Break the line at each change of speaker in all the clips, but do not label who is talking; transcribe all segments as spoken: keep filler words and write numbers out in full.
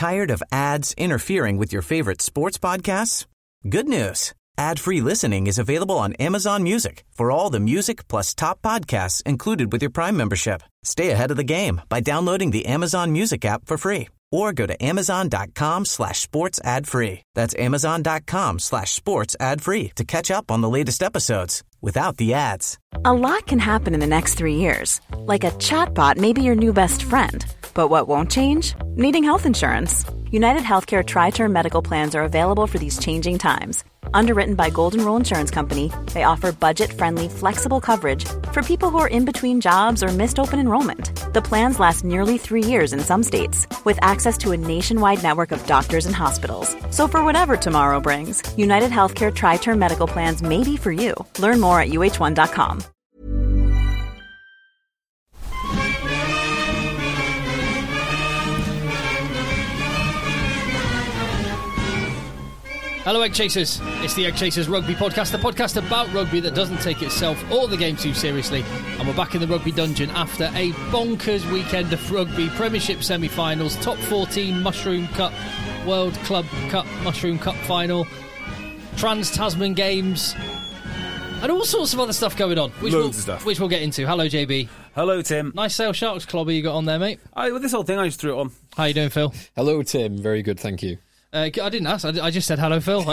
Tired of ads interfering with your favorite sports podcasts? Good news. Ad-free listening is available on Amazon Music for all the music plus top podcasts included with your Prime membership. Stay ahead of the game by downloading the Amazon Music app for free or go to amazon.com slash sports ad free. That's amazon.com slash sports ad free to catch up on the latest episodes without the ads.
A lot can happen in the next three years. Like a chatbot may be your new best friend. But what won't change? Needing health insurance. United Healthcare Tri-Term Medical Plans are available for these changing times. Underwritten by Golden Rule Insurance Company, they offer budget-friendly, flexible coverage for people who are in between jobs or missed open enrollment. The plans last nearly three years in some states, with access to a nationwide network of doctors and hospitals. So for whatever tomorrow brings, United Healthcare Tri-Term Medical Plans may be for you. Learn more at U H one dot com.
Hello Egg Chasers, it's the Egg Chasers Rugby Podcast, the podcast about rugby that doesn't take itself or the game too seriously. And we're back in the rugby dungeon after a bonkers weekend of rugby, Premiership semi-finals, Top fourteen Mushroom Cup, World Club Cup, Mushroom Cup final, Trans-Tasman Games, and all sorts of other stuff going on. Which
Loads
we'll,
of stuff.
Which we'll get into. Hello J B.
Hello Tim.
Nice Sale Sharks clobber you got on there, mate.
I, with this whole thing, I just threw it on.
How you doing, Phil?
Hello Tim, very good, thank you.
Uh, I didn't ask, I just said hello, Phil.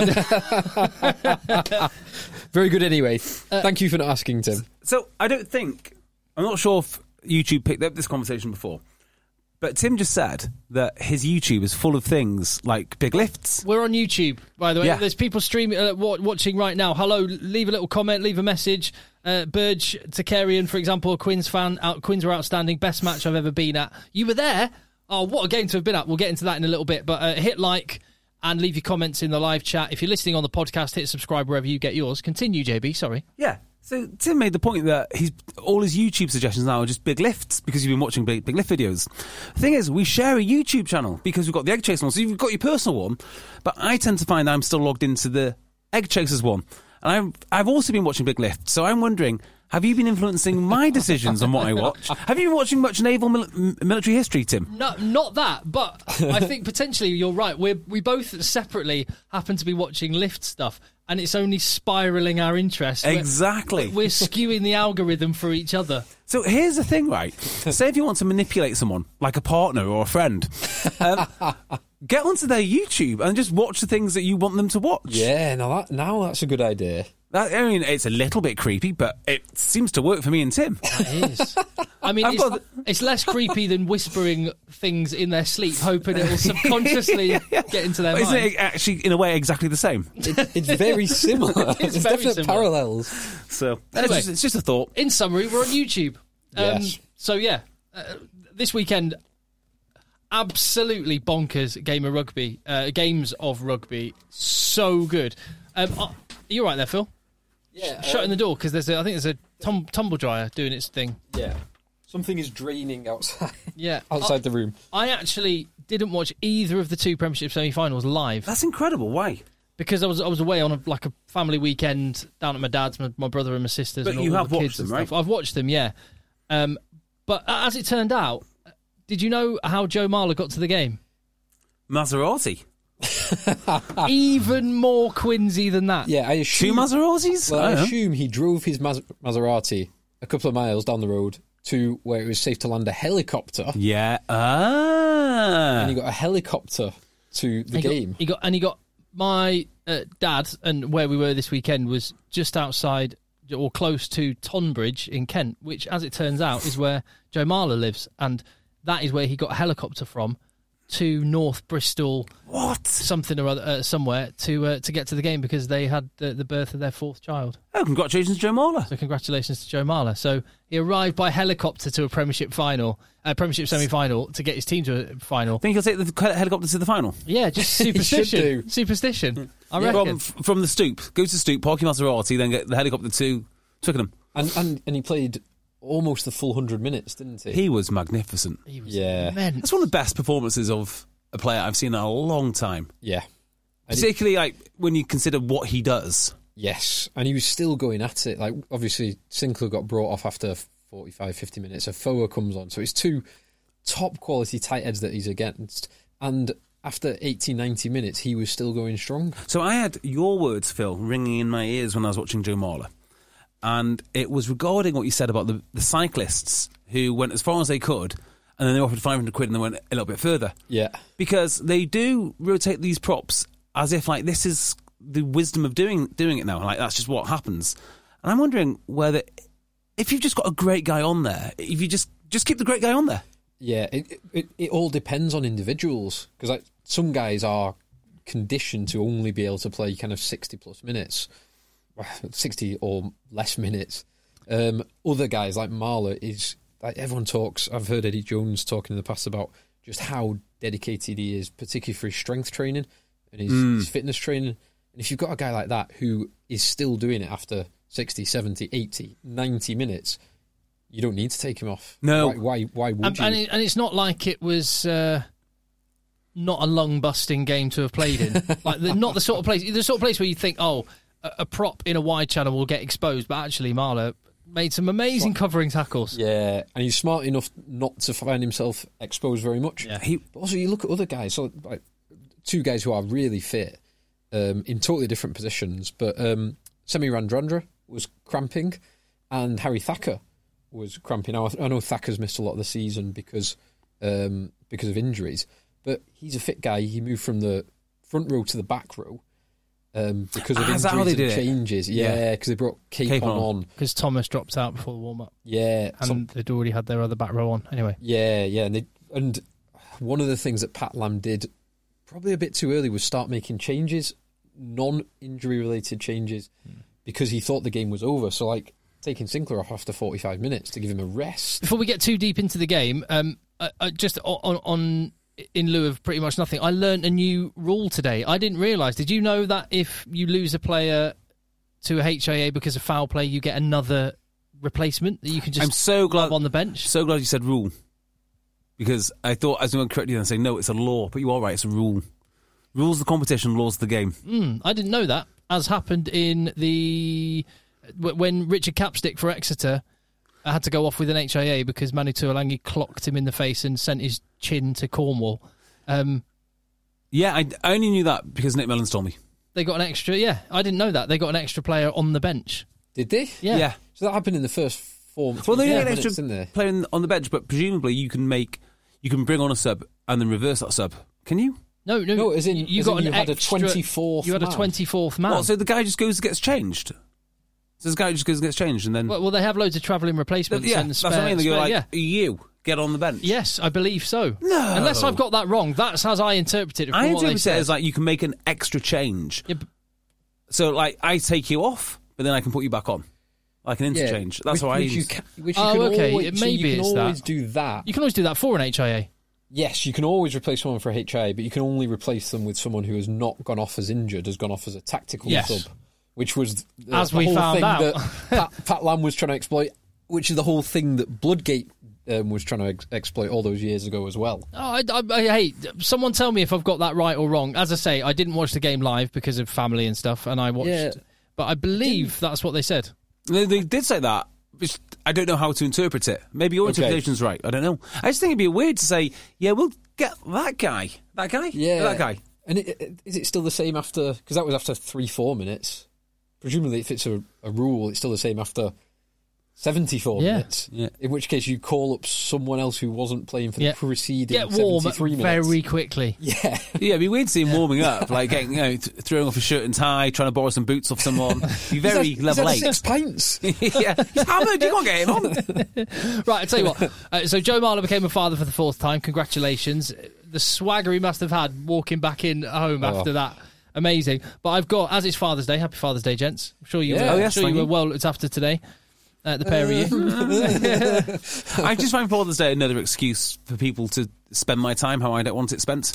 Very good anyway. Uh, Thank you for not asking, Tim.
So, I don't think, I'm not sure if YouTube picked up this conversation before, but Tim just said that his YouTube is full of things like big lifts.
We're on YouTube, by the way.
Yeah.
There's people streaming, uh, watching right now. Hello, leave a little comment, leave a message. Uh, Burge Takarian, for example, a Quins fan. Out, Quins were outstanding. Best match I've ever been at. You were there. Oh, what a game to have been at. We'll get into that in a little bit. But uh, hit like and leave your comments in the live chat. If you're listening on the podcast, hit subscribe wherever you get yours. Continue, J B, sorry.
Yeah. So Tim made the point that he's all his YouTube suggestions now are just big lifts because you've been watching big, big lift videos. The thing is, we share a YouTube channel because we've got the Egg Chasers one. So you've got your personal one, but I tend to find I'm still logged into the Egg Chasers one. And I've, I've also been watching big lifts. So I'm wondering, have you been influencing my decisions on what I watch? Have you been watching much naval mil- military history, Tim?
No, not that, but I think potentially you're right. We we both separately happen to be watching lift stuff, and it's only spiralling our interest.
Exactly.
We're, we're skewing the algorithm for each other.
So here's the thing, right? Say if you want to manipulate someone, like a partner or a friend, um, get onto their YouTube and just watch the things that you want them to watch.
Yeah, now, that, now that's a good idea.
That, I mean, it's a little bit creepy, but it seems to work for me and Tim.
It is. I mean, it's, the... it's less creepy than whispering things in their sleep, hoping it will subconsciously yeah, yeah. get into their
Isn't
mind.
Isn't it actually, in a way, exactly the same?
It, it's very similar.
It's
There's
very
definite
similar.
parallels.
So,
anyway,
it's, just, it's just a thought.
In summary, we're on YouTube. Um,
yes.
So, yeah, uh, this weekend, absolutely bonkers game of rugby, uh, games of rugby. So good. Um, uh, you're right there, Phil.
Yeah,
Shutting
um,
the door because there's a, I think there's a tum- tumble dryer doing its thing.
Yeah, something is draining outside.
Yeah,
outside
I,
the room.
I actually didn't watch either of the two Premiership semi-finals live.
That's incredible. Why?
Because I was I was away on a, like a family weekend down at my dad's, my, my brother and my sisters.
But
and all,
you
all
have
the
watched
kids and
them, right?
stuff. I've watched them, yeah. Um, but as it turned out, did you know how Joe Marler got to the game?
Maserati.
Even more Quinsy than that.
Yeah, I
Two
assume.
Maseratis?
Well, I
I don't know.
assume he drove his Mas- Maserati a couple of miles down the road to where it was safe to land a helicopter,
Yeah. Ah.
and he got a helicopter to the
he
game.
Got, he got and he got my uh, dad, and where we were this weekend was just outside or close to Tonbridge in Kent, which, as it turns out, is where Joe Marler lives, and that is where he got a helicopter from to North Bristol,
What?
something or other, uh, somewhere to uh, to get to the game because they had the, the birth of their fourth child.
Oh, congratulations, Joe Marler.
So congratulations to Joe Marler. So he arrived by helicopter to a Premiership final, a Premiership semi-final to get his team to a final.
Think he'll take the helicopter to the final?
Yeah, just
should
superstition.
do.
Superstition. I
Yeah.
reckon.
From, from the stoop. Go to the stoop, park your Maserati, then get the helicopter to Twickenham.
And, and and he played almost the full hundred minutes, didn't he?
He was magnificent.
He was
Yeah.
immense.
That's one of the best performances of a player I've seen in a long time.
Yeah. And he-
Particularly like when you consider what he does.
yes, and he was still going at it. Like, obviously, Sinclair got brought off after forty-five, fifty minutes. A Foa comes on, so it's two top quality tight heads that he's against. And after eighty, ninety minutes, he was still going strong.
So I had your words, Phil, ringing in my ears when I was watching Joe Marler. And it was regarding what you said about the, the cyclists who went as far as they could, and then they offered five hundred quid and they went a little bit further.
Yeah.
Because they do rotate these props as if, like, this is the wisdom of doing doing it now. Like, that's just what happens. And I'm wondering whether, if you've just got a great guy on there, if you just, just keep the great guy on there.
Yeah, it it, it all depends on individuals. Because like, some guys are conditioned to only be able to play kind of sixty plus minutes, sixty or less minutes. Um, other guys like Marler is, like everyone talks, I've heard Eddie Jones talking in the past about just how dedicated he is, particularly for his strength training and his, mm. his fitness training. And if you've got a guy like that who is still doing it after sixty, seventy, eighty, ninety minutes, you don't need to take him off.
No.
Why, why, why would
and,
you?
And, it, and it's not like it was uh, not a lung-busting game to have played in. Like the, not the sort of place, the sort of place where you think, oh, a, a prop in a wide channel will get exposed, but actually Marler made some amazing covering tackles.
Yeah, and he's smart enough not to find himself exposed very much.
Yeah.
He, but also, you look at other guys, so like two guys who are really fit um, in totally different positions, but um, Semi Radradra was cramping, and Harry Thacker was cramping. Now, I know Thacker's missed a lot of the season because um, because of injuries, but he's a fit guy. He moved from the front row to the back row. Um, because of
ah,
injuries and
did
changes.
It?
Yeah, because yeah, they brought Capon on. on.
Because Thomas dropped out before the warm-up.
Yeah.
And
so,
they'd already had their other back row on. Anyway.
Yeah, yeah. And, they, and one of the things that Pat Lam did probably a bit too early was start making changes, non-injury related changes, mm. because he thought the game was over. So, like, taking Sinclair off after forty-five minutes to give him a rest.
Before we get too deep into the game, um, uh, uh, just on... on in lieu of pretty much nothing, I learned a new rule today. I didn't realise. Did you know that if you lose a player to a H I A because of foul play, you get another replacement that you can just
I'm so glad
on the bench?
So glad you said rule. Because I thought I was going to correct you and say, no, it's a law. But you are right, it's a rule. Rules the competition, laws the game.
Mm, I didn't know that. As happened in the... when Richard Capstick for Exeter I had to go off with an H I A because Manu Tuolangi clocked him in the face and sent his chin to Cornwall. Um,
yeah, I, I only knew that because Nick Mellons told me.
They got an extra, yeah, I didn't know that. They got an extra player on the bench.
Did they?
Yeah.
yeah.
So that happened in the first four
Well, they
yeah,
had an extra
minutes,
player on the bench, but presumably you can make, you can bring on a sub and then reverse that sub. Can you?
No, no,
no. As in,
you
as
got
in
an
you had
extra,
a twenty-fourth.
You had
man.
a twenty-fourth man.
What, so the guy just goes and gets changed? So this guy just goes and gets changed, and then
well, well they have loads of travelling replacements.
yeah,
and
that's
spare,
what I mean. They go
spare,
like,
yeah.
you get on the bench.
Yes, I believe so.
No,
unless I've got that wrong. That's as I interpreted it. From
I
what
interpret
they
it as like you can make an extra change.
Yeah, but,
so like I take you off, but then I can put you back on, like an interchange.
Yeah,
That's
which,
how I
which
use.
You can, which you
oh,
can
okay.
Always,
It,
so
maybe
you can
it's
always
that.
do that.
You can always do that for an H I A.
Yes, you can always replace someone for H I A, but you can only replace them with someone who has not gone off as injured, has gone off as a tactical
yes.
sub, which was the,
as
the
we
whole
found
thing
out.
that Pat, Pat Lam was trying to exploit, which is the whole thing that Bloodgate um, was trying to ex- exploit all those years ago as well.
Oh, I, I, I, hey, someone tell me if I've got that right or wrong. As I say, I didn't watch the game live because of family and stuff, and I watched,
Yeah.
but I believe I that's what they said.
They, they did say that. Which I don't know how to interpret it. Maybe your
Okay.
interpretation's right. I don't know. I just think it'd be weird to say, yeah, we'll get that guy. That guy?
Yeah,
That guy.
And it, it, is it still the same after? Because that was after three, four minutes. Presumably, if it's a, a rule, it's still the same after seventy-four
Yeah.
minutes.
Yeah.
In which case, you call up someone else who wasn't playing for
Yeah.
the preceding
Get warm
seventy-three minutes.
very quickly.
Yeah.
Yeah, it'd be weird to see him warming up, like getting, you know, th- throwing off a shirt and tie, trying to borrow some boots off someone. Be very
He's had-
level
he's
eight.
had six pints.
Yeah, he's hammered. You can't get him on.
Right, I'll tell you what. Uh, so Joe Marler became a father for the fourth time. Congratulations. The swagger he must have had walking back in home
Oh.
after that. Amazing. But I've got, as it's Father's Day, happy Father's Day, gents. I'm sure you
Yeah.
were,
Oh,
yes,
sure you
thank
were
you.
well looked after today. Uh, the pair of you.
I just find Father's Day another excuse for people to spend my time how I don't want it spent.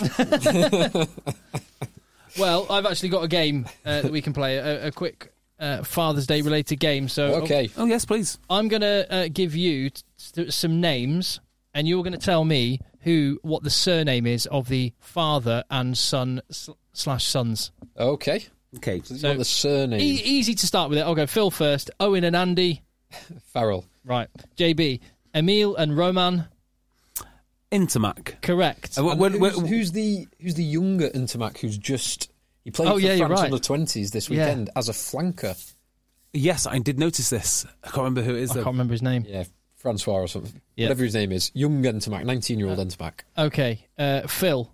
Well, I've actually got a game uh, that we can play, a, a quick uh, Father's Day related game. So
Okay.
Oh, yes, please.
I'm going to uh, give you t- t- some names, and you're going to tell me who, what the surname is of the father and son sl- slash sons.
Okay.
Okay.
So,
So-
you want the surname?
E- easy to start with it. I'll go Phil first. Owen and Andy.
Farrell.
Right. J B. Emile and Roman.
Intermac.
Correct.
Uh,
And
when-
who's,
when-
who's the who's the younger Intermac who's just he played
Oh,
for
yeah, you're
France
right.
under twenties this
Yeah.
weekend as a flanker.
Yes, I did notice this. I can't remember who it is.
I
though.
can't remember his name.
Yeah, Francois or something.
Yeah.
Whatever his name is. Young Intermac, nineteen-year-old Intermac.
Okay. Uh, Phil.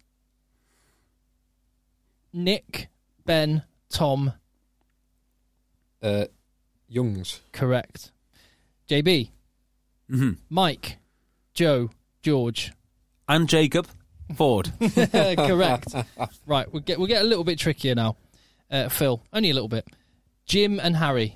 Nick, Ben, Tom.
Uh, Youngs.
Correct. J B.
Mhm.
Mike, Joe, George.
And Jacob Ford.
Correct. Right, we'll get we'll get a little bit trickier now. Uh, Phil, only a little bit. Jim and Harry.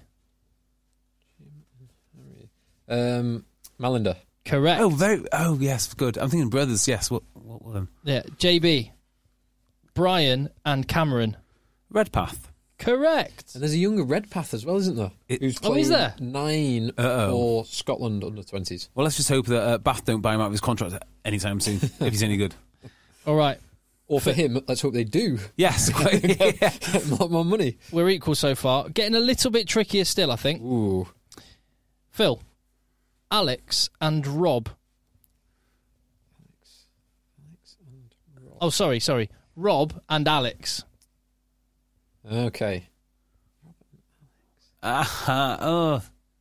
Um, Malander.
Correct.
Oh, very. Oh, yes, good. I'm thinking brothers. Yes. What? What were them?
Yeah. J B. Brian and Cameron.
Redpath.
Correct.
And there's a younger Redpath as well, isn't there?
It-
Who's
Oh, is
playing
there?
nine
Uh-oh.
for Scotland under twenties.
Well, let's just hope that uh, Bath don't buy him out of his contract anytime soon if he's any good.
All right.
Or for him, let's hope they do.
Yes. quite- yeah.
Get a lot more money.
We're equal so far. Getting a little bit trickier still, I think.
Ooh.
Phil, Alex and Rob. Oh, sorry, sorry. Rob and Alex.
Okay.
Uh-huh. Oh.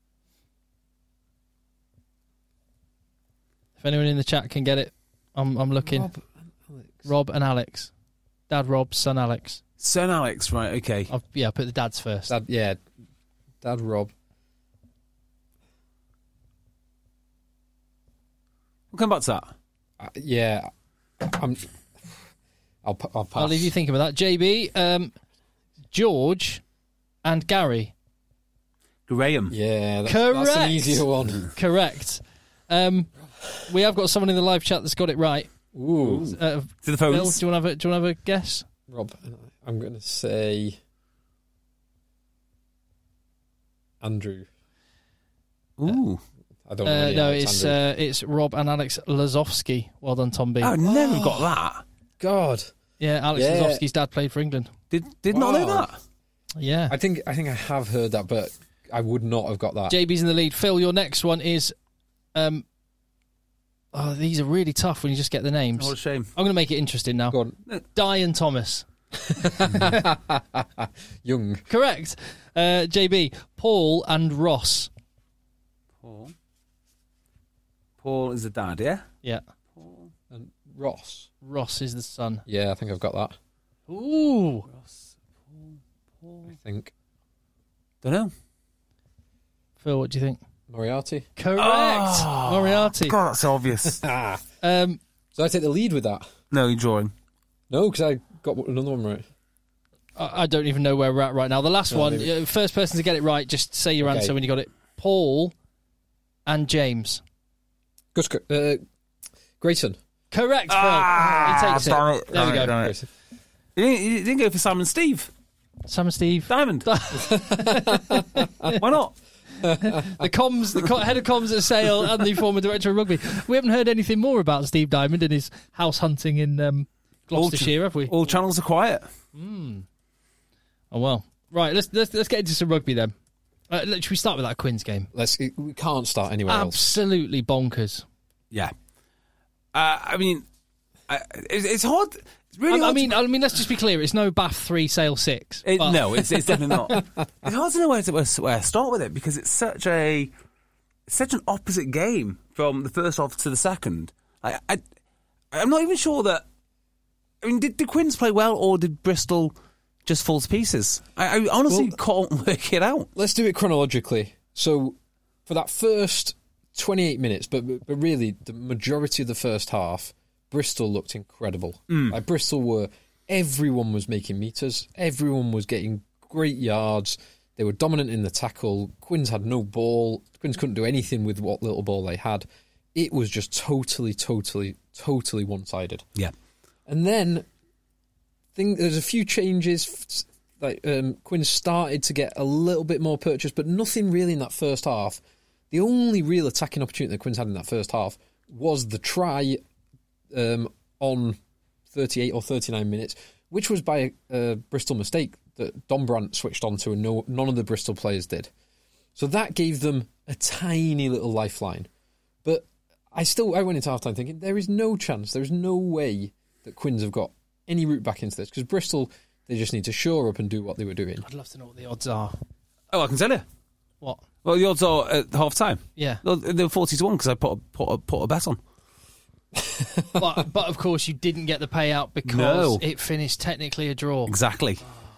If anyone in the chat can get it, I'm I'm looking.
Rob and Alex.
Rob and Alex. Dad Rob, son Alex.
Son Alex, right, okay.
I'll, yeah, I'll put the dads first.
Dad, yeah. Dad Rob.
We'll come back to that.
Uh, yeah. I'm, I'll, pa- I'll pass.
I'll leave you thinking about that. J B, um, George and Gary.
Graham.
Yeah, that's,
Correct.
that's an easier one.
Correct. Um, we have got someone in the live chat that's got it right.
Ooh.
Uh,
To the
Bill,
phones.
do you want to have a, do you want to have a guess?
Rob, I'm going to say Andrew.
Ooh.
I don't know.
Uh,
any
no,
Alex
it's
Andrew.
uh, it's Rob and Alex Lazowski. Well done, Tom B.
I never got that.
God.
Yeah, Alex
Yeah.
Lazowski's dad played for England.
Did did not know
Wow.
that.
Yeah.
I think I think I have heard that, but I would not have got that.
J B's in the lead. Phil, your next one is. Um, oh, these are really tough when you just get the names.
What a shame.
I'm going to make it interesting now.
Go on.
Di and Thomas.
Young.
Correct. Uh, J B, Paul and Ross.
Paul. Paul is the dad, yeah?
Yeah.
And Ross.
Ross is the son.
Yeah, I think I've got that.
Ooh.
I think.
Don't know.
Phil, what do you think?
Moriarty.
Correct.
Oh,
Moriarty.
God, that's obvious.
Ah.
Um,
So I take the lead with that?
No, you're drawing.
No, because I got another one right.
I I don't even know where we're at right now. The last
No,
one,
maybe-
uh, first person to get it right, just say your
Okay.
answer when you got it. Paul and James.
Gus, uh, Grayson.
Correct, Phil.
Ah,
he takes it.
damn it.
There we
Damn
go.
it, damn it.
Grayson.
You didn't, you didn't go for Sam and Steve.
Sam and Steve.
Diamond. Why not?
The comms, the co- head of comms at Sale and the former director of rugby. We haven't heard anything more about Steve Diamond and his house hunting in um, Gloucestershire, have we?
All channels are quiet.
Oh well. Right, let's let's, let's get into some rugby then. Uh, should we start with that Quins game?
Let's. We can't start anywhere else.
Absolutely bonkers.
Yeah. Uh, I mean, I, it's, it's hard. It's really
I, I
hard
mean,
to,
I mean, let's just be clear. It's no Bath three, Sale six.
it,
but-
no, it's, it's definitely not. It's hard to know where to, where to where to start with it because it's such a it's such an opposite game from the first half to the second. I, I I'm not even sure that. I mean, did the Quins play well or did Bristol just fall to pieces? I, I honestly
Well-
can't work it out.
Let's do it chronologically. So, for that first twenty-eight minutes, but but really the majority of the first half, Bristol looked incredible. Like Bristol were, everyone was making meters, everyone was getting great yards. They were dominant in the tackle. Quins had no ball. Quins couldn't do anything with what little ball they had. It was just totally, totally, totally one-sided.
Yeah.
And then, thing, there's a few changes. Like um, Quinn started to get a little bit more purchase, but nothing really in that first half. The only real attacking opportunity that Quinn's had in that first half was the try um, on thirty-eight or thirty-nine minutes, which was by a, a Bristol mistake that Don Brandt switched onto and no, none of the Bristol players did. So that gave them a tiny little lifeline. But I still I went into half-time thinking there is no chance, there is no way that Quins have got any route back into this, because Bristol, they just need to shore up and do what they were doing.
I'd love to know what the odds are.
Oh, I can tell you.
What?
Well, the odds are at half time.
Yeah.
They're forty to one because I put a, put, a, put a bet on.
but, but of course, you didn't get the payout because
No.
it finished technically a draw.
Exactly.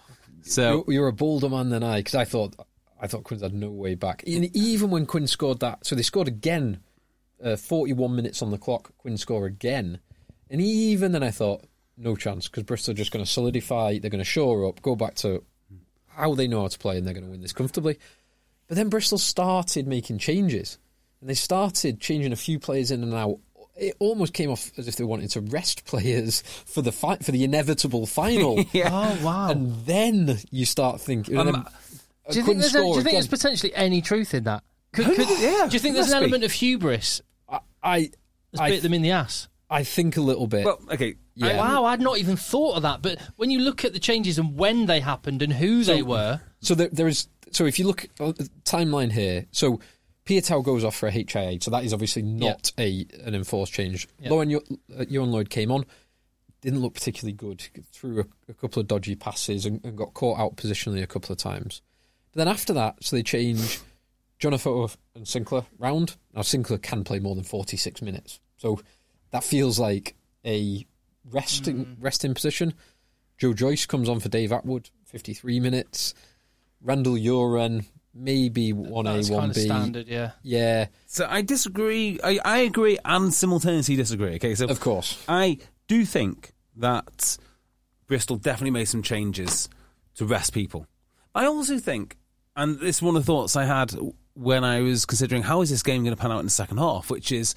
So
You're, you're a bolder man than I, because I thought I thought Quins had no way back. And even when Quins scored that, so they scored again, uh, forty-one minutes on the clock, Quins score again. And even then I thought, no chance, because Bristol are just going to solidify, they're going to shore up, go back to how they know how to play, and they're going to win this comfortably. But then Bristol started making changes, and they started changing a few players in and out. It almost came off as if they wanted to rest players for the fight, for the inevitable final.
Yeah.
Oh, wow.
And then you start thinking...
Um,
and then,
do you
Quins
think, there's, a, do
score
you think
again.
there's potentially any truth in that? Could, could,
Yeah,
do you think there's
must
an
be.
element of hubris
I, I,
that's
I,
bit them in the ass?
I think a little bit.
well, okay.
Yeah.
Wow, I'd not even thought of that. But when you look at the changes and when they happened and who they were...
So there, there is. So if you look at the timeline here, so Piatow goes off for a H I A, so that is obviously not a an enforced change.
Yeah.
Lauren Yo- uh, Johan Lloyd came on, didn't look particularly good, threw a, a couple of dodgy passes and, and got caught out positionally a couple of times. But then after that, so they change Jonathan and Sinclair round. Now Sinclair can play more than forty-six minutes, so that feels like a resting
Mm.
resting position. Joe Joyce comes on for Dave Atwood, fifty-three minutes. Randall Uren, maybe one A,
That's
one
kind of
B.
standard, yeah.
Yeah,
So I disagree. I, I agree and simultaneously disagree. Okay, so
of course.
I do think that Bristol definitely made some changes to rest people. I also think, and this is one of the thoughts I had when I was considering how is this game going to pan out in the second half, which is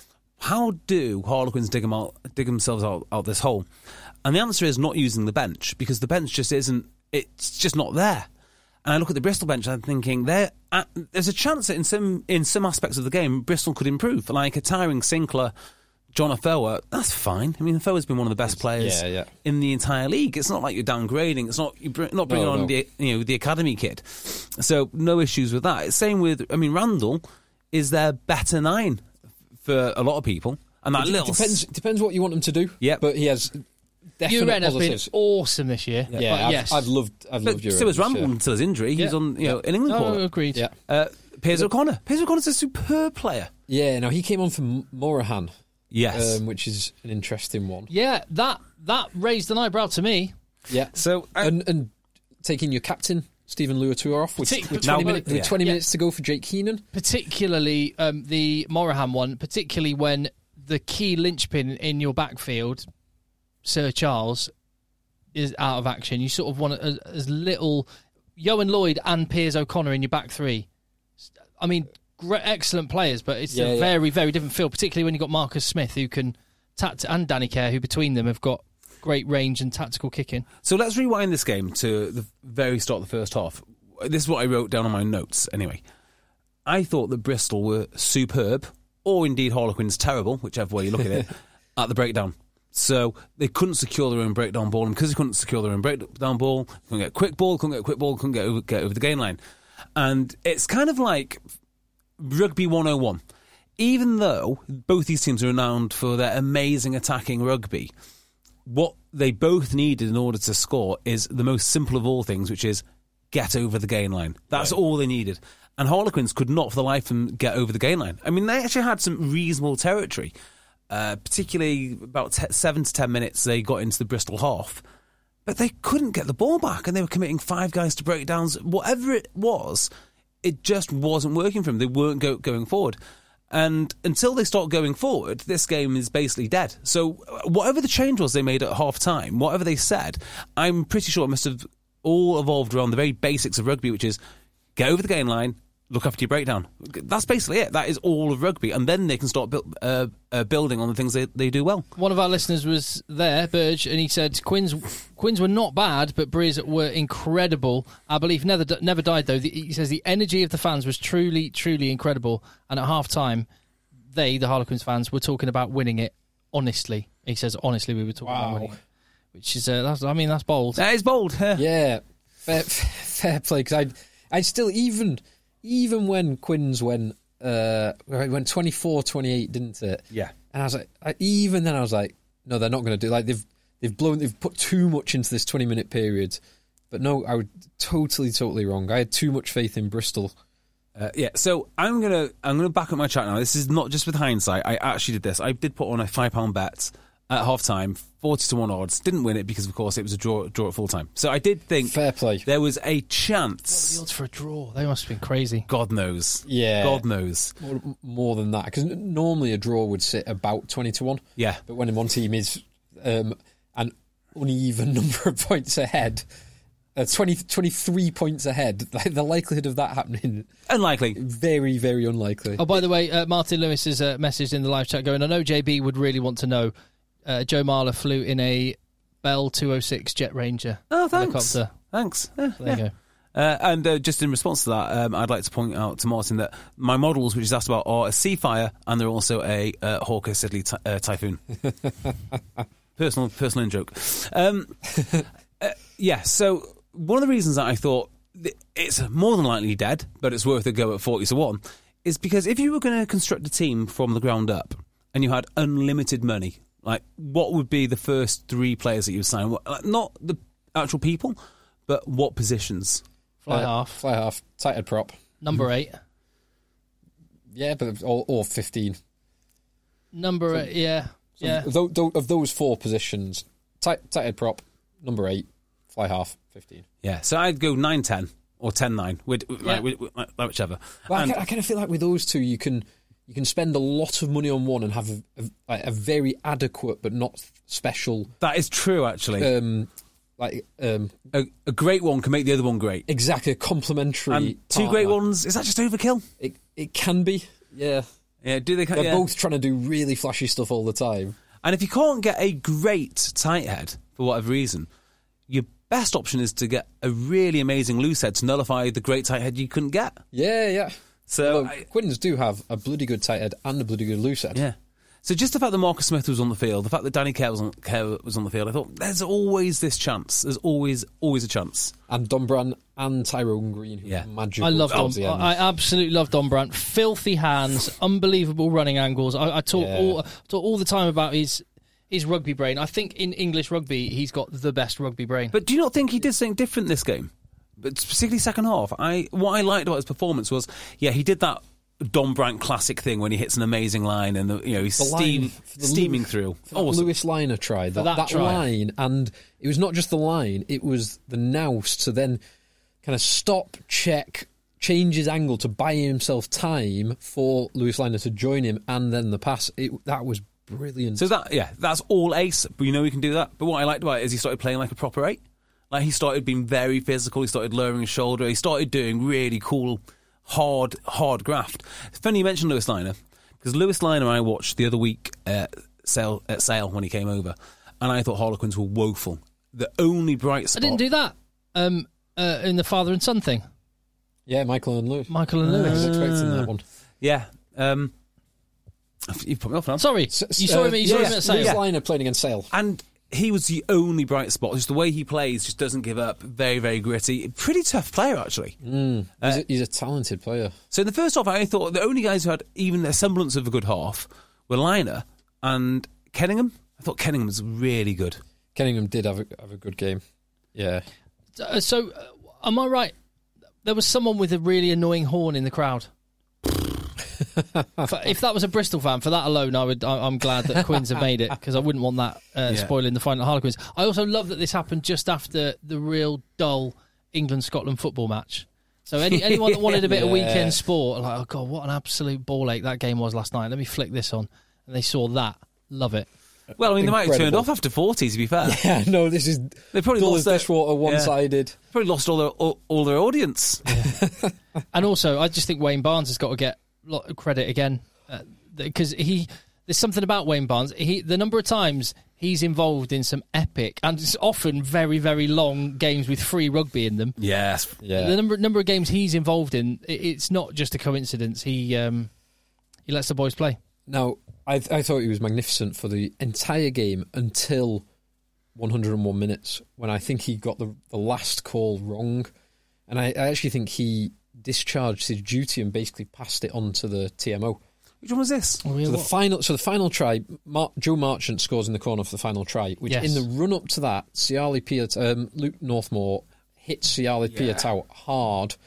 how do Harlequins dig, them out, dig themselves out, out this hole? And the answer is not using the bench, because the bench just isn't, it's just not there. And I look at the Bristol bench and I'm thinking there, uh, there's a chance that in some in some aspects of the game Bristol could improve, like a tiring Sinclair, John Afoa. That's fine. I mean, Afoa's been one of the best players
yeah, yeah.
in the entire league. It's not like you're downgrading. It's not you're br- not bringing
No,
on
no.
the you know the academy kid. So no issues with that. Same with I mean Randall is their better nine for a lot of people, and that
It
little
depends depends what you want him to do.
Yep.
But he has definite
Uren has been
positives.
awesome this year.
Yeah,
But
I've,
yes.
I've loved I've
But
loved Uren.
so was
this
Randall
year.
until his injury. He was
Yeah.
on you know an England
No,
quarter.
agreed.
Yeah.
Uh, Piers O'Connor. Piers O'Connor's a superb player.
Yeah, no, he came on for M- Morahan,
Yes.
um, which is an interesting one.
Yeah, that that raised an eyebrow to me.
Yeah.
So I-
and and taking your captain Stephen Luatua off with,
Partic-
with twenty,
Now-
minutes, with
yeah.
twenty
Yeah.
minutes to go for Jake Keenan.
Particularly um, the Morahan one, particularly when the key linchpin in your backfield, Sir Charles, is out of action. You sort of want as, as little Johan Lloyd and Piers O'Connor in your back three. I mean, great, excellent players, but it's
Yeah,
a
yeah.
very, very different feel, particularly when you've got Marcus Smith, who can, tact- and Danny Kerr, who between them have got great range and tactical kicking.
So let's rewind this game to the very start of the first half. This is what I wrote down on my notes anyway. I thought that Bristol were superb, or indeed Harlequins terrible, whichever way you look at it, at the breakdown. So they couldn't secure their own breakdown ball, and because they couldn't secure their own breakdown ball, couldn't get a quick ball, couldn't get a quick ball, couldn't get over, get over the gain line. And it's kind of like Rugby one oh one. Even though both these teams are renowned for their amazing attacking rugby, what they both needed in order to score is the most simple of all things, which is get over the gain line. That's
Right.
all they needed. And Harlequins could not for the life of them get over the gain line. I mean, they actually had some reasonable territory. Uh, particularly about te- seven to ten minutes they got into the Bristol half. But they couldn't get the ball back, and they were committing five guys to breakdowns. Whatever it was, it just wasn't working for them. They weren't go- going forward. And until they start going forward, this game is basically dead. So whatever the change was they made at half-time, whatever they said, I'm pretty sure it must have all evolved around the very basics of rugby, which is get over the gain line, look after your breakdown. That's basically it. That is all of rugby. And then they can start bu- uh, uh, building on the things they, they do well.
One of our listeners was there, Burge, and he said Quins Quins were not bad, but Breeze were incredible. Our belief never never died, though. The, he says the energy of the fans was truly, truly incredible. And at half-time, they, the Harlequins fans, were talking about winning it honestly. He says, honestly, we were talking
Wow.
about winning it. Which is, uh, that's, I mean, that's bold.
That is bold. Yeah.
Yeah, fair, fair play. Because I, I still even even when Quins went uh, it went twenty-four twenty-eight, didn't it?
Yeah.
And I was like, I, even then, I was like, no, they're not going to do. Like they've they've blown, they've put too much into this twenty minute period. But no, I was totally, totally wrong. I had too much faith in Bristol.
Uh, yeah, so I'm gonna I'm gonna back up my chat now. This is not just with hindsight. I actually did this. I did put on a five pound bet at half time, forty to one odds. Didn't win it because, of course, it was a draw draw at full time. So I did think
fair play.
There was a chance.
What are the odds for a draw? They must have been crazy.
God knows.
Yeah,
God knows.
More, more than that, because normally a draw would sit about twenty to one.
Yeah,
but when one team is um, an uneven number of points ahead. Uh, twenty, twenty-three points ahead. The likelihood of that happening...
Unlikely.
Very, very unlikely.
Oh, by the way, uh, Martin Lewis has uh, messaged in the live chat going, I know J B would really want to know, uh, Joe Marler flew in a Bell two oh six Jet Ranger
oh, thanks.
helicopter.
Thanks. Yeah,
so there
yeah.
you go.
Uh, and uh, just in response to that, um, I'd like to point out to Martin that my models, which is asked about, are a Seafire and they're also a uh, Hawker Siddeley ty- uh, Typhoon. personal, personal in joke. Um, uh, yeah, so... One of the reasons that I thought it's more than likely dead, but it's worth a go at forty to one, is because if you were going to construct a team from the ground up and you had unlimited money, like what would be the first three players that you would sign? What, not the actual people, but what positions?
Fly
uh,
half.
Fly half. Tight head prop.
Number eight.
Yeah, but or, or fifteen.
Number
so,
eight, yeah.
So
yeah.
Of, those, of those four positions, tight, tight head prop, number eight, fly half, fifteen.
Yeah, so I'd go nine ten or ten nine, with,
yeah.
like, with, like, whichever.
Well,
and,
I, I kind of feel like with those two, you can you can spend a lot of money on one and have a, a, a very adequate but not special.
That is true, actually.
Um, like um,
a, a great one can make the other one great.
Exactly, a complementary.
And two
partner.
great ones, is that just overkill?
It it can be, yeah.
Yeah, do they?
They're
yeah.
both trying to do really flashy stuff all the time.
And if you can't get a great tight head for whatever reason, your best option is to get a really amazing loose head to nullify the great tight head you couldn't get.
Yeah, yeah.
So
Although,
I,
Quins do have a bloody good tight head and a bloody good loose head.
Yeah. So just the fact that Marcus Smith was on the field, the fact that Danny Kerr was on, Kerr was on the field, I thought there's always this chance. There's always always a chance.
And Dombran and Tyrone Green, who's
yeah.
magical.
I love Dom.
the end.
I absolutely love Don Brandt. Filthy hands, unbelievable running angles. I, I talk
Yeah.
all talk all the time about his his rugby brain. I think in English rugby, he's got the best rugby brain.
But do you not think he did something different this game? But particularly second half. I what I liked about his performance was, yeah, he did that Don Brandt classic thing when he hits an amazing line and the, you know he's
The
steam,
line, the
steaming
Lew-
through.
Awesome. Lewis Liner tried that,
that
that
try.
line, and it was not just the line; it was the nous to then kind of stop, check, change his angle to buy himself time for Lewis Liner to join him, and then the pass. It, that was brilliant.
So that yeah, that's all ace. But you know he can do that. But what I liked about it is he started playing like a proper eight. Like he started being very physical. He started lowering his shoulder. He started doing really cool. Hard, hard graft. It's funny you mentioned Lewis Liner, because Lewis Liner I watched the other week at Sale, at Sale when he came over, and I thought Harlequins were woeful. The only bright spot...
I didn't do that um, uh, in the father and son thing.
Yeah, Michael and Lewis.
Michael and
I
Lewis.
was expecting that one.
Yeah. Um, you've put me off now.
Sorry,
S-
you saw
uh,
him, you saw
yeah,
him at Sale.
Lewis
Yeah.
Liner playing against Sale.
And he was the only bright spot. Just the way he plays, just doesn't give up. Very, very gritty. Pretty tough player, actually.
Mm.
Uh,
he's, a, he's a talented player.
So in the first half, I thought the only guys who had even a semblance of a good half were Liner and Kenningham. I thought Kenningham was really good.
Kenningham did have a, have a good game. Yeah.
Uh, so, uh, am I right? There was someone with a really annoying horn in the crowd. If that was a Bristol fan, for that alone, I would. I, I'm glad that Quins have made it, because I wouldn't want that uh,
Yeah.
spoiling the final Harlequins. I also love that this happened just after the real dull England-Scotland football match. So any, anyone that wanted a bit
Yeah.
of weekend sport, like, oh god, what an absolute ball ache that game was last night. Let me flick this on, and they saw that. Love it.
Well, I mean, they might have turned
Incredible.
off after forty, to be fair.
Yeah, no, this is
They probably
dull
lost
as
their-
dishwater, one-sided.
Probably lost all their all, all their audience.
And also, I just think Wayne Barnes has got to get a lot of credit again, because uh, he. There's something about Wayne Barnes. He, the number of times he's involved in some epic and it's often very, very long games with free rugby in them.
Yes.
Yeah.
The number number of games he's involved in, it, it's not just a coincidence. He um, he lets the boys play.
Now, I, I thought he was magnificent for the entire game until one hundred and one minutes, when I think he got the, the last call wrong. And I, I actually think he discharged his duty and basically passed it on to the T M O.
Which one was this?
Oh, yeah,
So the
what?
final, so the final try, Mar- Joe Marchant scores in the corner for the final try. Which
Yes.
in the run up to that, Ciali Piat, um, Luke Northmore hits Ciali
Yeah.
Piatau hard.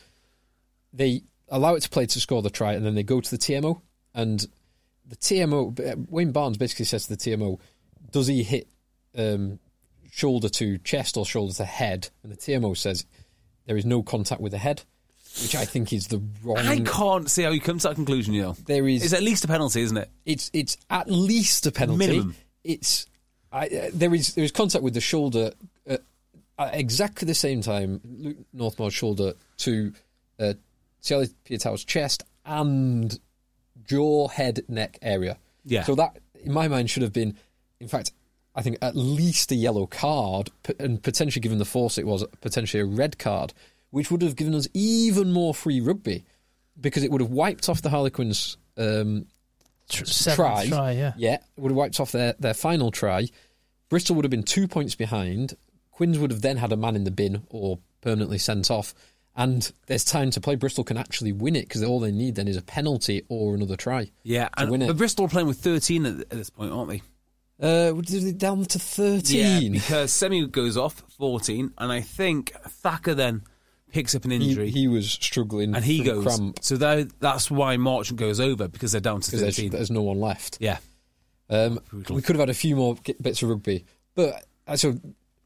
They allow it to play to score the try, and then they go to the T M O. And the T M O, Wayne Barnes basically says to the T M O, "Does he hit um, shoulder to chest or shoulder to head?" And the T M O says there is no contact with the head, which I think is the wrong.
I can't see how you come to that conclusion, you know.
There is.
It's at least a penalty, isn't it?
It's it's at least a penalty.
Minimum.
It's I, uh, there is there is contact with the shoulder uh, at exactly the same time. Luke Northmore's shoulder to uh, Ciali Piatau's chest and jaw, head, neck area.
Yeah.
So that, in my mind, should have been, in fact, I think at least a yellow card, p- and potentially, given the force it was, potentially a red card, which would have given us even more free rugby, because it would have wiped off the Harlequins' um,
Tr-
try.
seventh try, yeah.
Yeah, it would have wiped off their, their final try. Bristol would have been two points behind. Quins would have then had a man in the bin or permanently sent off. And there's time to play. Bristol can actually win it, because all they need then is a penalty or another try.
Yeah,
to
and,
win it.
but Bristol are playing with thirteen at, at this point, aren't they?
Uh, did they down to thirteen?
Yeah, because Semi goes off fourteen, and I think Thacker then picks up an
he,
injury,
he was struggling
and he
from
goes.
cramp
So that, that's why Marchant goes over, because they're down to
because there's,
thirteen.
there's no one left.
Yeah,
Um,
Brutal.
we could have had a few more g- bits of rugby, but uh, so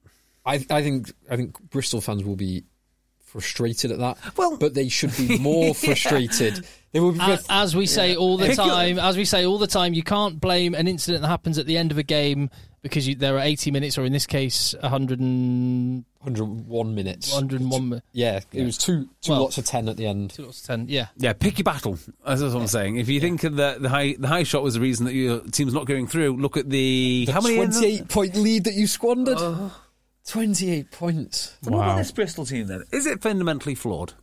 I, I think I think Bristol fans will be frustrated at that.
Well-
but they should be more frustrated. They will be.
As, as we say all the
Pick your-
time, as we say all the time, you can't blame an incident that happens at the end of a game because you, there are eighty minutes, or in this case, one hundred and,
one hundred one minutes.
one hundred and one minutes.
Yeah, it was two two
Well-
lots of ten at the end.
Two lots of ten, yeah.
yeah. Pick your battle. That's what I'm saying. If you think that the high the high shot was the reason that your team's not going through, look at the, how many
twenty-eight point lead that you squandered. twenty-eight points.
So what about this Bristol team then? Is it fundamentally flawed?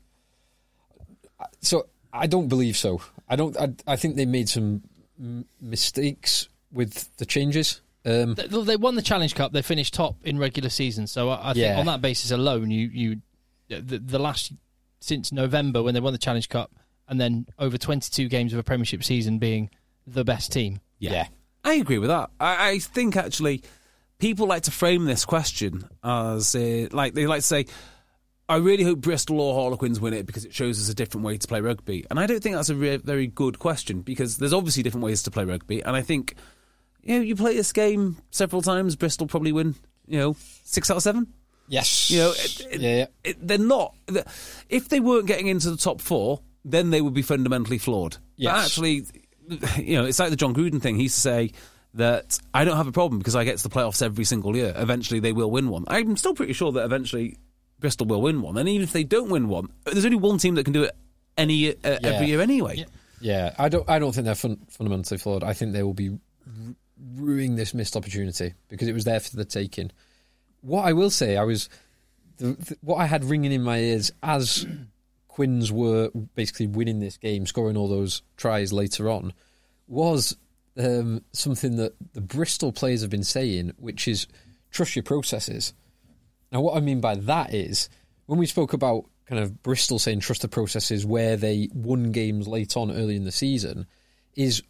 So I don't believe so. I don't. I, I think they made some m- mistakes with the changes. Um,
They, they won the Challenge Cup. They finished top in regular season. So I, I think
Yeah.
on that basis alone, you you the, the last since November when they won the Challenge Cup, and then over twenty-two games of a Premiership season being the best team.
yeah.
I agree with that. I, I think actually people like to frame this question as uh, like they like to say, I really hope Bristol or Harlequins win it because it shows us a different way to play rugby. And I don't think that's a re- very good question, because there's obviously different ways to play rugby. And I think, you know, you play this game several times, Bristol probably win, you know, six out of seven.
Yes.
You know, it, it,
yeah. yeah.
it, they're not. If they weren't getting into the top four, then they would be fundamentally flawed.
Yes.
But actually, you know, it's like the John Gruden thing. He used to say that I don't have a problem because I get to the playoffs every single year. Eventually, they will win one. I'm still pretty sure that eventually Bristol will win one. And even if they don't win one, there's only one team that can do it any uh,
Yeah.
every year anyway.
Yeah.
Yeah, I don't. I don't think they're fun, fundamentally flawed. I think they will be ru- ruining this missed opportunity because it was there for the taking. What I will say, I was the, the, what I had ringing in my ears as Quins were basically winning this game, scoring all those tries later on, was um, something that the Bristol players have been saying, which is trust your processes. Now, what I mean by that is when we spoke about kind of Bristol saying trust the processes where they won games late on early in the season, is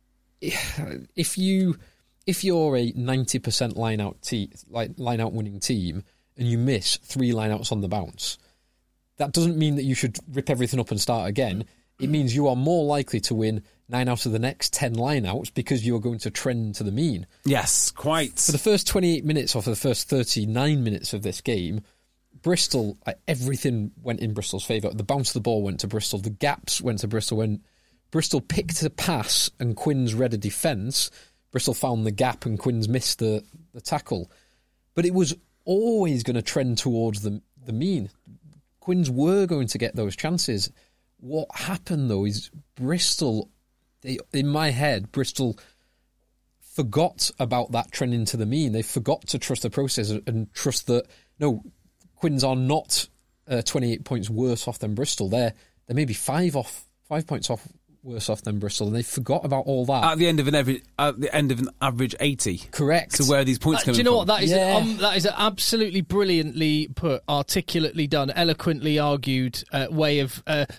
if you if you're a ninety percent line out te- line out winning team and you miss three line outs on the bounce, that doesn't mean that you should rip everything up and start again. It means you are more likely to win nine out of the next ten line outs because you are going to trend to the mean.
Yes, quite.
For the first twenty-eight minutes or for the first thirty-nine minutes of this game, Bristol, like, everything went in Bristol's favour. The bounce of the ball went to Bristol. The gaps went to Bristol. When Bristol picked a pass and Quins read a defence, Bristol found the gap and Quins missed the, the tackle. But it was always going to trend towards the, the mean. Quins were going to get those chances. What happened, though, is Bristol, they, in my head, Bristol forgot about that trending to the mean. They forgot to trust the process and trust that, no, Quins are not uh, twenty-eight points worse off than Bristol. They're, they're maybe five off, five points off worse off than Bristol, and they forgot about all that.
At the end of an every, at the end of an average eighty.
Correct.
So where are these points
That-
coming
do you know
from?
what that is?
Yeah.
Um, that is an absolutely brilliantly put, articulately done, eloquently argued uh, way of uh,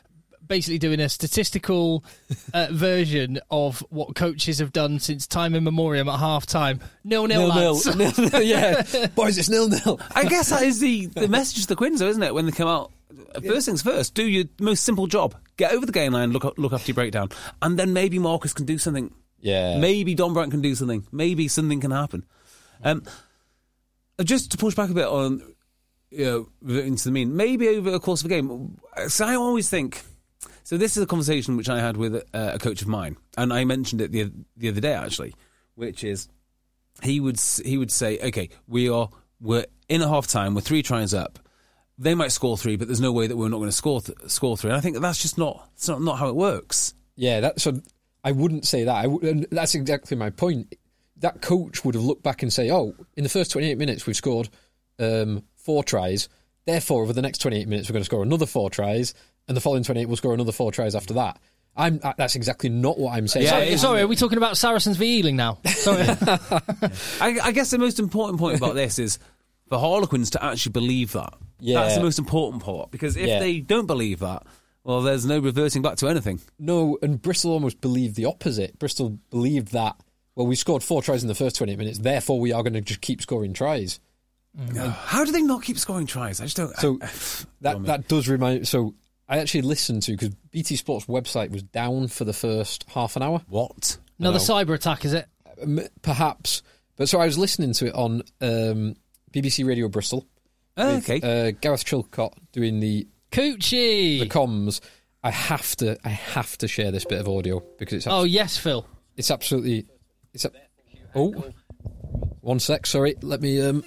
basically doing a statistical uh, version of what coaches have done since time immemorial at half time. Nil nil, lads.
Nil, nil. Yeah, boys, it's nil nil.
I guess that is the, the message to the Quins, though, isn't it? When they come out, first things first, do your most simple job. Get over the game line, look look after your breakdown, and then maybe Marcus can do something.
Yeah,
maybe Don Brandt can do something. Maybe something can happen. Um, just to push back a bit on, you know, reverting to the mean, maybe over the course of a game. So I always think. So this is a conversation which I had with uh, a coach of mine, and I mentioned it the the other day actually, which is he would he would say, okay, we are we're in at half time, we're three tries up. They might score three, but there's no way that we're not going to score th- score three. And I think that that's just not that's not, not how it works.
Yeah, that, so I wouldn't say that. I w- and that's exactly my point. That coach would have looked back and say, oh, in the first twenty-eight minutes we've scored um, four tries. Therefore, over the next twenty-eight minutes we're going to score another four tries, and the following twenty-eight we'll score another four tries after that. I'm uh, that's exactly not what I'm saying.
Yeah,
sorry,
sorry, are we talking about Saracens v Ealing now? Sorry.
I, I guess the most important point about this is for Harlequins to actually believe that.
Yeah.
That's the most important part, because if
Yeah.
they don't believe that, well, there's no reverting back to anything.
No, and Bristol almost believed the opposite. Bristol believed that, well, we scored four tries in the first twenty-eight minutes, therefore we are going to just keep scoring tries.
Mm. How do they not keep scoring tries? I just don't...
So
I,
that that does remind... So I actually listened to, because B T Sports website was down for the first half an hour.
What?
Another
No.
cyber attack, is it?
Um, Perhaps. But so I was listening to it on um, B B C Radio Bristol.
Oh,
with,
okay.
Uh, Gareth Chilcott doing the
Coochie!
the comms. I have to I have to share this bit of audio because it's
Oh,
abs-
yes, Phil.
it's absolutely it's a- oh one sec, sorry, let me um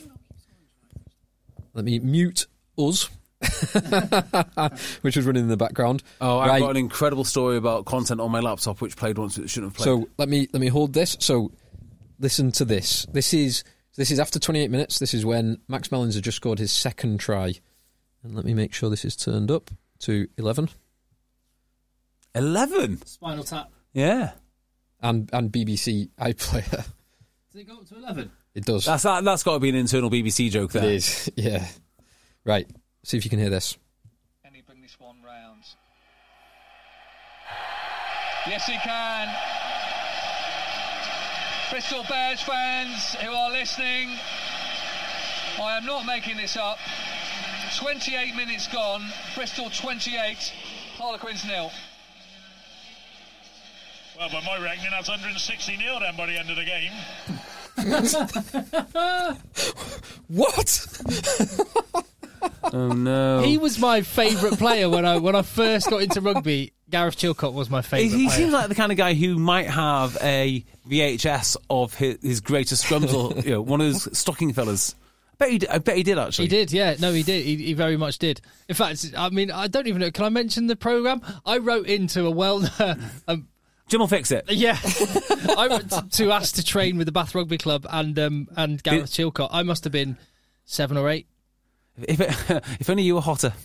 let me mute us. Which was running in the background.
Oh, I've
Right.
got an incredible story about content on my laptop which played once it shouldn't have played.
So let me let me hold this. So listen to this. This is this is after twenty-eight minutes. This is when Max Mellins has just scored his second try. And let me make sure this is turned up to eleven.
eleven?
Spinal Tap.
Yeah.
And and B B C iPlayer.
Does it go up to eleven?
It does.
That's that, that's got to be an internal B B C joke there.
It is. Yeah. Right. See if you can hear this.
Can he bring this one round? Yes, he can. Bristol Bears fans who are listening, I am not making this up. twenty-eight minutes gone, Bristol twenty-eight, Harlequins nil.
Well, by my reckoning, that's one hundred sixty nil then by the end of the game.
What?
Oh, no.
He was my favourite player when I when I first got into rugby. Gareth Chilcott was my
He,
favourite
he
player.
seems like the kind of guy who might have a V H S of his, his greatest scrums, or you know, one of his stocking fillers. I bet he did, I bet he did actually.
He did, yeah. No, he did. He, he very much did. In fact, I mean, I don't even know. Can I mention the programme? I wrote into a well... um,
Jim will fix it.
yeah. I wrote to, to ask to train with the Bath Rugby Club and um, and Gareth Chilcott. I must have been seven or eight.
If it, if only you were hotter.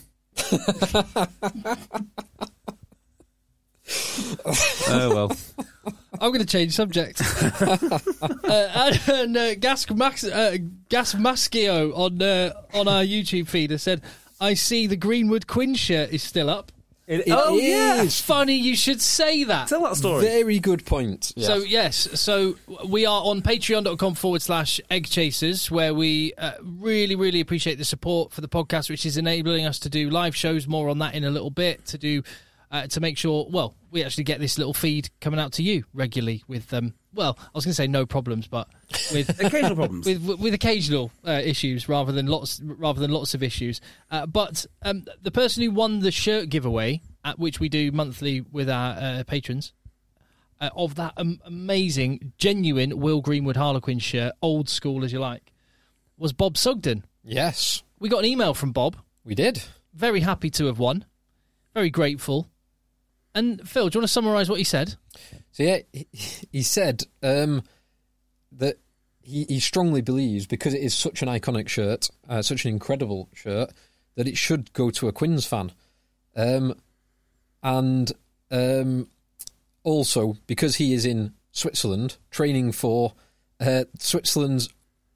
Oh well.
I'm going to change subject. uh, and and uh, Gas, Max, uh, Gas Maschio on uh, on our YouTube feed has said, I see the Greenwood Quinn shirt is still up.
It,
Oh,
it
yeah.
is.
Funny you should say that.
Tell that story.
Very good point.
So, yes, so we are on patreon.com forward slash egg chasers, where we uh, really, really appreciate the support for the podcast, which is enabling us to do live shows. More on that in a little bit, to do uh, to make sure, well, we actually get this little feed coming out to you regularly with, um, well, I was going to say no problems, but with
Occasional problems.
with with occasional uh, issues rather than lots rather than lots of issues. Uh, but um, the person who won the shirt giveaway, at which we do monthly with our uh, patrons, uh, of that um, amazing, genuine Will Greenwood Harlequin shirt, old school as you like, was Bob Sugden.
Yes,
We got an email from Bob.
we did.
Very happy to have won. Very grateful. And Phil, do you want to summarise what he said?
So yeah, he, he said um, that he, he strongly believes, because it is such an iconic shirt, uh, such an incredible shirt, that it should go to a Quins fan. Um, and um, also, because he is in Switzerland training for uh, Switzerland's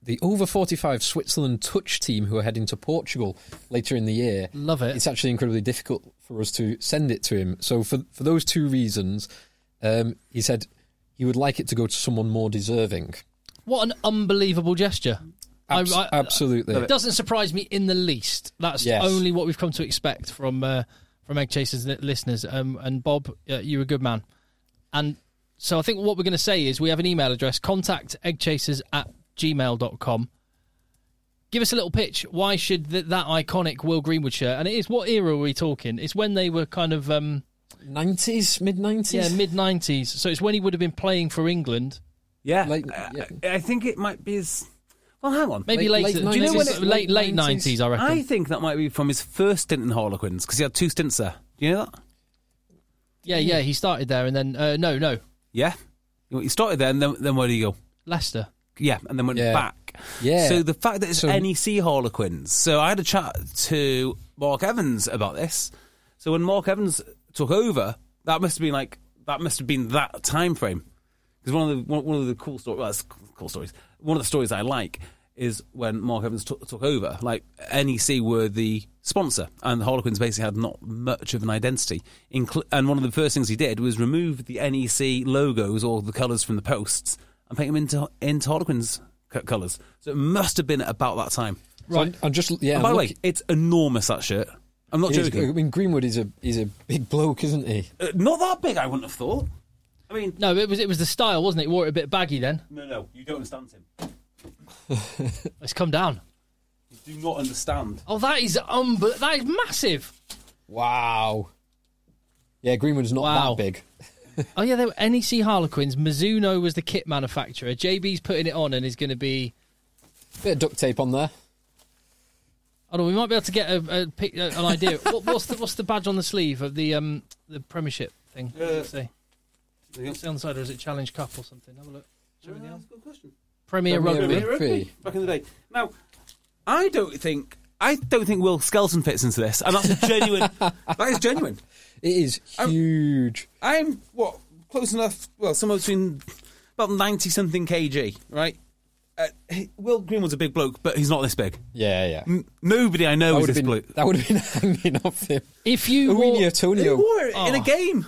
the over forty-five Switzerland touch team who are heading to Portugal later in the year.
Love it.
It's actually incredibly difficult for us to send it to him. So for for those two reasons, um, he said he would like it to go to someone more deserving.
What an unbelievable gesture.
Abs-
I, I,
absolutely.
It doesn't surprise me in the least. That's
Yes.
only what we've come to expect from uh, from Egg Chasers li- listeners. Um, and Bob, uh, you're a good man. And so I think what we're going to say is we have an email address, contact eggchasers at gmail dot com. Give us a little pitch. Why should th- that iconic Will Greenwood shirt, and it is, what era are we talking? It's when they were kind of... Um,
nineties, mid-nineties?
yeah, mid-nineties. So it's when he would have been playing for England.
Yeah,
Like,
I-
yeah.
I, I think it might be his. Well, hang on.
Maybe
Late-
later.
late
Do you know when
nineties,
it, late, late
late
nineties, I reckon.
I think that might be from his first stint in Harlequins because he had two stints there. Do you know that?
yeah, yeah, he started there and then... Uh, no, no,
Yeah, he started there and then then where did he go?
Leicester.
Yeah, and then went
Yeah.
back.
Yeah.
So the fact that it's
So-
N E C Harlequins. So I had a chat to Mark Evans about this. So when Mark Evans took over, that must have been like that must have been that time frame. Because one of the one, one of the cool stories, well, it's cool stories. One of the stories I like is when Mark Evans took took over. Like N E C were the sponsor, and the Harlequins basically had not much of an identity. Inclu- and one of the first things he did was remove the N E C logos or the colours from the posts and paint them into into Harlequins c- colours. So it must have been about that time.
Right.
So I'm just, yeah.
And by
I'm
the way,
looking-
it's enormous, that shirt. I'm not
it is-
joking.
I mean, Greenwood is a is a big bloke, isn't he?
Uh, not that big, I wouldn't have thought. I mean,
No, it was it was the style, wasn't it? He wore it a bit baggy then.
no, no, you don't understand him.
Let's come down.
You do not understand.
Oh, that is um, that is massive.
Wow. Yeah, Greenwood's not
Wow.
that big.
Oh yeah, they were N E C Harlequins. Mizuno was the kit manufacturer. J B's putting it on and is going to be.
Bit of duct tape on there.
Hold on, we might be able to get a, a, pic- uh, an idea. what, what's the what's the badge on the sleeve of the um the Premiership thing? What does it say? What's it on the side, or is it Challenge Cup or something? Have a look. Show me the
Uh,
answer.
good question.
Premier,
Premier
Rugby.
Rugby. Rugby.
Back in the day. Now, I don't think I don't think Will Skelton fits into this, and that's a genuine. That is genuine.
It is
I'm-
huge.
I'm what close enough. Well, somewhere between about ninety something kg, right? Uh, he- Will Greenwood's a big bloke, but he's not this big.
Yeah, yeah.
N- nobody I know
That
is
would have
this
been,
bloke.
that would have been hanging off him.
If you wore,
Uini
He
Antonio.
wore it in a
Oh.
game.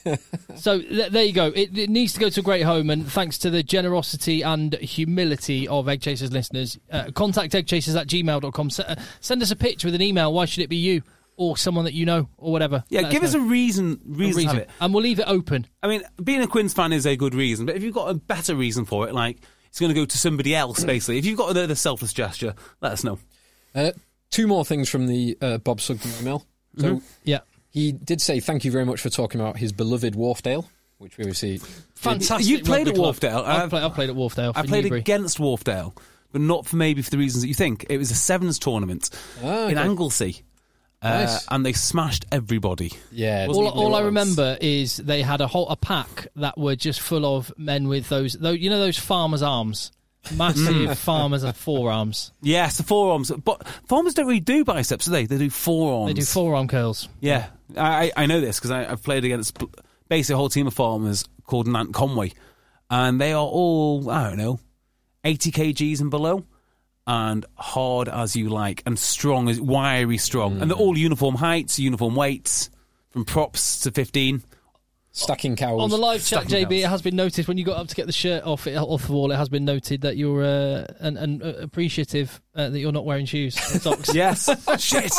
so th- there you go. It, it needs to go to a great home, and thanks to the generosity and humility of Egg Chasers listeners, uh, contact eggchasers at gmail dot com. S- uh, send us a pitch with an email. Why should it be you or someone that you know or whatever?
Yeah,
Let
give us
know.
a reason.
A
Reason, to have it.
and we'll leave it open.
I mean, being a Quins fan is a good reason, but if you've got a better reason for it, like it's going to go to somebody else, basically. If you've got another selfless gesture, let us know.
Uh, two more things from the uh, Bob Sugden email. So
Yeah.
he did say thank you very much for talking about his beloved Wharfdale, which we obviously
Fantastic.
You played
rugby
at
club.
Wharfdale.
I've,
I've-
played, I've played at Wharfdale.
I
for
played
Newbury.
against Wharfdale, but not for maybe for the reasons that you think. It was a sevens tournament
Ah,
in
okay.
Anglesey, uh,
Nice.
and they smashed everybody.
Yeah.
All,
wasn't
all I
even-
remember is they had a whole a pack that were just full of men with those, those you know, those farmers' arms, massive farmers' forearms.
Yes, the forearms. But farmers don't really do biceps, do they? They do forearms.
They do forearm curls.
Yeah, I, I know this because I've played against basically a whole team of farmers called Nant Conway, and they are all, I don't know, eighty kilograms and below, and hard as you like, and strong, as wiry strong, and they're all uniform heights, uniform weights, from props to fifteen.
Stacking cows.
On the live chat,
Stacking
J B,
cows.
it has been noted when you got up to get the shirt off it, off the wall. It has been noted that you're uh, and, and uh, appreciative uh, that you're not wearing shoes and socks.
Yes, shit.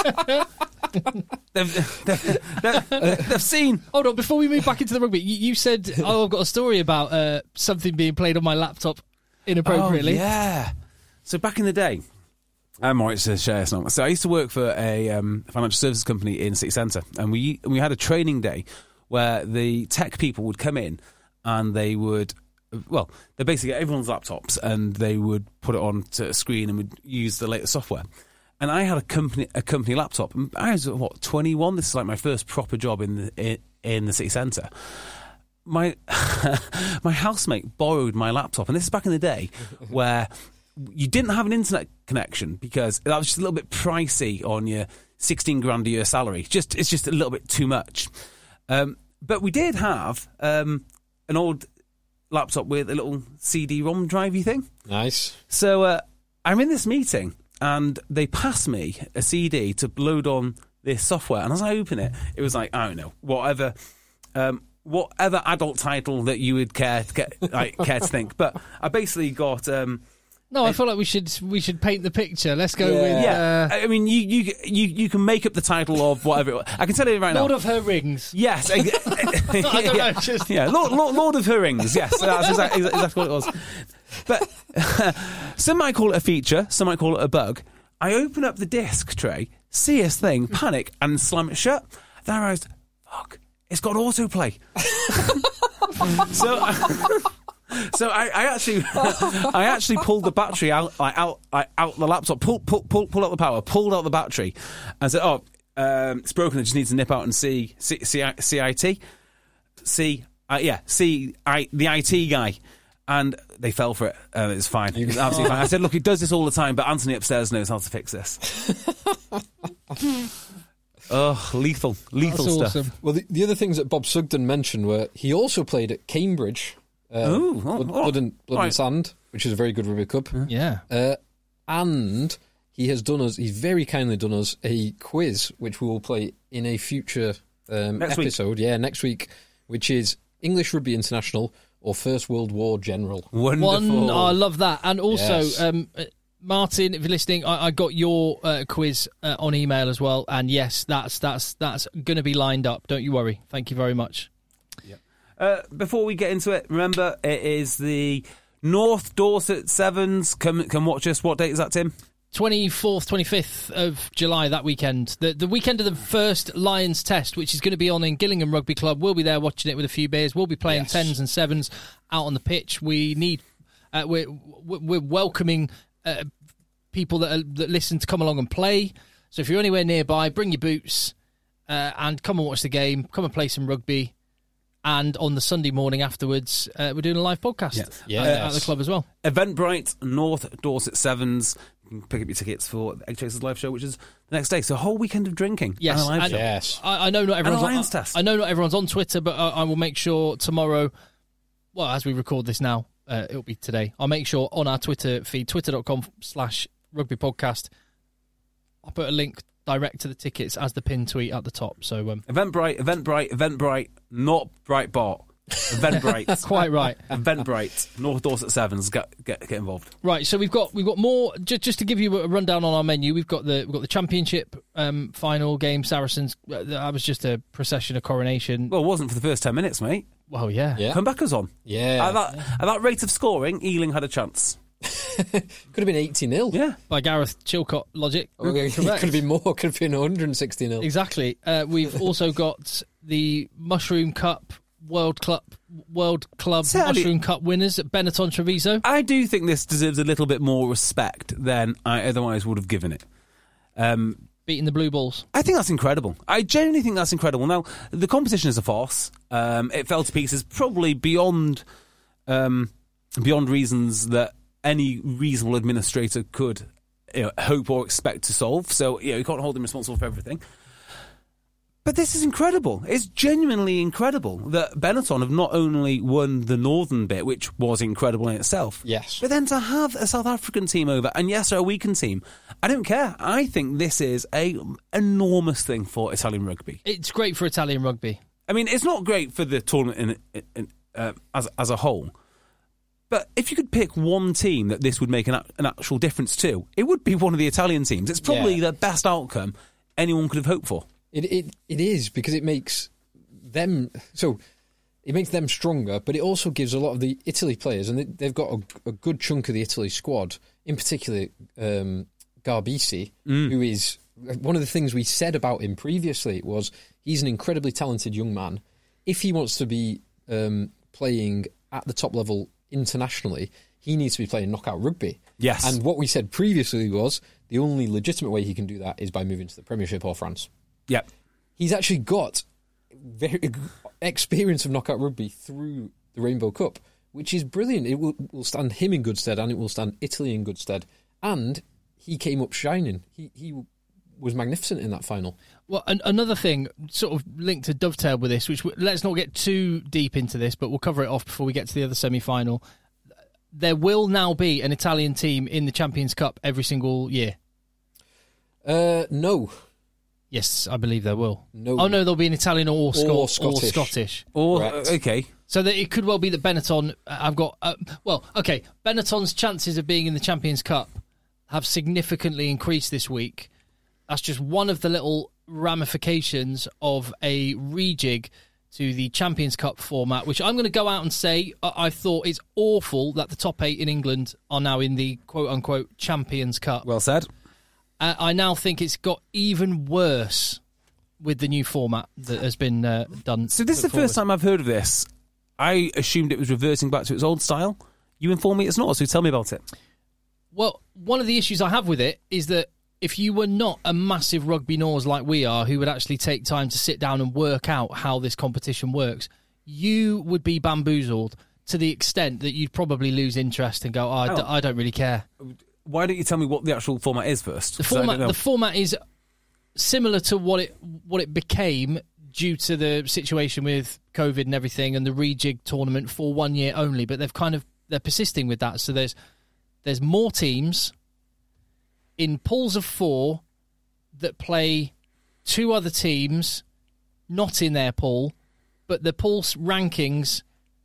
they've, they've, they've, they've seen.
Hold on, before we move back into the rugby, you, you said, "Oh, I've got a story about uh, something being played on my laptop inappropriately."
Oh, yeah. So back in the day, I'm all right to share this now. So I used to work for a um, financial services company in City Centre, and we we had a training day where the tech people would come in and they would, well, they basically get everyone's laptops and they would put it on to a screen and would use the latest software. And I had a company a company laptop. And I was what twenty-one. This is like my first proper job in the in, in the city centre. My my housemate borrowed my laptop, and this is back in the day where you didn't have an internet connection because that was just a little bit pricey on your sixteen grand a year salary. Just it's just a little bit too much. Um, but we did have um, an old laptop with a little C D ROM drivey thing.
Nice.
So uh, I'm in this meeting and they pass me a C D to load on this software, and as I open it, it was like, I don't know, whatever, um, whatever adult title that you would care to get, like, care to think. But I basically got. Um,
No, I feel like we should we should paint the picture. Let's go
Yeah.
with
yeah,
uh,
I mean, you, you you you can make up the title of whatever. It was. I can tell you right
Lord
now.
of Her Rings.
Yes, I
don't know, just-
yeah, Lord, Lord, Lord of Her Rings. Yes, that's exactly, exactly what it was. But some might call it a feature, some might call it a bug. I open up the disc tray, see this thing, panic, and slam it shut. Then I realised, fuck, it's got autoplay. so. So I, I actually, I actually pulled the battery out, like out, like out the laptop, pulled, pulled, pulled, pulled out the power, pulled out the battery, and said, "Oh, um, it's broken. I just need to nip out and see, see, see, see I T, see, uh, yeah, see, I, the I T guy." And they fell for it. And it's fine. It was absolutely fine. I said, "Look, he does this all the time, but Anthony upstairs knows how to fix this." Oh, lethal, lethal
That's
stuff.
awesome.
Well, the, the other things that Bob Sugden mentioned were he also played at Cambridge. Uh,
Ooh, oh,
Blood,
oh.
Blood and, Blood
Right.
and Sand, which is a very good rugby cup.
Yeah.
Uh, and he has done us, he's very kindly done us a quiz, which we will play in a future um,
Next week.
episode. Yeah, next week, which is English Rugby International or First World War General.
Wonderful.
One, oh, I love that. And also,
Yes.
um, uh, Martin, if you're listening, I, I got your uh, quiz uh, on email as well. And yes, that's that's that's going to be lined up. Don't you worry. Thank you very much.
Uh, before we get into it, remember it is the North Dorset Sevens. Come, come watch us. What date is that, Tim?
twenty-fourth, twenty-fifth of July, that weekend. The the weekend of the first Lions test, which is going to be on in Gillingham Rugby Club. We'll be there watching it with a few beers. We'll be playing
Yes.
tens and sevens out on the pitch. We need, uh, we're, we're welcoming uh, people that, are, that listen to come along and play. So if you're anywhere nearby, bring your boots uh, and come and watch the game. Come and play some rugby. And on the Sunday morning afterwards, uh, we're doing a live podcast
Yes.
uh,
Yes.
at the club as well.
Eventbrite, North Dorset Sevens. You can pick up your tickets for Egg Chasers live show, which is the next day. So a whole weekend of drinking.
Yes,
and a live
and
show.
Yes.
I, I know not everyone's
a
on,
Lions test.
I know not everyone's on Twitter, but I, I will make sure tomorrow. Well, as we record this now, uh, it'll be today. I'll make sure on our Twitter feed, twitter.com slash rugby podcast. I'll put a link direct to the tickets as the pinned tweet at the top. So um,
Eventbrite, Eventbrite, Eventbrite, not Breitbart. Eventbrite.
quite right.
Eventbrite, North Dorset Sevens. Get, get get involved.
Right, so we've got we've got more. Just just to give you a rundown on our menu, we've got the we've got the championship um, final game. Saracens. Uh, that was just a procession of coronation.
Well, it wasn't for the first ten minutes, mate.
Well, yeah.
Yeah.
Comebackers on.
Yeah.
At that, at that rate of scoring, Ealing had a chance.
Could have been eighty nil.
Yeah.
By Gareth Chilcott logic.
Okay, it
Correct.
could have been more. Could have been one hundred sixty nil.
Exactly. Uh, we've also got the Mushroom Cup World Club World Club
Sadly-
Mushroom Cup winners at Benetton Treviso.
I do think this deserves a little bit more respect than I otherwise would have given it. Um,
Beating the Blue Balls.
I think that's incredible. I genuinely think that's incredible. Now, the competition is a farce. Um, it fell to pieces probably beyond um, beyond reasons that any reasonable administrator could you know, hope or expect to solve. So, you know, you can't hold them responsible for everything. But this is incredible. It's genuinely incredible that Benetton have not only won the northern bit, which was incredible in itself,
Yes.
but then to have a South African team over, and yes, a weakened team, I don't care. I think this is a enormous thing for Italian rugby.
It's great for Italian rugby.
I mean, it's not great for the tournament in, in, uh, as as a whole. But if you could pick one team that this would make an, an actual difference to, it would be one of the Italian teams. It's probably
Yeah.
the best outcome anyone could have hoped for.
It, it it is because it makes them so it makes them stronger, but it also gives a lot of the Italy players, and they, they've got a, a good chunk of the Italy squad, in particular um, Garbisi,
Mm.
who is one of the things we said about him previously was he's an incredibly talented young man. If he wants to be um, playing at the top level internationally, he needs to be playing knockout rugby.
Yes.
And what we said previously was the only legitimate way he can do that is by moving to the Premiership or France.
Yep.
He's actually got very experience of knockout rugby through the Rainbow Cup, which is brilliant. It will, will stand him in good stead, and it will stand Italy in good stead. And he came up shining. He he was magnificent in that final.
Well, an, another thing, sort of linked to dovetail with this, which w- let's not get too deep into this, but we'll cover it off before we get to the other semi-final. there will now be an Italian team in the Champions Cup every single year.
Uh, no.
Yes, I believe there will.
No.
Oh, no, there'll be an Italian or, Sc-
Or
or
Scottish.
Scottish.
Or,
Correct.
okay.
So that it could well be that Benetton, uh, I've got, uh, well, okay, Benetton's chances of being in the Champions Cup have significantly increased this week. That's just one of the little ramifications of a rejig to the Champions Cup format, which I'm going to go out and say uh, I thought it's awful that the top eight in England are now in the quote-unquote Champions Cup.
Well said.
Uh, I now think it's got even worse with the new format that has been uh, done.
So this is the
put
first
forward.
time I've heard of this. I assumed it was reverting back to its old style. You inform me it's not, so tell me about it.
Well, one of the issues I have with it is that if you were not a massive rugby nose like we are, who would actually take time to sit down and work out how this competition works, you would be bamboozled to the extent that you'd probably lose interest and go, oh, I,
Oh.
d- I don't really care.
Why don't you tell me what the actual format is first?
The
'Cause I don't
format,
know.
the format is similar to what it what it became due to the situation with COVID and everything, and the rejig tournament for one year only. But they've kind of they're persisting with that. So there's there's more teams in pools of four that play two other teams not in their pool, but the pool rankings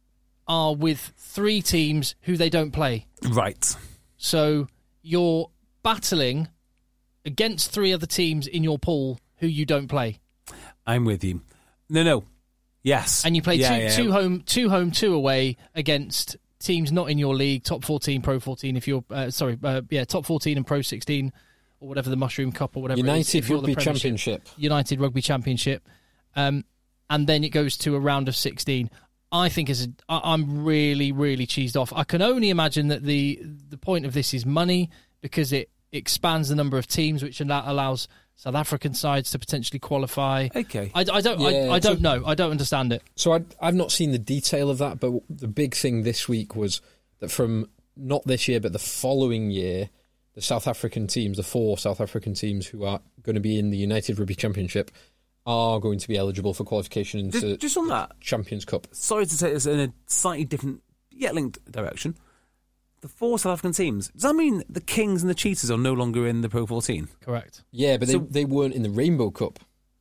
are with three teams who they don't play.
Right.
So you're battling against three other teams in your pool who you don't play,
I'm with you. No, no. Yes.
and you play
Yeah,
two,
yeah.
two home, two home, two away against teams not in your league, top fourteen, pro fourteen. If you're uh, sorry, uh, yeah, top fourteen and pro sixteen, or whatever the Mushroom Cup or whatever. it is,
United
if you're the
Rugby
Premiership.
Championship.
United Rugby Championship, um, and then it goes to a round of sixteen. I think is a, I- I'm really, really cheesed off. I can only imagine that the the point of this is money, because it expands the number of teams, which allow- allows South African sides to potentially qualify.
Okay.
I, I don't,
Yeah,
I, I don't
so-
know. I don't understand it.
So I, I've not seen the detail of that, but the big thing this week was that from not this year, but the following year, the South African teams, the four South African teams who are going to be in the United Rugby Championship, are going to be eligible for qualification into
Just, just on that,
Champions Cup.
sorry to take this in a slightly different, yet linked direction. The four South African teams, does that mean the Kings and the Cheetahs are no longer in the Pro fourteen?
Correct.
Yeah, but
So-
they, they weren't in the Rainbow Cup.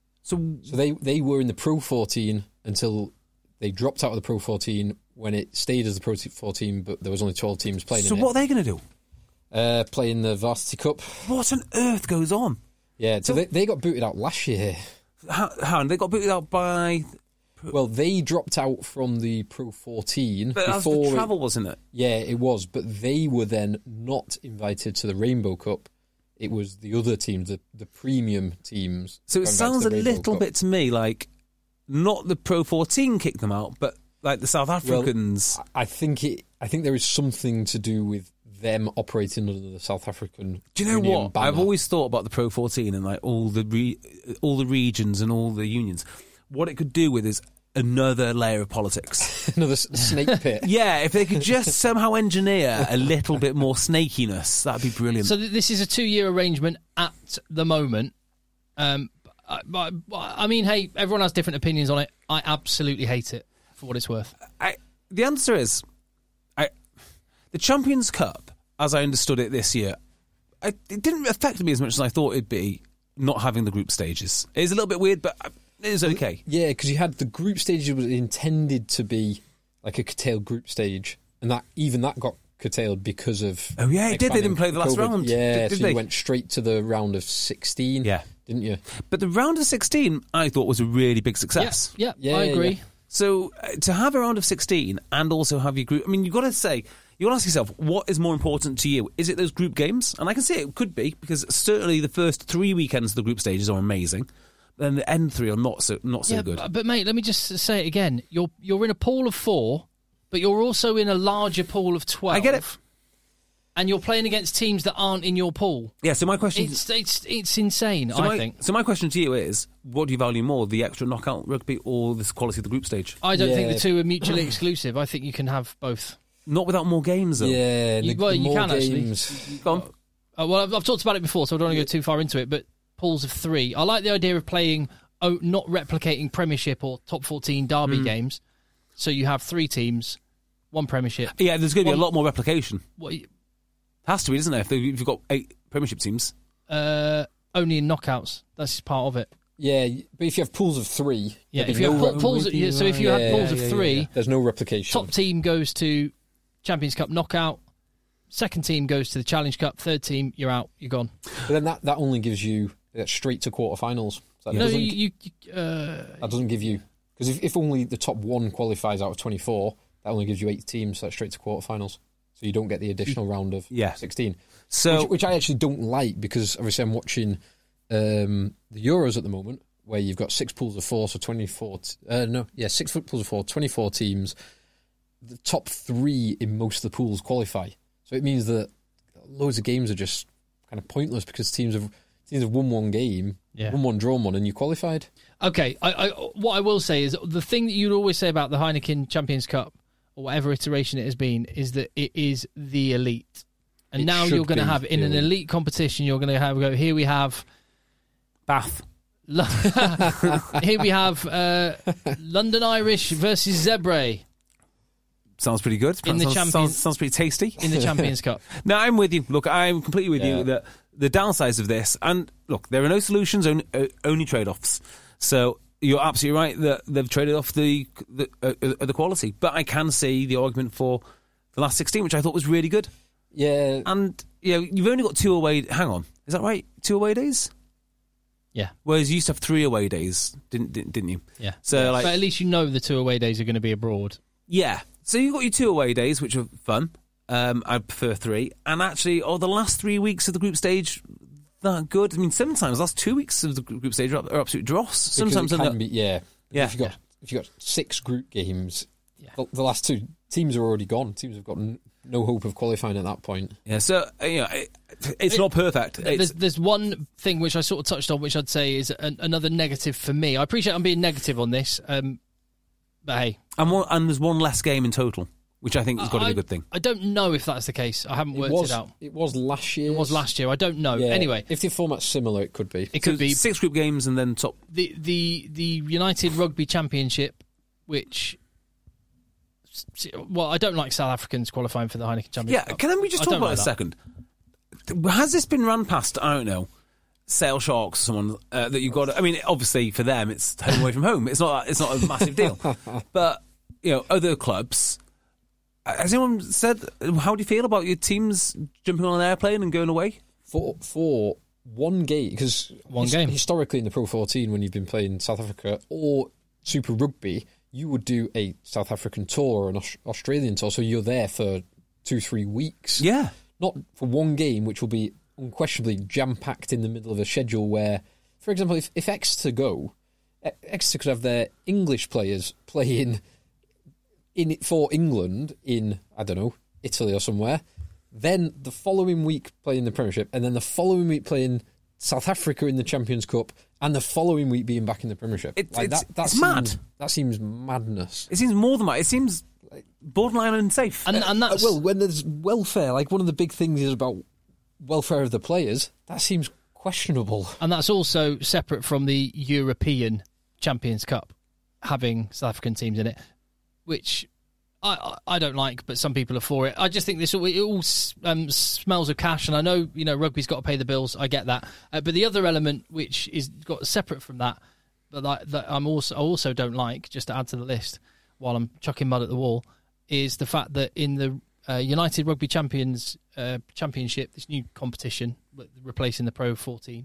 So,
So they, they were in the Pro fourteen until they dropped out of the Pro fourteen when it stayed as the Pro fourteen, but there was only twelve teams playing
so
in
what
it.
are they going to do?
Uh, playing the Varsity Cup.
What on earth goes on?
Yeah, so
So-
they, they got booted out last year.
How, how they got booted out by...
Well, they dropped out from the Pro fourteen
But that's
before.
the travel, wasn't it?
Yeah, it was, but they were then not invited to the Rainbow Cup. It was the other teams, the, the premium teams.
So it
got invited
sounds
to
a
the Rainbow
little
Cup.
bit to me like not the Pro fourteen kicked them out, but like the South Africans.
I think it. I think there is something to do with them operating under the South African.
Do you know
union
what?
banner.
I've always thought about the Pro fourteen and like all the re- all the regions and all the unions. What it could do with is another layer of politics.
another s- snake pit.
Yeah, if they could just somehow engineer a little bit more snakiness, that'd be brilliant.
So th- this is a two-year arrangement at the moment. Um, I, I, I mean, hey, everyone has different opinions on it. I absolutely hate it, for what it's worth.
I, the answer is, I, the Champions Cup, as I understood it this year, I, it didn't affect me as much as I thought it'd be. Not having the group stages, it is a little bit weird, but it is okay.
Yeah, because you had the group stage was intended to be like a curtailed group stage, and that even that got curtailed because of.
Oh, yeah, it did. They
expanding
didn't play the last
COVID.
round,
Yeah,
did- did
so
they?
you went straight to the round of sixteen.
Yeah.
didn't you?
But the round of sixteen, I thought was a really big success.
Yeah,
Yeah,
I
yeah,
agree.
yeah.
So uh, to have a round of sixteen and also have your group, I mean, you've got to say, you got to ask yourself, what is more important to you? Is it those group games? And I can see it could be, because certainly the first three weekends of the group stages are amazing. Then the end three are not so not so
yeah,
good.
But, but mate, let me just say it again. You're you're in a pool of four, but you're also in a larger pool of twelve.
I get it.
And you're playing against teams that aren't in your pool.
Yeah, so my question
It's it's it's insane.
so
I
my,
think.
So my question to you is, what do you value more, the extra knockout rugby or the quality of the group stage?
I don't think
Yeah.
the two are mutually exclusive. I think you can have both.
Not without more games, though.
Yeah,
You-
the,
well,
the
you
more
can actually.
games.
Go on.
Uh, well, I've, I've talked about it before, so I don't want to go too far into it. But pools of three. I like the idea of playing, oh, not replicating Premiership or top fourteen derby
Mm.
games. So you have three teams, one Premiership.
Yeah, there's going to be
One-
a lot more replication.
What,
Has to be, doesn't there? If, they, if you've got eight Premiership teams.
uh, only in knockouts. That's just part of it.
Yeah, but if you have pools of three,
Yeah,
there'd
if
be
you
no
have pool-
rep-
pools, yeah, so if you
Yeah,
had pools
yeah,
of
yeah,
three,
yeah. There's no replication.
top team goes to Champions Cup knockout, second team goes to the Challenge Cup, third team, you're out, you're gone.
But then that, that only gives you uh, straight to quarterfinals. So that,
No,
doesn't,
you, you uh,
that doesn't give you... Because if, if only the top one qualifies out of twenty-four, that only gives you eight teams, so that's straight to quarterfinals. So you don't get the additional round of
Yeah.
sixteen.
So,
Which, which I actually don't like, because obviously I'm watching um, the Euros at the moment, where you've got six pools of four, so twenty-four... T- uh, no, yeah, six foot pools of four, twenty-four teams. The top three in most of the pools qualify. So it means that loads of games are just kind of pointless, because teams have teams have won one game,
Yeah.
won one, drawn one, and you qualified.
Okay, I, I, what I will say is the thing that you'd always say about the Heineken Champions Cup, or whatever iteration it has been, is that it is the elite. And
It
now
should
you're going to
be
have, in
the
an
elite.
elite competition, you're going to have, go, here we have,
Bath.
here we have uh, London Irish versus Zebra
Sounds pretty good.
In the
sounds,
champion-
sounds, sounds pretty tasty.
in the Champions Cup.
No, I'm with you. Look, I'm completely with
Yeah.
you. The, the downsides of this, and look, there are no solutions, only, uh, only trade-offs. So you're absolutely right that they've traded off the the, uh, uh, the quality. But I can see the argument for the last sixteen, which I thought was really good.
Yeah,
And you know, you've only got two away. Hang on, is that right? Two away days.
Yeah,
Whereas you used to have three away days, didn't didn't, didn't you?
yeah.
So like,
But at least you know the two away days are going to be abroad.
yeah. So you've got your two away days, which are fun. Um, I prefer three. And actually, oh, the last three weeks of the group stage, that good. I mean, sometimes the last two weeks of the group stage are, are absolute dross.
because
Sometimes
it
they're
can
not-
be, yeah.
Yeah.
If you got if you got six group games,
Yeah.
the, the last two teams are already gone. Teams have got n- no hope of qualifying at that point.
Yeah, so uh, you know, it, it's not perfect.
There's,
It's,
there's one thing which I sort of touched on, which I'd say is an, another negative for me. I appreciate I'm being negative on this, um, but hey,
and, one, and there's one less game in total, which I think has got to be
I,
a good thing.
I don't know if that's the case. I haven't worked
it was
it out.
it was last year.
It was last year. I don't know.
Yeah.
Anyway,
if the format's similar, it could be.
it could
So
be
six group games and then top.
the the the United Rugby Championship, which. Well, I don't like South Africans qualifying for the Heineken Championship.
Yeah,
Cup.
can we just
I
talk
don't
about
like
it a
that.
second? Has this been run past, I don't know, Sale Sharks or someone uh, that you've got to, I mean, obviously for them it's home away from home. It's not it's not a massive deal. But, you know, other clubs, has anyone said, how do you feel about your teams jumping on an airplane and going away?
For for one game, because
One game.
historically in the Pro fourteen, when you've been playing South Africa or Super Rugby, you would do a South African tour or an Aus- Australian tour, so you're there for two, three weeks.
Yeah.
Not for one game, which will be unquestionably jam-packed in the middle of a schedule where, for example, if, if Exeter go, E- Exeter could have their English players playing in for England in, I don't know, Italy or somewhere, then the following week playing the Premiership, and then the following week playing South Africa in the Champions Cup, and the following week being back in the Premiership.
It-
like
it's-
that, that
it's
seems,
mad.
That seems madness.
It seems more than that. It seems borderline unsafe.
And and that's
Uh, well, when there's welfare, like one of the big things is about welfare of the players, that seems questionable.
and that's also separate from the European Champions Cup having South African teams in it, which I I I don't like, but some people are for it. I just think this all, it all um, smells of cash, and I know you know rugby's got to pay the bills. I get that, uh, but the other element which is got separate from that, but that, that I'm also I also don't like, just to add to the list, while I'm chucking mud at the wall, is the fact that in the uh, United Rugby Champions uh, Championship, this new competition replacing the Pro fourteen,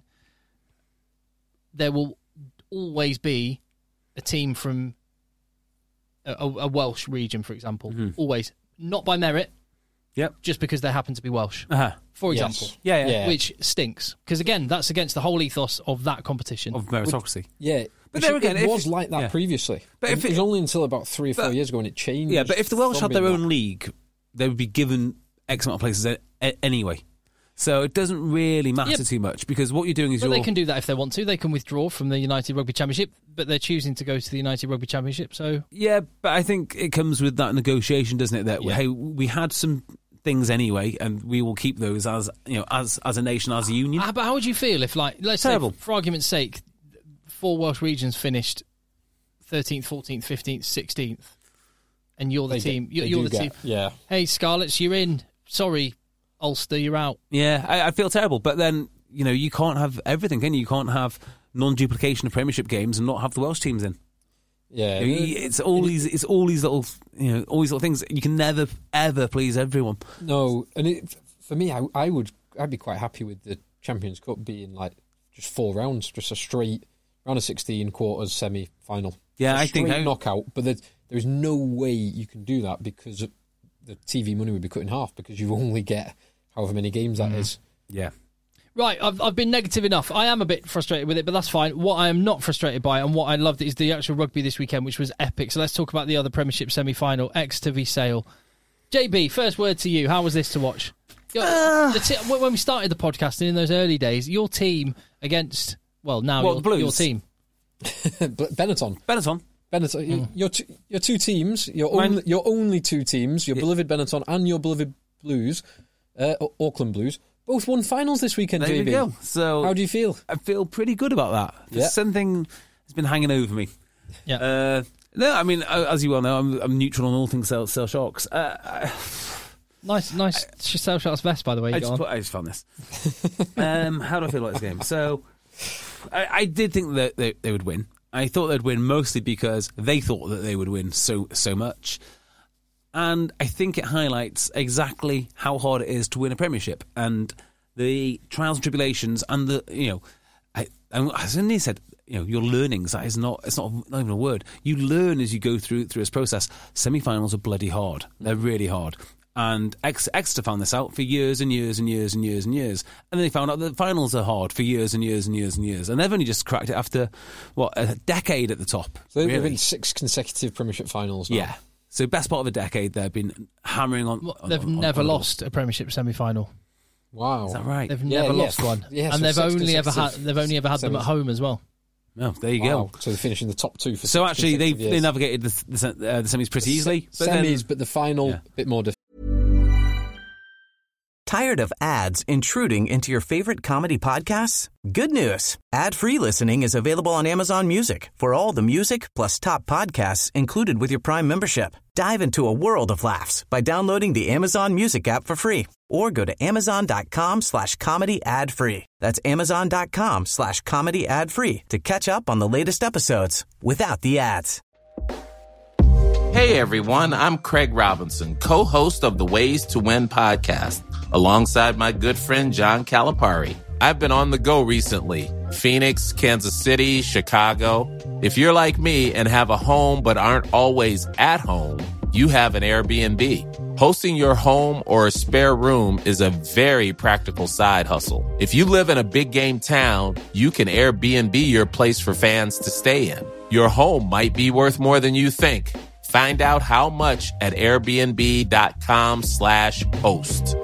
there will always be a team from a, a Welsh region, for example.
Mm-hmm.
Always. Not by merit,
Yep.
just because they happen to be Welsh,
Uh-huh.
for
Yes.
example.
Yeah, yeah.
Yeah.
Which stinks. Because, again, that's against the whole ethos of that competition.
Of meritocracy.
Yeah,
But
which
there
it,
again,
it
if-
was like that
yeah.
previously.
But
But
if
it,
it-
was only until about three or four
but-
years ago when it changed.
Yeah, but if the Welsh
from
had their
being
own
that.
league, they would be given X amount of places a- a- anyway. So it doesn't really matter
Yep.
too much, because what you're doing is
But
you're...
they can do that if they want to. They can withdraw from the United Rugby Championship, but they're choosing to go to the United Rugby Championship, so...
Yeah, but I think it comes with that negotiation, doesn't it? That
Yeah.
hey, we had some things anyway, and we will keep those as you know, as as a nation, as a union.
Ah, but how would you feel if, like, let's
Terrible.
say, for argument's sake, four Welsh regions finished thirteenth, fourteenth, fifteenth, sixteenth? and you're the
They
team.
get-
You're,
they
you're
do
the
get-
team.
yeah.
Hey, Scarlets, you're in. Sorry, Ulster, you're out.
Yeah, I, I feel terrible. But then, you know, you can't have everything, can you? You can't have non-duplication of Premiership games and not have the Welsh teams in.
Yeah,
You know, it's all these, it's all these little, you know, all these little things. You can never ever please everyone.
no, and it, for me, I, I would, I'd be quite happy with the Champions Cup being like just four rounds, just a straight round of sixteen, quarters, semi, final.
Yeah,
a
I think
straight
I-
knockout. But there, there is no way you can do that because the T V money would be cut in half because you only get however many games that is.
Yeah.
Right, I've I've been negative enough. I am a bit frustrated with it, but that's fine. What I am not frustrated by and what I loved is the actual rugby this weekend, which was epic. So let's talk about the other Premiership semi-final, Exeter v Sale. J B, first word to you. How was this to watch? Your- the t- when we started the podcast and in those early days, your team against, well, now
What,
your,
the Blues?
your team.
But Benetton,
Benetton.
Benetton, you- your two, your two teams, your
Mine-
only your only two teams, your beloved Benetton and your beloved Blues, uh, Au- Auckland Blues, both won finals this weekend.
There
J
we
B,
go. So
how do you feel?
I feel pretty good about that. There's
Yeah.
something has been hanging over me.
Yeah.
Uh, no, I mean, uh, as you well know, I'm, I'm neutral on all things Sale, Sale Sharks. Uh, I,
Nice, nice Cell Shots vest, by the way.
I
You
just,
got
put,
on.
I just found this. um, how do I feel about this game? So, I, I did think that they, they would win. I thought they'd win mostly because they thought that they would win so so much. And I think it highlights exactly how hard it is to win a Premiership and the trials and tribulations and the, you know, I, I, as Andy said, you know, your learnings, that is not, it's not, not even a word. You learn as you go through through this process. Semi-finals are bloody hard. They're really hard. And Ex- Exeter found this out for years and years and years and years and years. And then they found out that finals are hard for years and years and years and years. And they've only just cracked it after, what, a decade at the top.
So they've
really.
been six consecutive Premiership finals now.
Yeah. So best part of a decade, they've been hammering on.
Well,
on-
they've
on-
never
on the
lost a Premiership semi-final.
Wow.
Is that right?
They've
Yeah,
never
yeah.
lost one,
Yeah,
and
so
they've
six
only ever had
consecutive
they've only ever had them at
semis.
home as well.
No, there you
Wow.
go.
So they finished in the top two for
So
six
actually, they
consecutive
they
years.
navigated the, the, se- uh, the semis pretty easily. But
Semis,
then-
but the final
Yeah.
bit more difficult.
Tired of ads intruding into your favorite comedy podcasts? Good news. Ad-free listening is available on Amazon Music for all the music plus top podcasts included with your Prime membership. Dive into a world of laughs by downloading the Amazon Music app for free or go to amazon.com slash comedy ad free. That's amazon.com slash comedy ad free to catch up on the latest episodes without the ads.
Hey everyone, I'm Craig Robinson, co-host of the Ways to Win podcast, alongside my good friend John Calipari. I've been on the go recently. Phoenix, Kansas City, Chicago. If you're like me and have a home but aren't always at home, you have an Airbnb. Hosting your home or a spare room is a very practical side hustle. If you live in a big game town, you can Airbnb your place for fans to stay in. Your home might be worth more than you think. Find out how much at airbnb.com slash host.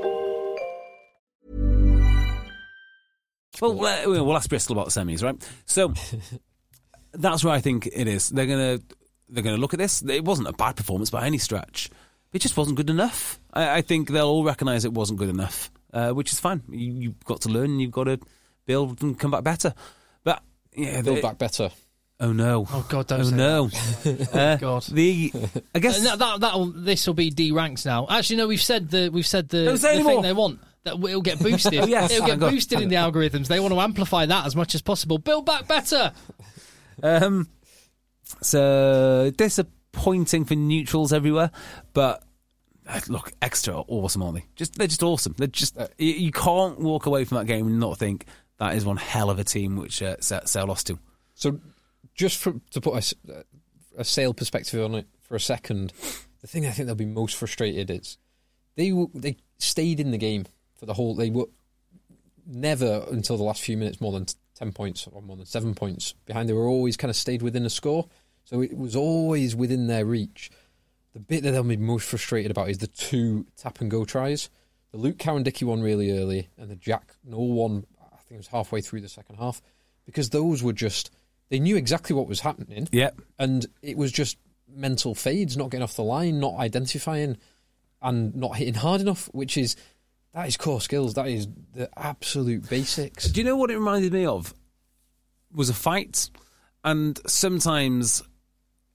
Well, uh, we'll ask Bristol about the semis, right? So that's where I think it is. They're gonna they're gonna look at this. It wasn't a bad performance by any stretch. It just wasn't good enough. I, I think they'll all recognise it wasn't good enough, uh, which is fine. You, you've got to learn. And you've got to build and come back better. But yeah,
Build
they-
back better.
Oh no!
Oh God, don't
Oh
say
no! uh,
God.
The I guess
Uh, that that that'll this will be D ranks now. Actually, no, we've said the we've said the,
Don't say
the
anymore.
thing they want that it'll get boosted.
Oh, yes,
it'll get
thank God.
boosted in the algorithms. They want to amplify that as much as possible. Build back better.
Um, so disappointing for neutrals everywhere, but uh, look, Exeter are awesome, aren't they? Just they're just awesome. They're just you, you can't walk away from that game and not think that is one hell of a team which uh, Sale lost to.
So, just for, to put a, s- a Sale perspective on it for a second, the thing I think they'll be most frustrated is they w- they stayed in the game for the whole. They were never until the last few minutes more than t- ten points or more than seven points behind. They were always kind of stayed within a score, so it was always within their reach. The bit that they'll be most frustrated about is the two tap and go tries. The Luke Cowan-Dickey one really early, and the Jack Noel one. I think it was halfway through the second half, because those were just. They knew exactly what was happening.
Yep.
And it was just mental fades, not getting off the line, not identifying, and not hitting hard enough, which is, that is core skills. That is the absolute basics.
Do you know what it reminded me of? Was a fight, and sometimes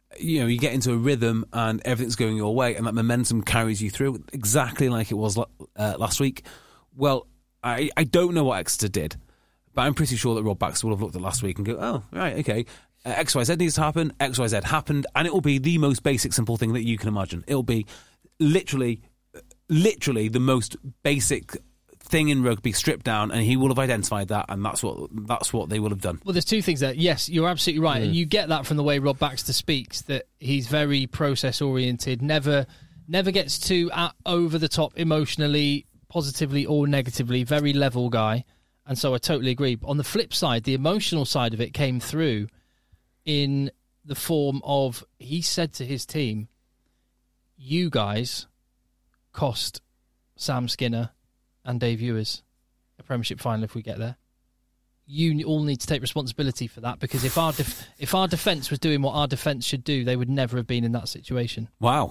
you know, you get into a rhythm and everything's going your way, and that momentum carries you through exactly like it was uh, last week. Well, I, I don't know what Exeter did, but I'm pretty sure that Rob Baxter will have looked at last week and go, oh, right, okay, uh, X Y Z needs to happen, X Y Z happened, and it will be the most basic, simple thing that you can imagine. It'll be literally, literally the most basic thing in rugby stripped down, and he will have identified that, and that's what that's what they will have done.
Well, there's two things there. Yes, you're absolutely right, mm. and you get that from the way Rob Baxter speaks, that he's very process oriented, never never gets too uh, over the top emotionally, positively or negatively, very level guy, and so I totally agree. But on the flip side, the emotional side of it came through in the form of, he said to his team, you guys cost Sam Skinner and Dave Ewers a Premiership final if we get there. You all need to take responsibility for that, because if our def- if our defence was doing what our defence should do, they would never have been in that situation.
Wow.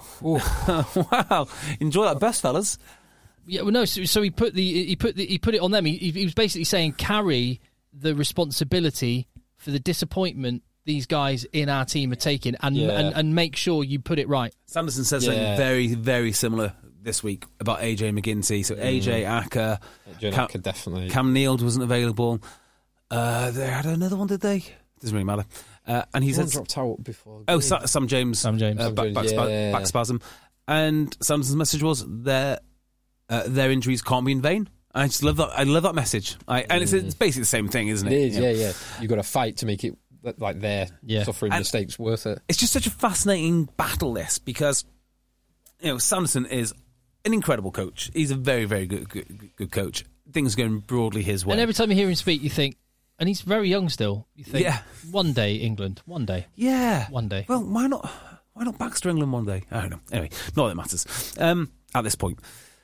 Wow. Enjoy that best, fellas.
Yeah, well, no. So, so he put the he put the, he put it on them. He, he was basically saying, carry the responsibility for the disappointment these guys in our team are taking, and
yeah.
and, and make sure you put it right.
Sanderson says
yeah.
something very, very similar this week about A J McGinty. So mm. A J, Acker,
Cam, Acker definitely.
Cam Neild wasn't available. Uh, they had another one, did they? Doesn't really matter. Uh, and he said
dropped out before.
Oh, Sa- Sam James.
Sam James.
Uh, back, back, yeah. back spasm. And Sanderson's message was their uh, their injuries can't be in vain. I just love that. I love that message. I, and mm. it's, it's basically the same thing, isn't it?
It is. Yeah, yeah. yeah. You've got to fight to make it like they're yeah. suffering and mistakes worth it.
It's just such a fascinating battle, this, because you know Sanderson is an incredible coach. He's a very, very good, good, good coach. Things are going broadly his way.
And every time you hear him speak, you think, and he's very young still, you think, yeah. one day England, one day.
Yeah.
One day.
Well, why not Why not Baxter England one day? I don't know. Anyway, not that it matters um, at this point.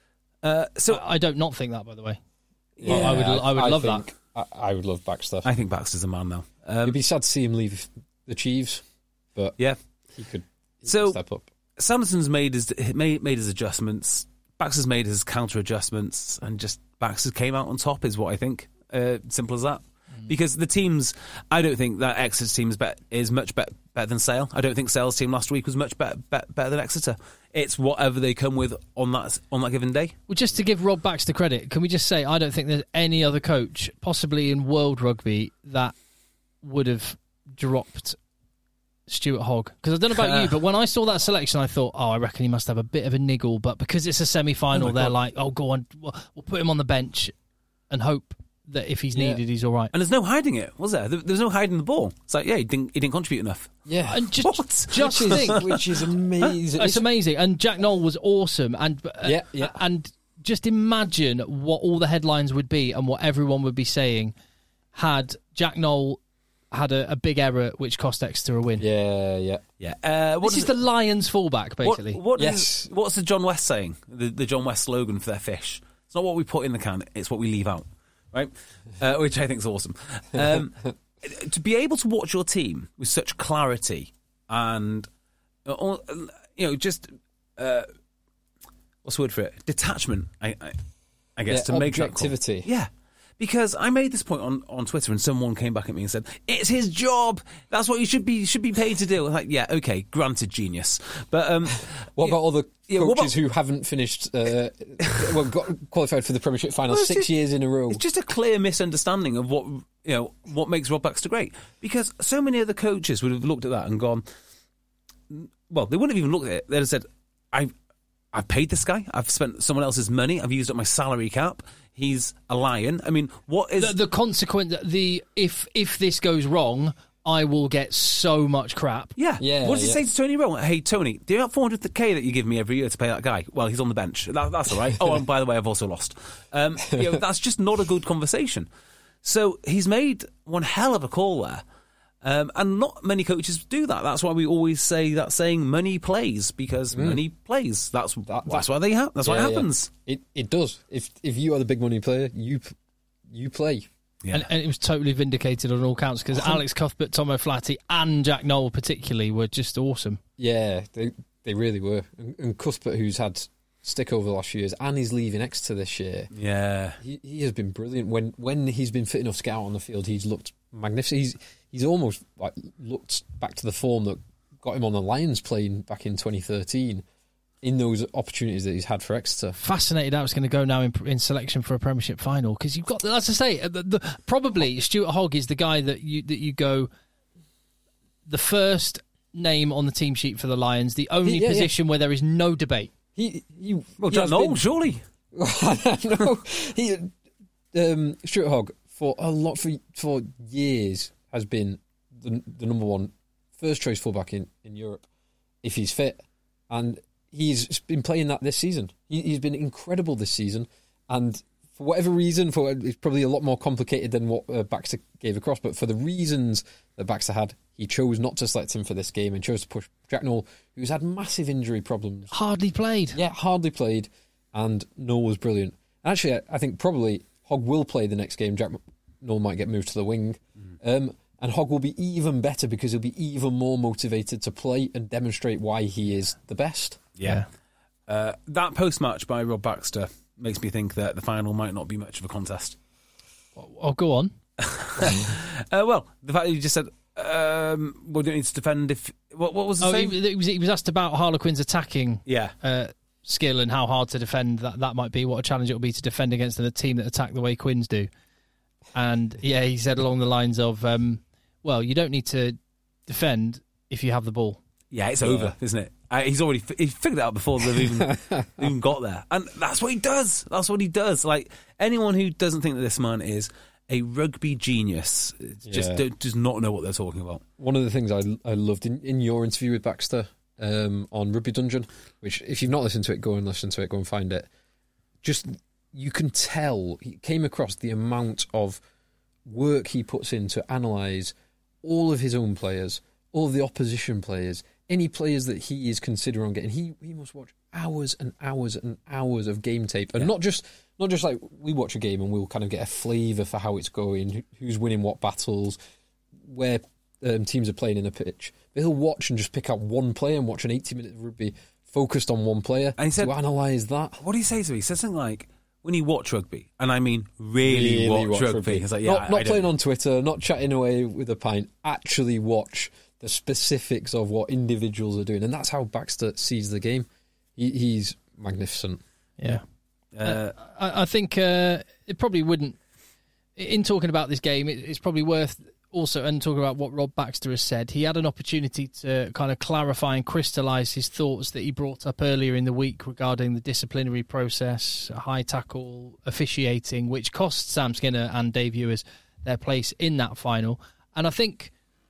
Uh, so
I, I don't not think that, by the way.
Yeah,
I would I would
I
love
think,
that.
I, I would love Baxter.
I think Baxter's a man now. Um,
It'd be sad to see him leave the Chiefs, but
yeah,
he could he
so,
could step up.
Sanderson's made his, made, made his adjustments. Baxter's made his counter adjustments, and just Baxter came out on top, is what I think. Uh, simple as that. Mm. Because the teams, I don't think that Exeter team is, bet, is much bet, better than Sale. I don't think Sale's team last week was much bet, bet, better than Exeter. It's whatever they come with on that on that given day.
Well, just to give Rob Baxter credit, can we just say I don't think there's any other coach, possibly in world rugby, that would have dropped Stuart Hogg. Because I don't know about you, but when I saw that selection, I thought, oh, I reckon he must have a bit of a niggle. But because it's a semi-final, oh they're God. like, oh, go on, we'll, we'll put him on the bench and hope that if he's needed, yeah. he's all right.
And there's no hiding it, was there? There was no hiding the ball. It's like, yeah, he didn't, he didn't contribute enough.
Yeah. And just,
what?
Just
which
think.
Is, which is amazing.
It's amazing. And Jack Noel was awesome. And uh,
yeah, yeah.
And just imagine what all the headlines would be and what everyone would be saying had Jack Noel had a, a big error which cost Exeter a win.
Yeah, yeah.
yeah. Uh, what
this is it, the Lions fullback, basically.
What, what
yes.
Is, what's the John West saying? The, the John West slogan for their fish. It's not what we put in the can, it's what we leave out. Right? Uh, which I think is awesome. Um, to be able to watch your team with such clarity and, uh, you know, just, uh, what's the word for it? Detachment, I, I, I guess,
yeah,
to make that
objectivity.
call. Yeah. Because I made this point on, on Twitter and someone came back at me and said, it's his job. That's what you should be should be paid to do. I'm like, yeah, okay, granted, genius. But um,
what about all the
yeah,
coaches
about,
who haven't finished, uh, well, got qualified for the Premiership final well, six just, years in a row?
It's just a clear misunderstanding of what you know what makes Rob Baxter great. Because so many other coaches would have looked at that and gone, well, they wouldn't have even looked at it. They'd have said, I've, I've paid this guy. I've spent someone else's money. I've used up my salary cap. He's a lion. I mean, what is
the, the consequence? The if if this goes wrong, I will get so much crap.
Yeah,
yeah.
What does
yeah.
he say to Tony Rowan? Hey, Tony, do you have four hundred k that you give me every year to pay that guy? Well, he's on the bench. That, that's all right. Oh, and by the way, I've also lost. Um, you know, that's just not a good conversation. So he's made one hell of a call there. Um, and not many coaches do that. That's why we always say that saying "money plays," because mm. money plays. That's that, that's why they ha- That's yeah, why it happens.
Yeah. It it does. If if you are the big money player, you you play.
Yeah. And, and it was totally vindicated on all counts because Alex Cuthbert, Tom O'Flaherty, and Jack Noel particularly were just awesome.
Yeah, they they really were. And, and Cuthbert, who's had stick over the last few years, and he's leaving Exeter this year.
Yeah,
he he has been brilliant. When when he's been fit enough to get out on the field, he's looked magnificent. He's he's almost like looked back to the form that got him on the Lions playing back in twenty thirteen in those opportunities that he's had for Exeter.
Fascinated how it's going to go now in, in selection for a Premiership final, because you've got, as I say, the, the, probably Stuart Hogg is the guy that you that you go the first name on the team sheet for the Lions, the only
yeah,
position
yeah.
where there is no debate.
He, he
Well,
he
Jack
has
Noel,
been-
surely.
no, he, um, Stuart Hogg for a lot for for years has been the, the number one first choice fullback in, in Europe if he's fit, and he's been playing that this season. He, he's been incredible this season, and for whatever reason, for it's probably a lot more complicated than what uh, Baxter gave across, but for the reasons that Baxter had, he chose not to select him for this game and chose to push Jack Noel, who's had massive injury problems.
Hardly played.
Yeah, hardly played, and Noel was brilliant. Actually, I think probably Hogg will play the next game. Jack Noel might get moved to the wing. Mm. Um, and Hogg will be even better because he'll be even more motivated to play and demonstrate why he is the best.
Yeah. Uh, that post-match by Rob Baxter makes me think that the final might not be much of a contest.
Oh, go on.
uh, well, the fact that you just said, um, we don't need to defend if... What, what was the
Oh,
same?
he, he was, he was asked about Harlequin's attacking
Yeah.
uh, skill and how hard to defend that, that might be, what a challenge it will be to defend against a team that attack the way Quins do. And, yeah, he said along the lines of, um, well, you don't need to defend if you have the ball.
Yeah, it's over, isn't it? Uh, he's already f- he figured it out before they've even, even got there. And that's what he does. That's what he does. Like, anyone who doesn't think that this man is a rugby genius just
Yeah.
do, does not know what they're talking about.
One of the things I, I loved in, in your interview with Baxter um, on Rugby Dungeon, which if you've not listened to it, go and listen to it, go and find it. Just, you can tell, he came across the amount of work he puts in to analyse all of his own players, all of the opposition players, any players that he is considering on getting. He he must watch hours and hours and hours of game tape, and
Yeah.
not just not just like we watch a game and we'll kind of get a flavour for how it's going, who- who's winning what battles, where um, teams are playing in a pitch. But he'll watch and just pick out one player and watch an eighty minute rugby focused on one player
And he said-
to analyse that.
What did he say to me? He said something like, when you watch rugby, and I mean really,
Really
watch, rugby. It's like, yeah,
not
I,
not
I
playing
don't-
on Twitter, not chatting away with a pint. Actually watch the specifics of what individuals are doing, and that's how Baxter sees the game. He, he's magnificent.
Yeah.
Uh,
I, I think uh, it probably wouldn't. In talking about this game, it, it's probably worth also, and talking about what Rob Baxter has said, he had an opportunity to kind of clarify and crystallise his thoughts that he brought up earlier in the week regarding the disciplinary process, high tackle, officiating, which cost Sam Skinner and Dave Ewers their place in that final. And I think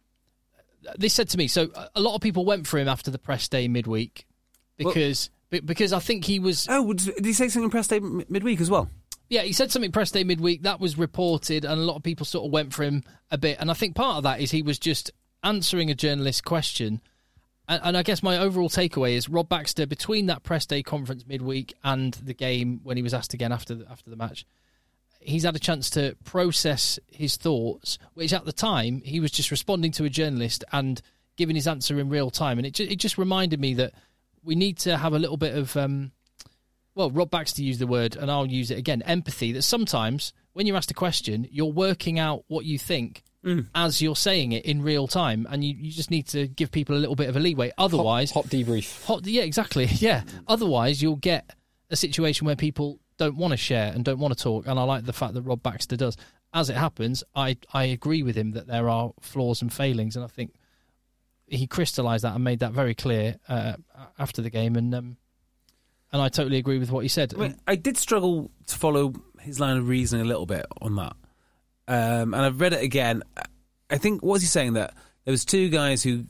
this said to me, so a lot of people went for him after the press day midweek because be- because I think he was...
oh, did he say something in press day m- midweek as well?
Yeah, he said something press day midweek. That was reported, and a lot of people sort of went for him a bit. And I think part of that is he was just answering a journalist's question. And, and I guess my overall takeaway is Rob Baxter, between that press day conference midweek and the game when he was asked again after the, after the match, he's had a chance to process his thoughts, which at the time he was just responding to a journalist and giving his answer in real time. And it just, it just reminded me that we need to have a little bit of... Um, well, Rob Baxter used the word, and I'll use it again, empathy, that sometimes when you're asked a question, you're working out what you think mm. as you're saying it in real time, and you, you just need to give people a little bit of a leeway. Otherwise...
Hot, hot debrief.
Hot, yeah, exactly, yeah. Otherwise, you'll get a situation where people don't want to share and don't want to talk, and I like the fact that Rob Baxter does. As it happens, I, I agree with him that there are flaws and failings, and I think he crystallised that and made that very clear uh, after the game, and... Um, And I totally agree with what he said.
I mean, I did struggle to follow his line of reasoning a little bit on that. Um, and I've read it again. I think, what was he saying? That there was two guys who...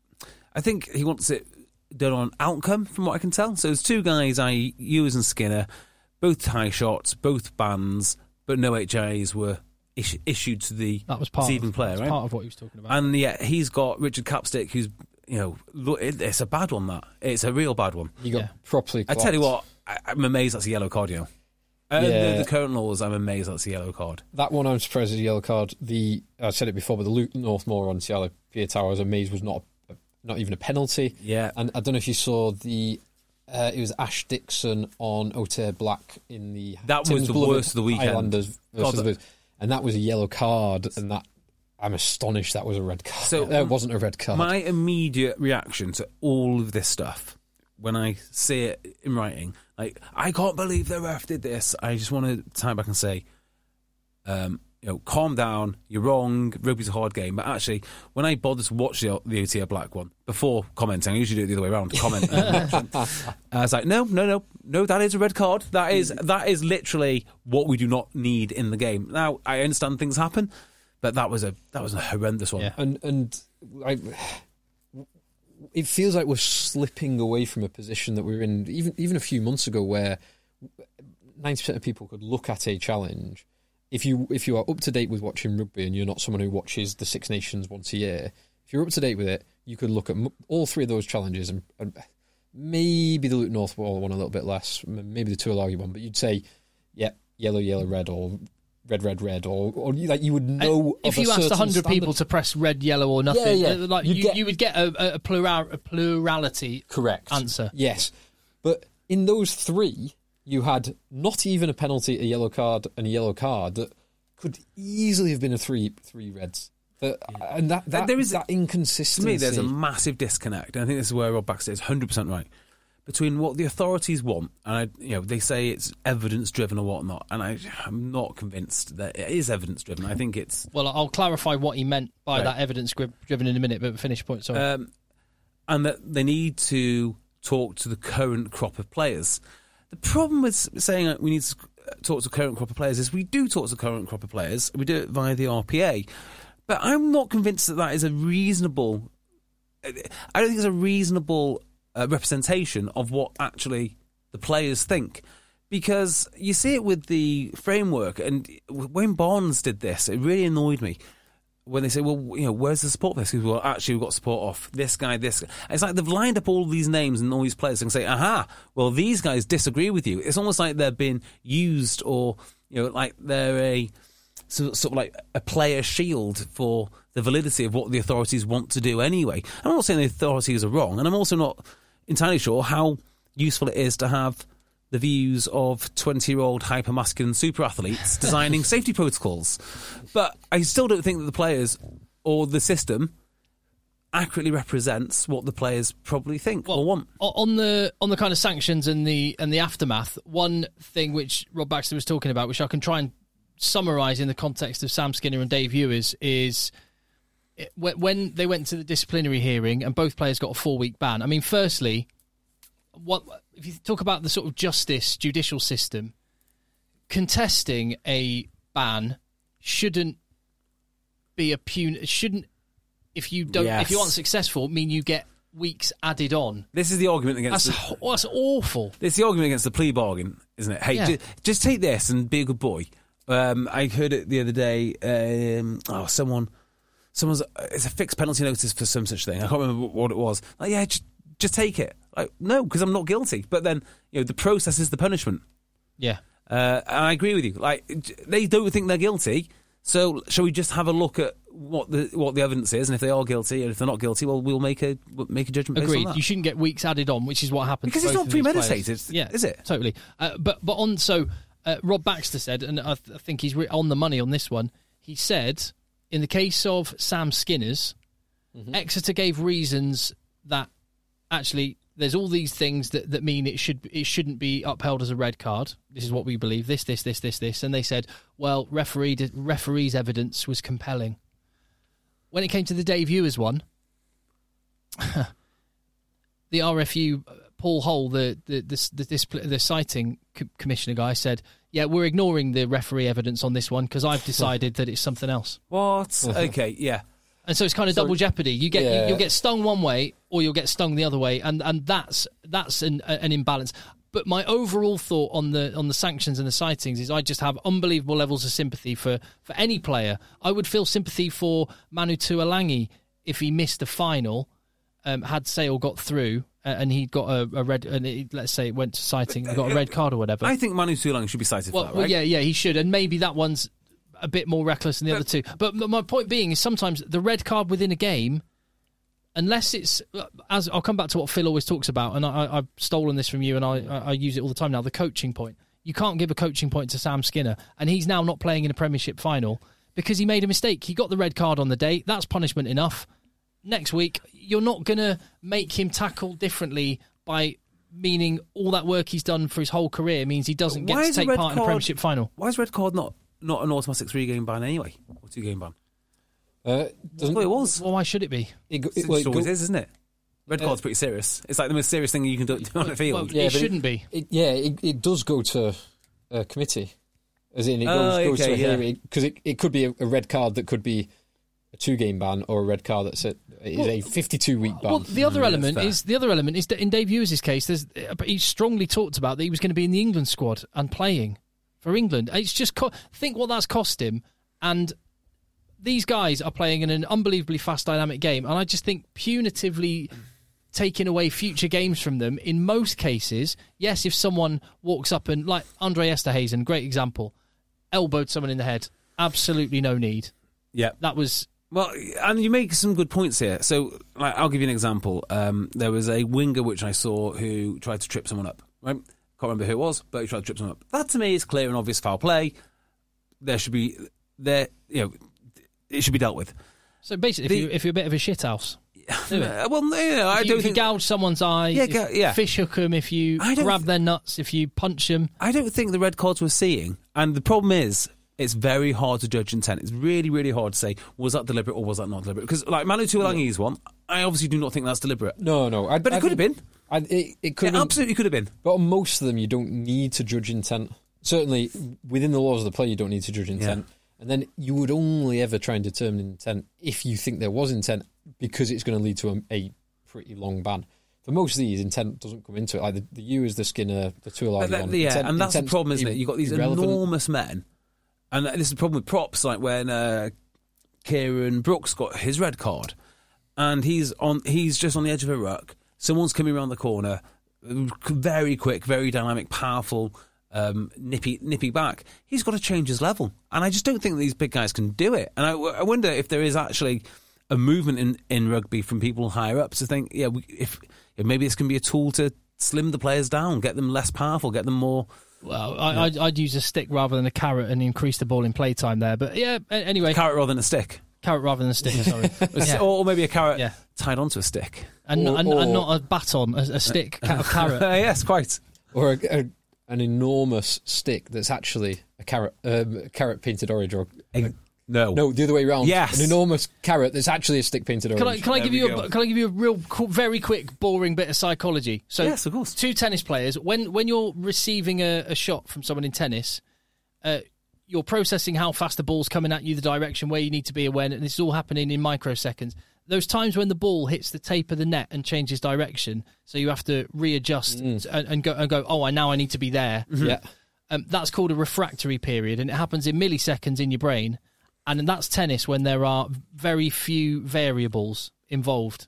I think he wants it done on outcome, from what I can tell. So there's two guys, that is. Ewers and Skinner, both tie shots, both bans, but no H I As were is- issued to the
that was part
receiving
of,
player,
that was
right?
part of what he was talking about.
And yeah, he's got Richard Capstick, who's... You know, look, it, it's a bad one, that. It's a real bad one.
You got
yeah.
properly
I
clocked.
tell you what, I, I'm amazed that's a yellow card, you know. Uh,
Yeah.
the, the current laws, I'm amazed that's a yellow card.
That one I'm surprised is a yellow card. The I said it before, but the Luke Northmore on Ciala Pietaro, I was amazed was not a, not even a penalty.
Yeah.
And I don't know if you saw the... Uh, it was Ash Dixon on Otair Black in the...
That was
Tim's
the
beloved
worst of the weekend.
Highlanders versus
God,
the, and that was a yellow card, and that I'm astonished that was a red card.
So
That wasn't a red card.
My immediate reaction to all of this stuff, when I see it in writing, like, I can't believe the ref did this. I just want to time back and say, um, you know, calm down. You're wrong. Rugby's a hard game. But actually, when I bothered to watch the, the O T A Black one before commenting, I usually do it the other way around. Comment. I was like, no, no, no, no. That is a red card. That is that is literally what we do not need in the game. Now, I understand things happen, but that was a that was a horrendous one.
Yeah. And and I, it feels like we're slipping away from a position that we were in even even a few months ago, where ninety percent of people could look at a challenge. If you if you are up to date with watching rugby and you're not someone who watches the Six Nations once a year, if you're up to date with it, you could look at m- all three of those challenges and, and maybe the Luke Northwell one a little bit less, maybe the Tuilagi one, but you'd say, yeah, yellow, yellow, red, or red, red, red, or, or like you would know.
If
of
you
a
asked one hundred
standard.
people to press red, yellow, or nothing,
Yeah, yeah.
like
You'd
you,
get-
you would get a, a, plural, a plurality
Correct.
answer.
Yes. But in those three, you had not even a penalty, a yellow card, and a yellow card that could easily have been a three three reds. That, and that, that,
There is-
that inconsistency.
To me, there's a massive disconnect, and I think this is where Rob Baxter is one hundred percent right, between what the authorities want, and I, you know, they say it's evidence-driven or whatnot, and I, I'm not convinced that it is evidence-driven. I think it's...
Well, I'll clarify what he meant by
Right.
that evidence-driven in a minute, but finish point, sorry.
Um, and that they need to talk to the current crop of players. The problem with saying that we need to talk to the current crop of players is we do talk to the current crop of players. We do it via the R P A. But I'm not convinced that that is a reasonable... I don't think it's a reasonable uh, representation of what actually the players think. Because you see it with the framework, and when Barnes did this, it really annoyed me. When they say, well, you know, where's the support for this? Because, well, actually, we've got support off this guy, this guy. It's like they've lined up all these names and all these players and say, aha, well, these guys disagree with you. It's almost like they're being used, or, you know, like they're a sort of like a player shield for the validity of what the authorities want to do anyway. I'm not saying the authorities are wrong, and I'm also not entirely sure how useful it is to have the views of twenty-year-old hyper-masculine super athletes designing safety protocols. But I still don't think that the players or the system accurately represents what the players probably think
Well,
or want.
o- On the on the kind of sanctions and the and the aftermath, one thing which Rob Baxter was talking about, which I can try and summarise in the context of Sam Skinner and Dave Ewers, is it, when when they went to the disciplinary hearing and both players got a four-week ban. I mean, firstly, what if you talk about the sort of justice judicial system, contesting a ban shouldn't be a pun shouldn't if you don't
Yes.
if you aren't successful mean you get weeks added on.
This is the argument against
That's
the,
ho- that's awful.
it's the argument against the plea bargain, isn't it? Hey,
Yeah.
ju- just take this and be a good boy. Um, I heard it the other day. Um, oh, someone, someone's it's a fixed penalty notice for some such thing. I can't remember what it was. Like, yeah, just just take it. Like, no, because I'm not guilty. But then, you know, the process is the punishment.
Yeah.
Uh, and I agree with you. Like, j- they don't think they're guilty. So, shall we just have a look at what the what the evidence is, and if they are guilty, and if they're not guilty, well, we'll make a we'll make a judgment. Based
Agreed.
on that.
You shouldn't get weeks added on, which is what happened.
Because
to
it's
both
not
of these
premeditated,
players. Yeah,
is it?
Totally. Uh, but but on so uh, Rob Baxter said, and I, th- I think he's re- on the money on this one. He said, in the case of Sam Skinner's,
Mm-hmm.
Exeter gave reasons that actually there's all these things that, that mean it should it shouldn't be upheld as a red card. This is what we believe. This this this this this, and they said, well, referee referee's evidence was compelling. When it came to the Dave Ewers one, the R F U, Paul Hole, the the the, the, the, the citing co- commissioner guy, said, yeah, we're ignoring the referee evidence on this one because I've decided that it's something else.
What? Okay, yeah.
And so it's kind of
So-
double jeopardy. You get
Yeah.
you, you'll get stung one way or you'll get stung the other way, and, and that's that's an an imbalance. But my overall thought on the on the sanctions and the sightings is I just have unbelievable levels of sympathy for, for any player. I would feel sympathy for Manu Tuilagi if he missed the final, um, had Sale got through, uh, and he got a, a red, and it, let's say it went to citing, and got a red card or whatever.
I think Manu Tuilagi should be cited
Well,
for that,
well,
right?
yeah, yeah, he should, and maybe that one's a bit more reckless than the other two. But m- my point being is sometimes the red card within a game, unless it's as I'll come back to what Phil always talks about, and I, I've stolen this from you, and I, I, I use it all the time now. The coaching point. You can't give a coaching point to Sam Skinner, and he's now not playing in a Premiership final because he made a mistake. He got the red card on the day. That's punishment enough. Next week, you're not going to make him tackle differently by meaning all that work he's done for his whole career means he doesn't get
Why
to
is a
take
red
part in a
card-
Premiership final.
Why is red card not, not an automatic three-game ban anyway? Or two-game ban?
Uh,
That's what it was.
Well, why should it be?
It, go-
It,
it, well, it
always
go-
is, isn't it? Red card's pretty serious. It's like the most serious thing you can do, do on a field.
Well,
Yeah,
it
but
shouldn't be.
It, yeah, it, it does go to a committee, as in it goes,
Oh,
goes
okay,
to a
yeah.
hearing, because it, it could be a, a red card that could be a two-game ban, or a red card that's a, is
Well,
a fifty-two week ban.
Well, the other
Mm,
element
that's fair.
is the other element is that in Dave Ewers' case, there's he strongly talked about that he was going to be in the England squad and playing for England. It's just co- think what that's cost him, and these guys are playing in an unbelievably fast, dynamic game, and I just think punitively taking away future games from them in most cases. Yes, if someone walks up and, like Andre Esterhazen, great example, elbowed someone in the head, absolutely no need.
Yeah.
That was.
Well, and you make some good points here. So, like, I'll give you an example. Um, there was a winger which I saw who tried to trip someone up. Right? Can't remember who it was, but he tried to trip someone up. That to me is clear and obvious foul play. There should be there. You know, it should be dealt with.
So basically,
The-
if, you, if you're a bit of a shithouse, do it.
Uh, well, no, no, I
If you,
don't
if you
think.
gouge someone's eye,
Yeah,
if
go- yeah.
fish hook them, if you
I don't
grab
th-
their nuts, if you punch them.
I don't think the red cards we're seeing, and the problem is, it's very hard to judge intent. It's really, really hard to say, was that deliberate or was that not deliberate? Because, like, Manu Tuolangi's one, I obviously do not think that's deliberate.
No, no. I,
But it
I
could have
think-
been.
I, it, it could
It
have
absolutely could have been.
But on most of them, you don't need to judge intent. Certainly, within the laws of the play, you don't need to judge intent. And then you would only ever try and determine intent if you think there was intent, because it's going to lead to a, a pretty long ban. For most of these, intent doesn't come into it. Like the, the Ewers, the Skinner, the Tuolagi
But that-
one.
yeah,
intent-
and that's the
intent's
problem, isn't it? You've got these
irrelevant.
enormous men, and this is the problem with props. Like when uh, Kieran Brooks got his red card, and he's on, he's just on the edge of a ruck. Someone's coming around the corner, very quick, very dynamic, powerful, um, nippy, nippy back. He's got to change his level, and I just don't think these big guys can do it. And I, I wonder if there is actually a movement in, in rugby from people higher up to think, yeah, we, if, if maybe this can be a tool to slim the players down, get them less powerful, get them more.
Well, I, I'd, I'd use a stick rather than a carrot and increase the ball in play time there. But yeah, a- anyway,
Carrot rather than a stick.
carrot rather than a stick. Sorry, yeah.
Or maybe a carrot
Yeah.
tied onto a stick.
and,
or-
and,
or-
and not a baton, a, a stick, ca- a carrot.
Yes, quite.
Or a, a, an enormous stick that's actually a carrot, um, a carrot painted orange, or
Egg- No.
no, the other way around.
Yes.
An enormous carrot that's actually a stick painted
Can I,
orange.
can I
There
give
we
you
go.
a, can I give you a real qu- very quick boring bit of psychology? So
Yes, of course.
Two tennis players, when when you're receiving a, a shot from someone in tennis, uh, you're processing how fast the ball's coming at you, the direction where you need to be aware, and this is all happening in microseconds. Those times when the ball hits the tape of the net and changes direction, so you have to readjust and, and go and go. Oh, I now I need to be there.
Yeah.
Um, that's called a refractory period, and it happens in milliseconds in your brain. And that's tennis when there are very few variables involved.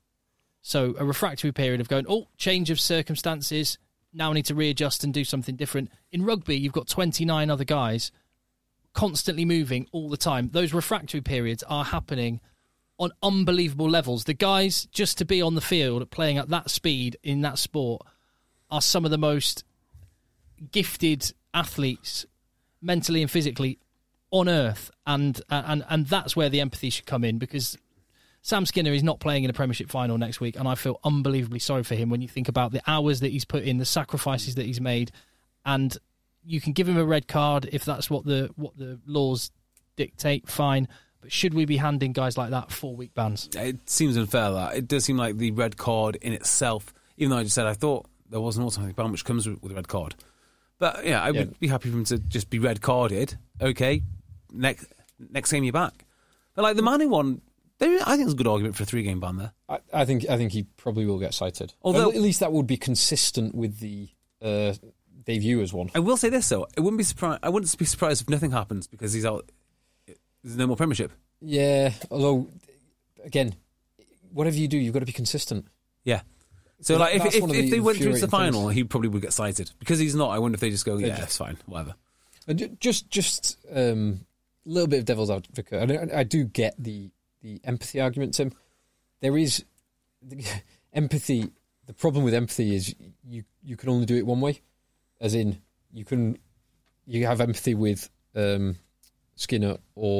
So a refractory period of going, oh, change of circumstances, now I need to readjust and do something different. In rugby, you've got twenty-nine other guys constantly moving all the time. Those refractory periods are happening on unbelievable levels. The guys, just to be on the field playing at that speed in that sport, are some of the most gifted athletes, mentally and physically, on earth. And and and that's where the empathy should come in, because Sam Skinner is not playing in a Premiership final next week, and I feel unbelievably sorry for him when you think about the hours that he's put in, the sacrifices that he's made, and you can give him a red card if that's what the what the laws dictate, fine. But should we be handing guys like that four-week bans?
It seems unfair, that. It does seem like the red card in itself, even though I just said I thought there was an automatic ban which comes with a red card. But yeah, I
Yeah.
would be happy for him to just be red carded. Okay, next next game you're back. But like the Manu one, there, I think there's a good argument for a three game ban there.
I, I think I think he probably will get cited.
Although-
at least that would be consistent with the uh, Dave Ewers one.
I will say this though, it wouldn't be surprised. I wouldn't be surprised if nothing happens because he's out. There's no more Premiership.
Yeah, although again, whatever you do, you've got to be consistent.
Yeah. So
That-
like if
that's
if,
one of
if
the
they went through to the
infuriating
final,
things.
he probably would get cited because he's not. I wonder if they just go, yeah,
just-
it's fine, whatever.
And ju- just just um, a little bit of devil's advocate. I, I do get the the empathy argument, Tim. There is the, empathy. The problem with empathy is you you can only do it one way, as in you can you have empathy with um, Skinner or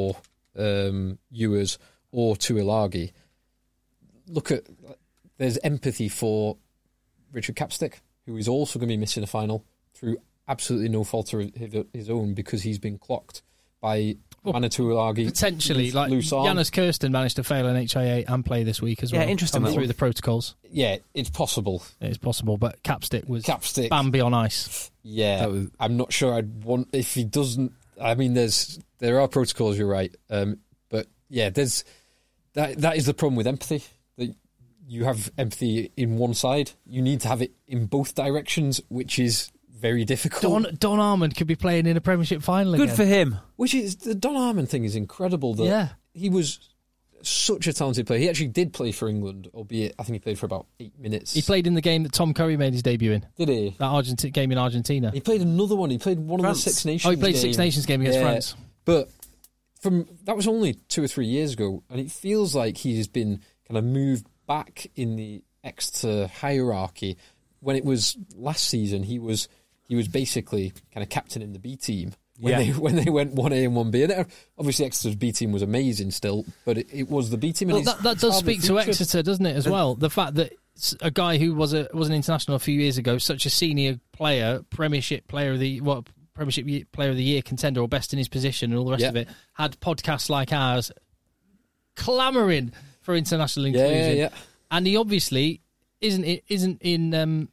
um, Ewers or Tuilagi, look at there's empathy for Richard Capstick, who is also going to be missing a final through absolutely no fault of his own because he's been clocked by well, Manu Tuilagi.
Potentially,
loose,
like
loose arm.
Janis Kirsten managed to fail an H I A and play this week as well.
Yeah, interesting.
Through the protocols.
Yeah, it's possible.
It's possible, but Capstick was
Capstick.
Bambi on ice.
Yeah,
was,
I'm not sure I'd want if he doesn't. I mean, there's there are protocols. You're right, um, but yeah, there's that. That is the problem with empathy. That you have empathy in one side, you need to have it in both directions, which is very difficult.
Don Don Armand could be playing in a Premiership final.
Good
again.
for him.
Which is the Don Armand thing is incredible. That
Yeah.
he was such a talented player. He actually did play for England, albeit I think he played for about eight minutes.
He played in the game that Tom Curry made his debut in.
Did he?
That Argenti- game in Argentina.
He played another one. He played one
France.
of the Six Nations.
Oh, he played
game.
Six Nations game against
Yeah.
France.
But from that was only two or three years ago, and it feels like he's been kind of moved back in the Exeter hierarchy. When it was last season, he was he was basically kind of captain in the B team when
Yeah.
they when they went one A and one B. And obviously Exeter's B team was amazing still, but it, it was the B team. And
Well,
he's-
that, that
he's
does
hardly
speak to
featured.
Exeter, doesn't it, as well? The fact that s- a guy who was a was an international a few years ago, such a senior player, Premiership player of the what Premiership ye- player of the year contender or best in his position and all the rest
Yeah.
of it, had podcasts like ours clamouring for international
Yeah,
inclusion.
yeah.
And he obviously isn't isn't in um,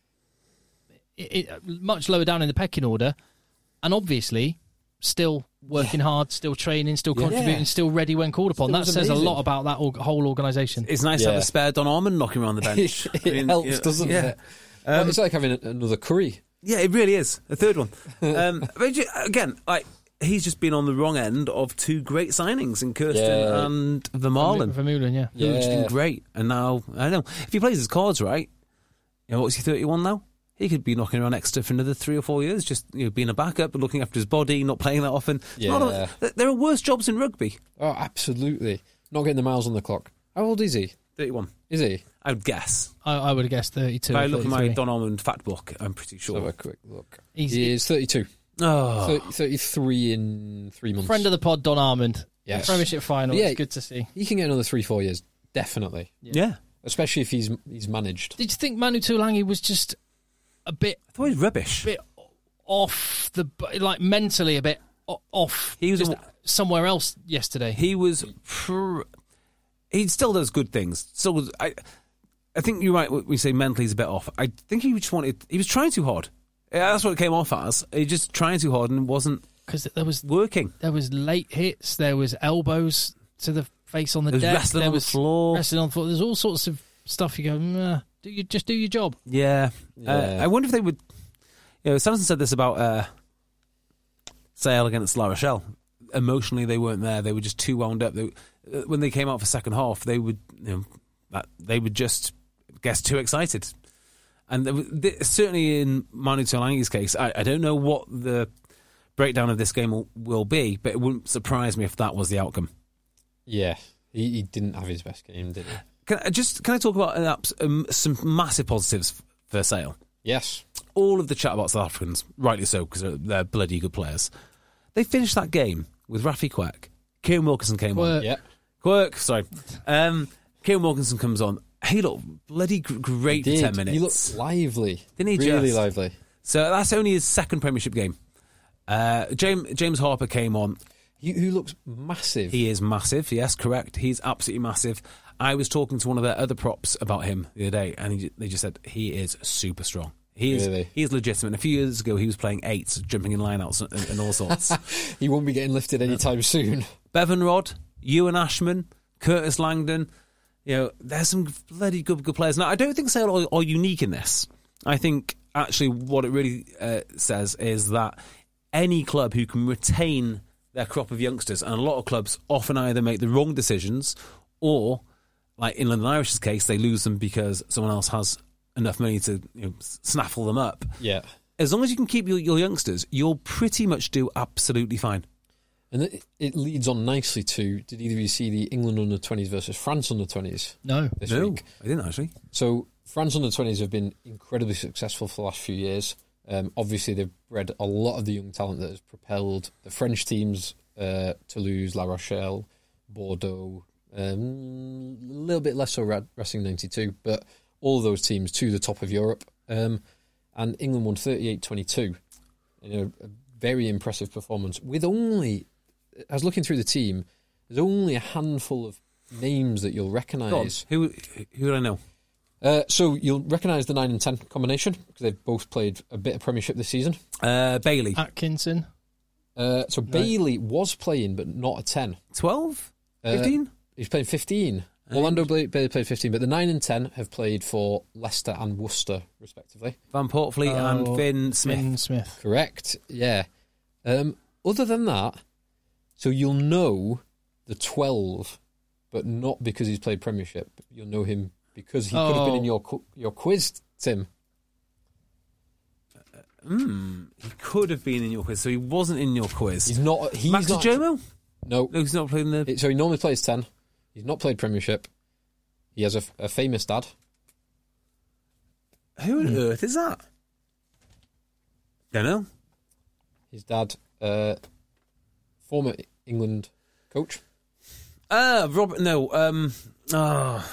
it, it, much lower down in the pecking order, and obviously still working hard, still training, still
Yeah.
contributing,
Yeah.
still ready when called upon.
Still
That
was
says a
amazing.
lot about that org- whole organisation.
It's nice to have
Yeah.
a spare Don Armand knocking around the bench.
it
I mean,
helps,
you know,
doesn't
yeah.
it? Well, it's like having a, another Curry.
Yeah, it really is. A third one. um, but ju- again, like he's just been on the wrong end of two great signings in Kirsten
Yeah.
and Vermaelen.
Vermeulen, yeah.
Who've just
Yeah.
been great. And now, I don't know, if he plays his cards right, you know, what's he, thirty-one now? He could be knocking around Exeter for another three or four years, just you know, being a backup, but looking after his body, not playing that often. It's not a-
Yeah.
there are worse jobs in rugby.
Oh, absolutely. Not getting the miles on the clock. How old is he?
thirty-one,
Is he?
I would guess.
I, I would have guessed thirty-two.
If I
or
look at my
thirty-three.
Don Armand fact book, I'm pretty
Let's have
sure.
a quick look.
He's-
he is thirty-two.
Oh,
thirty, thirty-three in three months.
Friend of the pod, Don Armand.
Yes.
Premiership final.
Yeah.
It's good to see.
He can get another three, four years. Definitely.
yeah.
Especially if he's he's managed.
Did you think Manu Tuilagi was just a bit,
I thought he was rubbish.
bit off the, like mentally a bit o- off?
He was
just
a-
somewhere else yesterday.
He was. Pr- he still does good things. Still, I. I think you're right when we say mentally he's a bit off. I think he just wanted. He was trying too hard. Yeah, that's what it came off as. He just trying too hard and wasn't
Because there was
working.
there was late hits, there was elbows to the face on the
There was
deck,
wrestling
there
on the
was
floor.
wrestling on the floor. There's all sorts of stuff. You go, nah, do you just do your job?
Yeah.
Yeah.
Uh, I wonder if they would. You know, Samson said this about uh, Sale against La Rochelle. Emotionally, they weren't there. They were just too wound up. They, uh, when they came out for second half, they would, you know, that, they would just guess too excited. And there was, th- certainly in Manu Tuilagi's case, I, I don't know what the breakdown of this game will, will be, but it wouldn't surprise me if that was the outcome.
Yeah. He, he didn't have his best game, did he?
Can I just can I talk about uh, um, some massive positives for Sale?
Yes.
All of the chat about South Africans, rightly so, because they're, they're bloody good players. They finished that game with Rafi Quirk. Kieran Wilkinson came
Quirk.
on.
Yeah.
Quirk, sorry. Um, Kieran Wilkinson comes on. He looked bloody gr- great
He
for
did.
ten minutes.
He looked lively.
Didn't he
Really
just?
lively.
So that's only his second Premiership game. Uh, James, James Harper came on.
He, who looks massive.
He is massive. Yes, correct. He's absolutely massive. I was talking to one of their other props about him the other day, and he, they just said he is super strong. He is
Really?
he is legitimate. A few years ago, he was playing eights, jumping in lineouts and, and all sorts.
He won't be getting lifted anytime soon.
Bevan Rod, Ewan Ashman, Curtis Langdon. You know, there's some bloody good, good players. Now, I don't think Sale are, are unique in this. I think actually what it really uh, says is that any club who can retain their crop of youngsters, and a lot of clubs often either make the wrong decisions or, like in London Irish's case, they lose them because someone else has enough money to you know, snaffle them up.
Yeah.
As long as you can keep your, your youngsters, you'll pretty much do absolutely fine.
And it, it leads on nicely to, did either of you see the England under twenties versus France under twenties
No.
this
no,
week?
I didn't actually.
So France under twenties have been incredibly successful for the last few years. Um, obviously, they've bred a lot of the young talent that has propelled the French teams, uh, Toulouse, La Rochelle, Bordeaux, um, a little bit less so Racing ninety-two, but all those teams to the top of Europe. Um, and England won thirty-eight twenty-two. You know, a very impressive performance. With only, I was looking through the team, there's only a handful of names that you'll recognise.
Who who do I know?
Uh, so you'll recognise the nine and ten combination because they've both played a bit of Premiership this season.
Uh, Bailey.
Atkinson.
Uh, so no. Bailey was playing, but not a ten.
twelve? fifteen?
Uh, he's playing fifteen. Orlando Bailey played fifteen, but the nine and ten have played for Leicester and Worcester, respectively.
Van Portfleet
oh,
and Finn Smith.
Finn Smith.
Correct, yeah. Um, other than that, so you'll know the twelve, but not because he's played Premiership. You'll know him because he
oh.
could have been in your your quiz, Tim.
Hmm, he could have been in your quiz, so he wasn't in your quiz.
He's not. He's
Max
not.
Jomo?
No,
no, he's not playing the.
So he normally plays ten. He's not played Premiership. He has a, a famous dad.
Who on mm. earth is that? Don't know.
His dad, uh, former England coach.
Ah, uh, Robert. No. Um. Oh.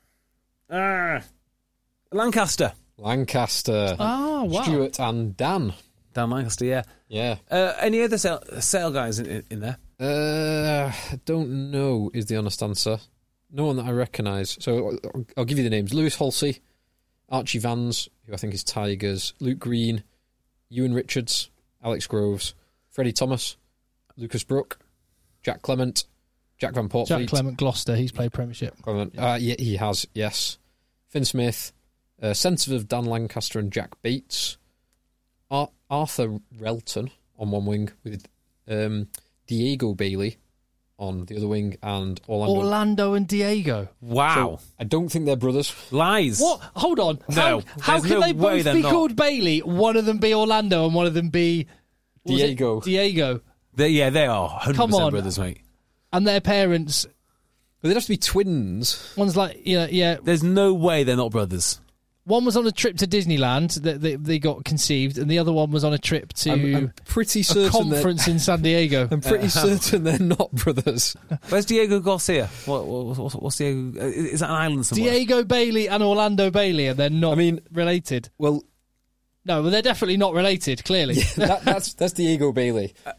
Ah. Lancaster.
Lancaster.
Oh, wow.
Stuart and Dan.
Dan Lancaster, yeah.
Yeah.
Uh, any other sale, sale guys in, in there?
Uh, I don't know is the honest answer. No one that I recognise. So I'll, I'll give you the names. Lewis Halsey, Archie Vans, who I think is Tigers, Luke Green, Ewan Richards, Alex Groves, Freddie Thomas, Lucas Brooke, Jack Clement, Jack Van Portfleet.
Jack Clement, Gloucester, he's played Premiership.
Clement. Yeah. Uh, yeah, he has, yes. Finn Smith, uh, sensitive Dan Lancaster and Jack Bates, Ar- Arthur Relton on one wing with um, Diego Bailey on the other wing and Orlando.
Orlando and Diego.
Wow.
So I don't think they're brothers.
Lies.
What? Hold on.
No.
How, how can
no
they both be
not.
called Bailey, one of them be Orlando and one of them be...
Diego.
Diego.
They, yeah, they are one hundred percent
Come on.
brothers, mate.
And their parents...
But they'd have to be twins.
One's like, you know, yeah.
There's no way they're not brothers.
One was on a trip to Disneyland that they, they got conceived, and the other one was on a trip to
I'm, I'm pretty
a
certain
conference in San Diego.
I'm pretty certain they're not brothers.
Where's Diego Garcia? What, what, what, what's Diego? Is that an island somewhere?
Diego Bailey and Orlando Bailey, and they're not I mean, related.
Well,
no, well, they're definitely not related. Clearly,
yeah, that, that's that's Diego Bailey. Uh,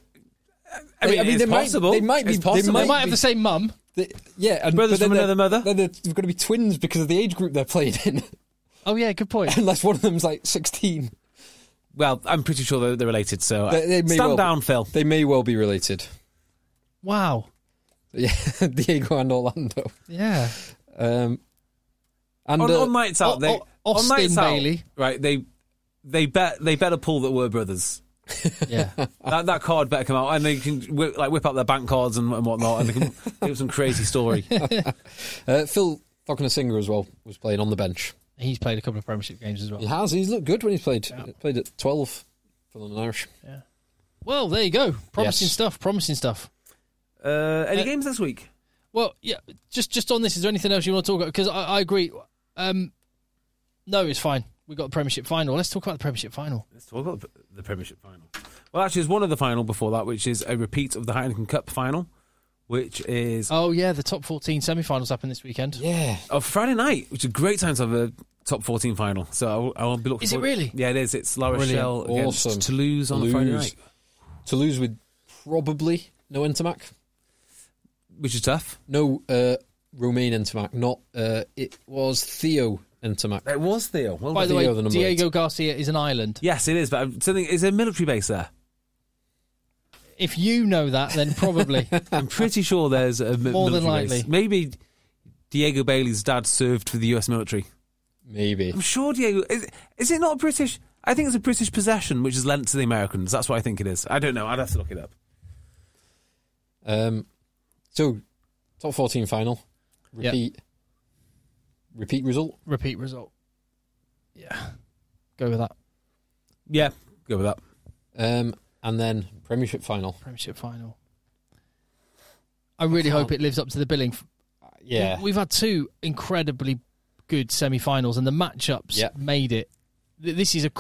I mean, I mean
it's
they
possible.
Might,
they might be.
It's possible.
They might,
they might
be,
have the same mum.
They, yeah, and,
brothers
but
from another mother.
Then they're, they're going to be twins because of the age group they're playing in.
Oh yeah, good point.
Unless one of them's like sixteen.
Well, I'm pretty sure they're, they're related. So
they, they may
stand
well,
down, Phil.
They may well be related.
Wow.
Yeah, Diego and Orlando.
Yeah.
Um, and
on,
uh,
on nights out,
o-
they
o- Austin
on nights
Bailey.
Out, right? They they bet they better pull that we're brothers.
Yeah,
Uh,
that, that card better come out, and they can whip, like whip out their bank cards and, and whatnot, and they can give some crazy story.
uh, Phil Falconer-Singer as well was playing on the bench.
He's played a couple of Premiership games as well.
He has. He's looked good when he's played.
Yeah.
Played at twelve for London Irish.
Yeah. Well, there you go. Promising
Yes.
stuff. Promising stuff.
Uh, any
Uh,
games this week?
Well, yeah. Just just on this, is there anything else you want to talk about? Because I, I agree. Um, no, it's fine. We got the Premiership final. Let's talk about the Premiership final.
Let's talk about the Premiership final. Well, actually, there's one of the final before that, which is a repeat of the Heineken Cup final, which is
Oh yeah, the top fourteen semi-finals happen this weekend.
Yeah.
oh, Friday night, which is a great time to have a top fourteen final. So I will, I will be looking.
Is it
forward-
really?
Yeah, it is. It's La Rochelle
Brilliant.
against
Awesome.
Toulouse on
Toulouse.
Friday night,
Toulouse with probably no Intermac.
which is tough.
No uh, Romain Intermac. Not. Uh, it was Theo Intermac.
It was Theo. Well,
By the
Theo,
way,
the number
Diego
eight.
Garcia is an island.
yes, it is. But I'm something is a military base there.
If you know that, then probably.
I'm pretty sure there's a mi-
More than
military
likely.
base. Maybe Diego Bailey's dad served for the U S military.
Maybe.
I'm sure Diego is. Is it not British? I think it's a British possession which is lent to the Americans. That's what I think it is. I don't know. I'd have to look it up.
Um. So, top fourteen final. Repeat. Repeat result.
Repeat result. Yeah. Go with that.
Yeah, go with that.
Um. And then Premiership final.
Premiership final. I really hope it lives up to the billing.
Yeah.
We've had two incredibly good semi-finals, and the matchups
Yeah.
made it. Th- This is a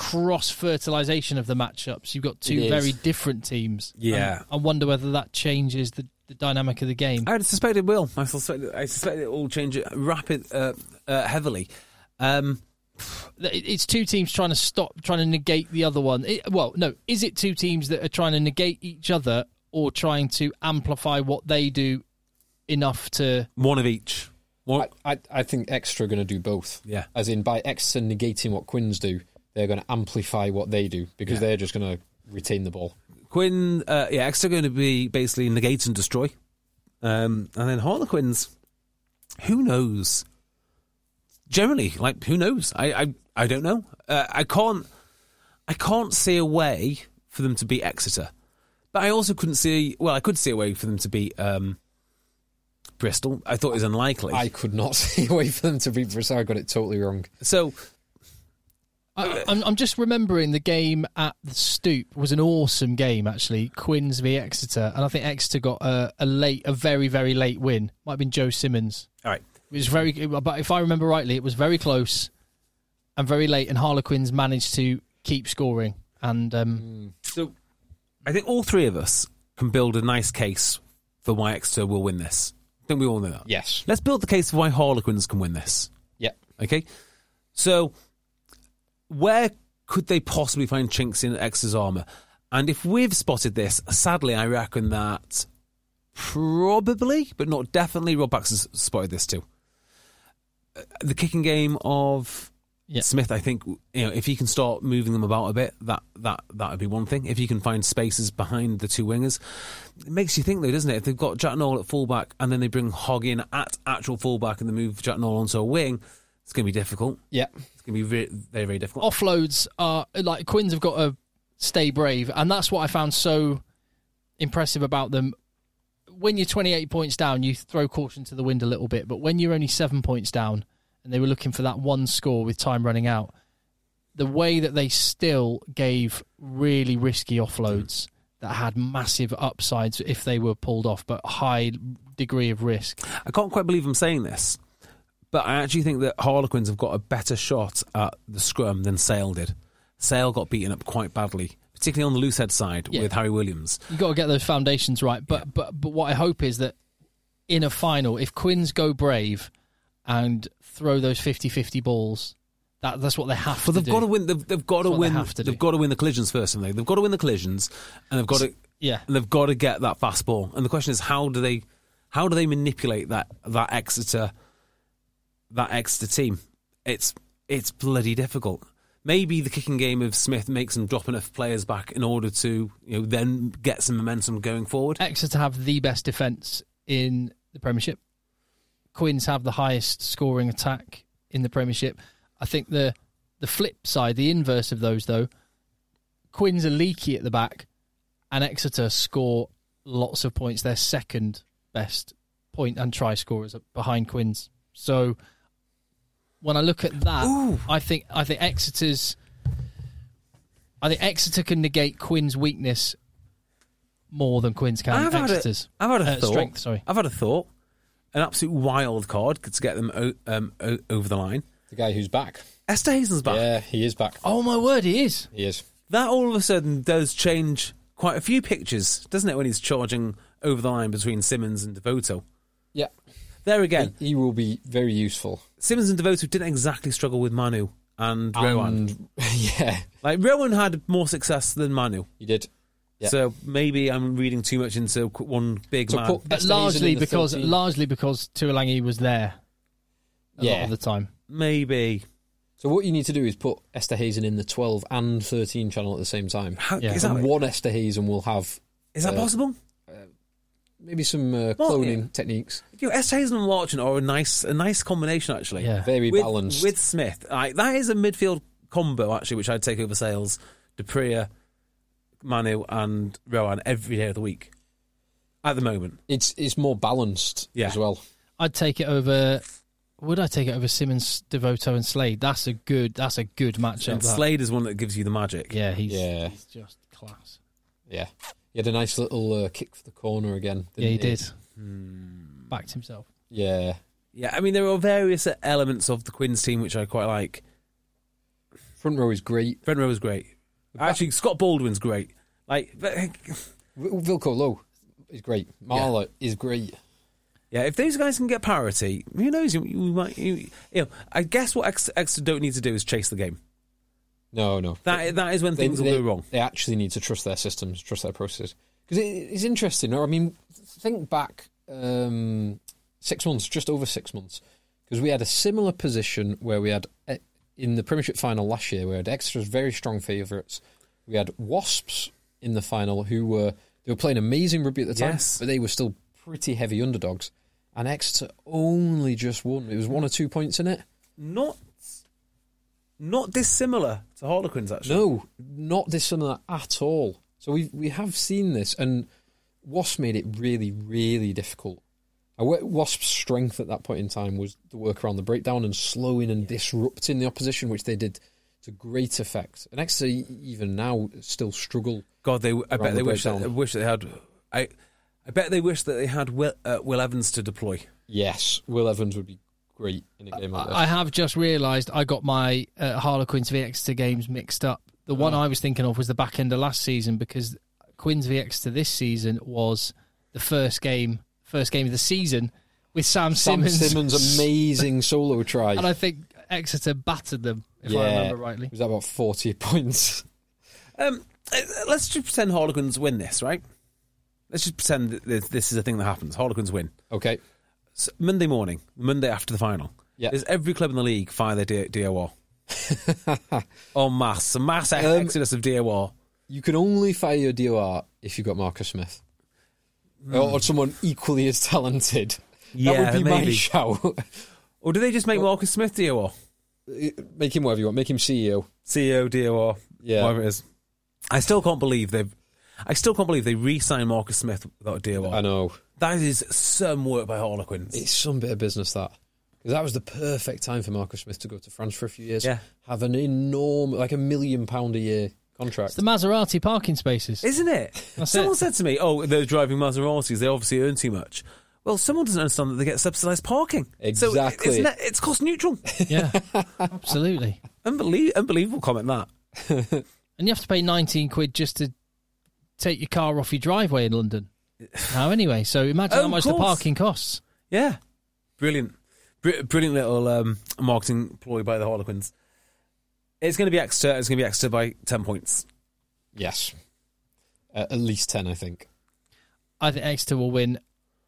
cross-fertilisation of the matchups. You've got two
It is.
very different teams.
Yeah.
And I wonder whether that changes the the dynamic of the game.
I suspect it will. I suspect, I suspect it will change it rapid, uh, uh, heavily. Um,
it's two teams trying to stop, trying to negate the other one. It, well, no, is it two teams that are trying to negate each other or trying to amplify what they do enough to...
One of each.
One. I, I, I think Exeter are going to do both.
Yeah.
As in, by Exeter negating what Quins do, they're going to amplify what they do because yeah. they're just going to retain the ball.
Quinn, uh, yeah, Exeter are going to be basically negate and destroy. Um, and then Harlequins, who knows? Generally, like, who knows? I I, I don't know. Uh, I can't I can't see a way for them to beat Exeter. But I also couldn't see, well, I could see a way for them to beat um, Bristol. I thought it was unlikely.
I could not see a way for them to beat Bristol. I got it totally wrong.
So...
I, I'm, I'm just remembering the game at the Stoop was an awesome game, actually. Quins v Exeter, and I think Exeter got a, a late, a very, very late win. Might have been Joe Simmons.
All right,
it was very, but if I remember rightly, it was very close and very late, and Harlequins managed to keep scoring. And um,
so, I think all three of us can build a nice case for why Exeter will win this. Don't we all know that?
Yes.
Let's build the case for why Harlequins can win this.
Yeah.
Okay. So. Where could they possibly find chinks in Exeter's armour? And if we've spotted this, sadly, I reckon that probably, but not definitely, Rob Baxter's spotted this too. The kicking game of yeah. Smith, I think, you know, if he can start moving them about a bit, that that that would be one thing. If he can find spaces behind the two wingers, it makes you think, though, doesn't it? If they've got Jack Nowell at fullback and then they bring Hogg in at actual fullback and they move Jack Nowell onto a wing, it's going to be difficult.
Yeah.
It's going to be very, very, very difficult.
Offloads are, like, Quins have got to stay brave, and that's what I found so impressive about them. When you're twenty-eight points down, you throw caution to the wind a little bit, but when you're only seven points down and they were looking for that one score with time running out, the way that they still gave really risky offloads that had massive upsides if they were pulled off, but high degree of risk.
I can't quite believe I'm saying this, but I actually think that Harlequins have got a better shot at the scrum than Sale did. Sale got beaten up quite badly, particularly on the loose head side yeah. with Harry Williams.
You've got to get those foundations right. But, yeah. but, but what I hope is that in a final, if Quins go brave and throw those fifty-fifty balls, that, that's what they have
well,
to
they've
do.
Got to win, they've, they've got to win.
They have to
they've got to win the collisions first, haven't they? They've got to win the collisions, and they've got to.
Yeah.
And they've got to get that fast ball. And the question is, how do they, how do they manipulate that that Exeter, that Exeter team? It's it's bloody difficult. Maybe the kicking game of Smith makes them drop enough players back in order to, you know, then get some momentum going forward.
Exeter have the best defence in the Premiership. Quins have the highest scoring attack in the Premiership. I think the the flip side, the inverse of those, though, Quins are leaky at the back, and Exeter score lots of points. They're second best point and try scorers behind Quins. So when I look at that,
Ooh.
I think I think Exeter's I think Exeter can negate Quins' weakness more than Quins can
I've
Exeter's
had a, I've had a
uh,
thought.
strength. Sorry,
I've had a thought. An absolute wild card to get them o- um, o- over the line.
The guy who's back.
Esterhazen's back.
Yeah, he is back.
Oh my word, he is.
He is.
That all of a sudden does change quite a few pictures, doesn't it, when he's charging over the line between Simmons and Devoto?
Yeah.
There again.
He, he will be very useful.
Simmons and Devoto didn't exactly struggle with Manu and, and Rowan.
Yeah.
Like, Rowan had more success than Manu.
He did. Yeah.
So maybe I'm reading too much into one big
so
man.
But largely because thirteen. largely because Tuolangi was there a
yeah.
lot of the time.
Maybe.
So what you need to do is put Esterhazen in the twelve and thirteen channel at the same time.
How,
yeah.
is
and
that,
one Esterhazen will have...
Is that
uh,
possible?
Uh, maybe some uh,
well,
cloning
yeah.
techniques.
You know, Esterhazen and Larchen are a nice, a nice combination, actually.
Yeah.
Very
with,
balanced.
With Smith. Like, that is a midfield combo, actually, which I'd take over Sales, Dupria, Manu and Rowan every day of the week at the moment.
It's it's more balanced
yeah.
as well.
I'd take it over. Would I take it over Simmons, Devoto, and Slade? That's a good. That's a good matchup.
And Slade is one that gives you the magic.
Yeah, he's,
yeah.
he's just class.
Yeah, he had a nice little uh, kick for the corner again.
Yeah, he,
he
did.
Hmm.
Backed himself.
Yeah,
yeah. I mean, there are various elements of the Quins team which I quite like.
Front row is great.
Front row is great. Actually, Scott Baldwin's great. Like
Vilko Low, is great. Marler yeah. is great.
Yeah, if these guys can get parity, who knows? We might, you know, I guess what Exeter, Exeter don't need to do is chase the game.
No, no.
That that is when
they,
things
they,
will go wrong.
They actually need to trust their systems, trust their processes. Because it, it's interesting. I mean, think back um, six months, just over six months, because we had a similar position where we had, in the Premiership final last year, we had Exeter's very strong favourites. We had Wasps in the final who were, they were playing amazing rugby at the time,
yes.
but they were still pretty heavy underdogs. And Exeter only just won. It was one or two points in it.
Not not dissimilar to Harlequins, actually.
No, not dissimilar at all. So we we have seen this, and Wasps made it really, really difficult. Wasps' strength at that point in time was the work around the breakdown and slowing and disrupting the opposition, which they did to great effect. And Exeter, even now, still struggle.
God, they I bet
the
they wish that,
breakdown.
wish they had... I, I bet they wish that they had Will, uh, Will Evans to deploy.
Yes, Will Evans would be great in a game like this.
I have just realised I got my uh, Harlequins v Exeter games mixed up. The one
Oh.
I was thinking of was the back end of last season, because Quins v Exeter this season was the first game, first game of the season with Sam,
Sam
Simmons.
Simmons' amazing solo try.
And I think Exeter battered them, if
yeah,
I remember rightly.
It was about forty points.
Um, uh, let's just pretend Harlequins win this, right? Let's just pretend that this, this is a thing that happens. Harlequins win.
Okay.
So Monday morning, Monday after the final,
Yeah.
there's every club in the league fire their D- DOR. En masse. A mass ex-
Um,
exodus of D O R.
You can only fire your D O R if you've got Marcus Smith.
Mm.
Or, or someone equally as talented.
Yeah,
that would be my
maybe.
shout.
Or do they just make Marcus Smith D O R?
Make him whatever you want. Make him C E O.
C E O, D O R,
Yeah.
whatever it is. I still can't believe they've... I still can't believe they re-signed Marcus Smith without a D O R.
I know.
That is some work by Harlequins.
It's some bit of business, that. Because that was the perfect time for Marcus Smith to go to France for a few years.
Yeah.
Have an enormous, like a million pound a year contract.
It's the Maserati parking spaces.
Isn't it?
That's
Someone
it.
said to me, oh, they're driving Maseratis, they obviously earn too much. Well, someone doesn't understand that they get subsidised parking.
Exactly.
So it's, it's cost neutral.
Yeah, absolutely.
Unbelie- unbelievable comment, that.
And you have to pay nineteen quid just to take your car off your driveway in London. Now, anyway, so imagine
Oh,
how much
of
the
course.
parking costs.
Yeah. Brilliant. Br- brilliant little um, marketing ploy by the Harlequins. It's going to be Exeter. It's going to be Exeter by ten points.
Yes. Uh, at least ten, I think.
I think Exeter will win.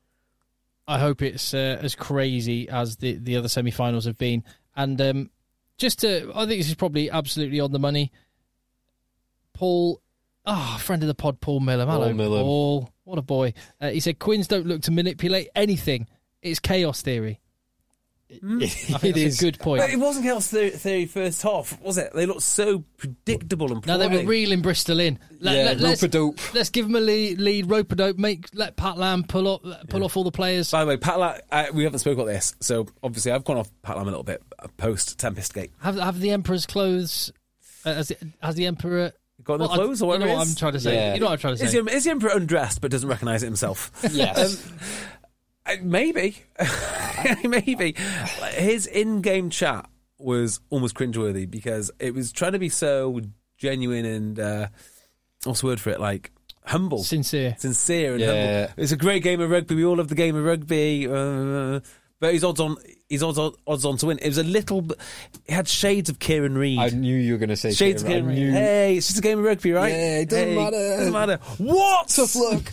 I hope it's uh, as crazy as the, the other semi-finals have been. And um, just to, I think this is probably absolutely on the money. Paul, ah, oh, friend of the pod, Paul Miller. Hello,
Paul Miller.
Paul. What a boy. Uh, he said, Quins don't look to manipulate anything. It's chaos theory.
Mm.
I think that's
is.
a good point.
But it wasn't chaos theory, theory first half, was it? They looked so predictable and
No, they were
plotting.
reeling Bristol in. Let,
Yeah,
let, let's,
rope-a-dope.
let's give them a lead, lead rope-a-dope, make, let Pat Lam pull, up, pull off all the players.
By the way, Pat Lam, uh, we haven't spoken about this, so obviously I've gone off Pat Lam a little bit post Tempest Gate.
Have, have the Emperor's clothes, uh, has, the, has the Emperor...
Got no
Well, I-
clothes or
You
whatever
know
it
what
is?
I'm trying to say.
Yeah.
You know what I'm trying to
Is
say.
the, is the Emperor undressed but doesn't recognise it himself?
Yes.
Uh, maybe. Maybe. His in-game chat was almost cringeworthy because it was trying to be so genuine and, uh, what's the word for it, like, humble.
Sincere.
Sincere and
Yeah.
humble. It's a great game of rugby. We all love the game of rugby. Uh, but he's odds on. He's odds on, odds on to win. It was a little. bit- It had shades of Kieran Reid.
I knew you were going to say
Shades of
Kieran.
Kieran
I
Reid.
knew.
Hey, it's just a game of rugby, right?
Yeah, it doesn't
Hey,
matter.
Doesn't matter. What?
Tough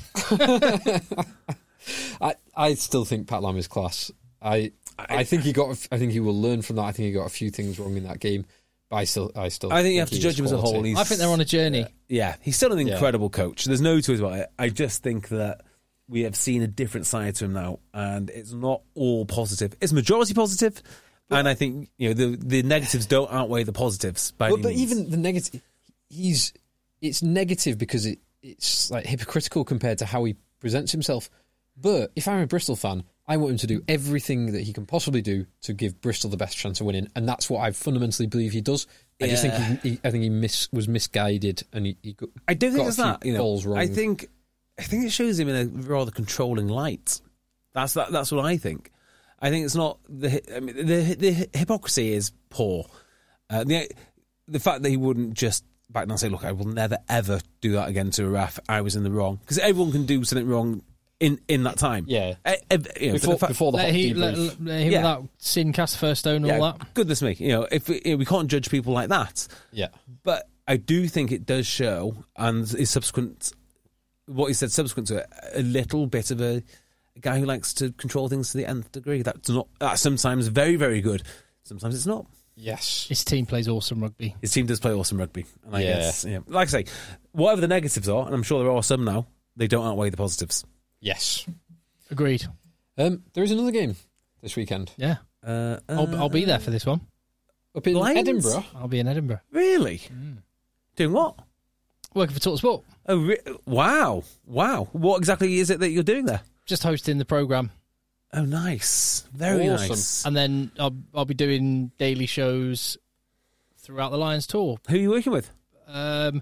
luck. I I still think Pat Lam is class. I I think he got. I think he will learn from that. I think he got a few things wrong in that game. But I still I still.
I think you have to
he
judge
is
him as a whole.
quality.
He's-
I think they're on a journey.
Yeah, he's still an
Yeah.
incredible coach. There's no two ways about it. I just think that we have seen a different side to him now, and it's not all positive. It's majority positive, and I think you know the the negatives don't outweigh the positives. By
But,
any
but
means.
even the negative, he's it's negative because it it's like hypocritical compared to how he presents himself. But if I'm a Bristol fan, I want him to do everything that he can possibly do to give Bristol the best chance of winning, and that's what I fundamentally believe he does. I just
Yeah.
think he, he, I think he miss, was misguided, and he, he got,
I don't think
got
it's
a few
that. You know,
balls wrong.
I think I think it shows him in a rather controlling light. That's that. That's what I think. I think it's not the. hy- I mean, the the hypocrisy is poor. Uh, the the fact that he wouldn't just back down and say, "Look, I will never ever do that again to a ref. I was in the wrong," because everyone can do something wrong in, in that time.
Yeah.
Uh, uh, you know,
Before,
fa-
before the
Let,
hot
he,
debrief.
let, let him
Yeah.
without sin cast first stone and
yeah,
all that.
goodness me, you know, if we, you know, we can't judge people like that.
Yeah.
But I do think it does show, and his subsequent, what he said subsequent to it, a little bit of a, a guy who likes to control things to the nth degree. That's not. That's sometimes very, very good. Sometimes it's not.
Yes.
His team plays awesome rugby.
His team does play awesome rugby, and I
Yeah.
guess, yeah. Like I say, whatever the negatives are, and I'm sure there are some now, they don't outweigh the positives.
Yes.
Agreed.
Um, there is another game this weekend.
Yeah.
Uh,
I'll, I'll be there for this one.
Up in
Lions?
Edinburgh.
I'll be in Edinburgh.
Really?
Mm.
Doing what?
Working for TalkSport.
Oh, re- wow, wow! What exactly is it that you're doing there?
Just hosting the programme.
Oh, nice, very
Awesome.
nice.
And then I'll, I'll be doing daily shows throughout the Lions tour.
Who are you working with?
Um,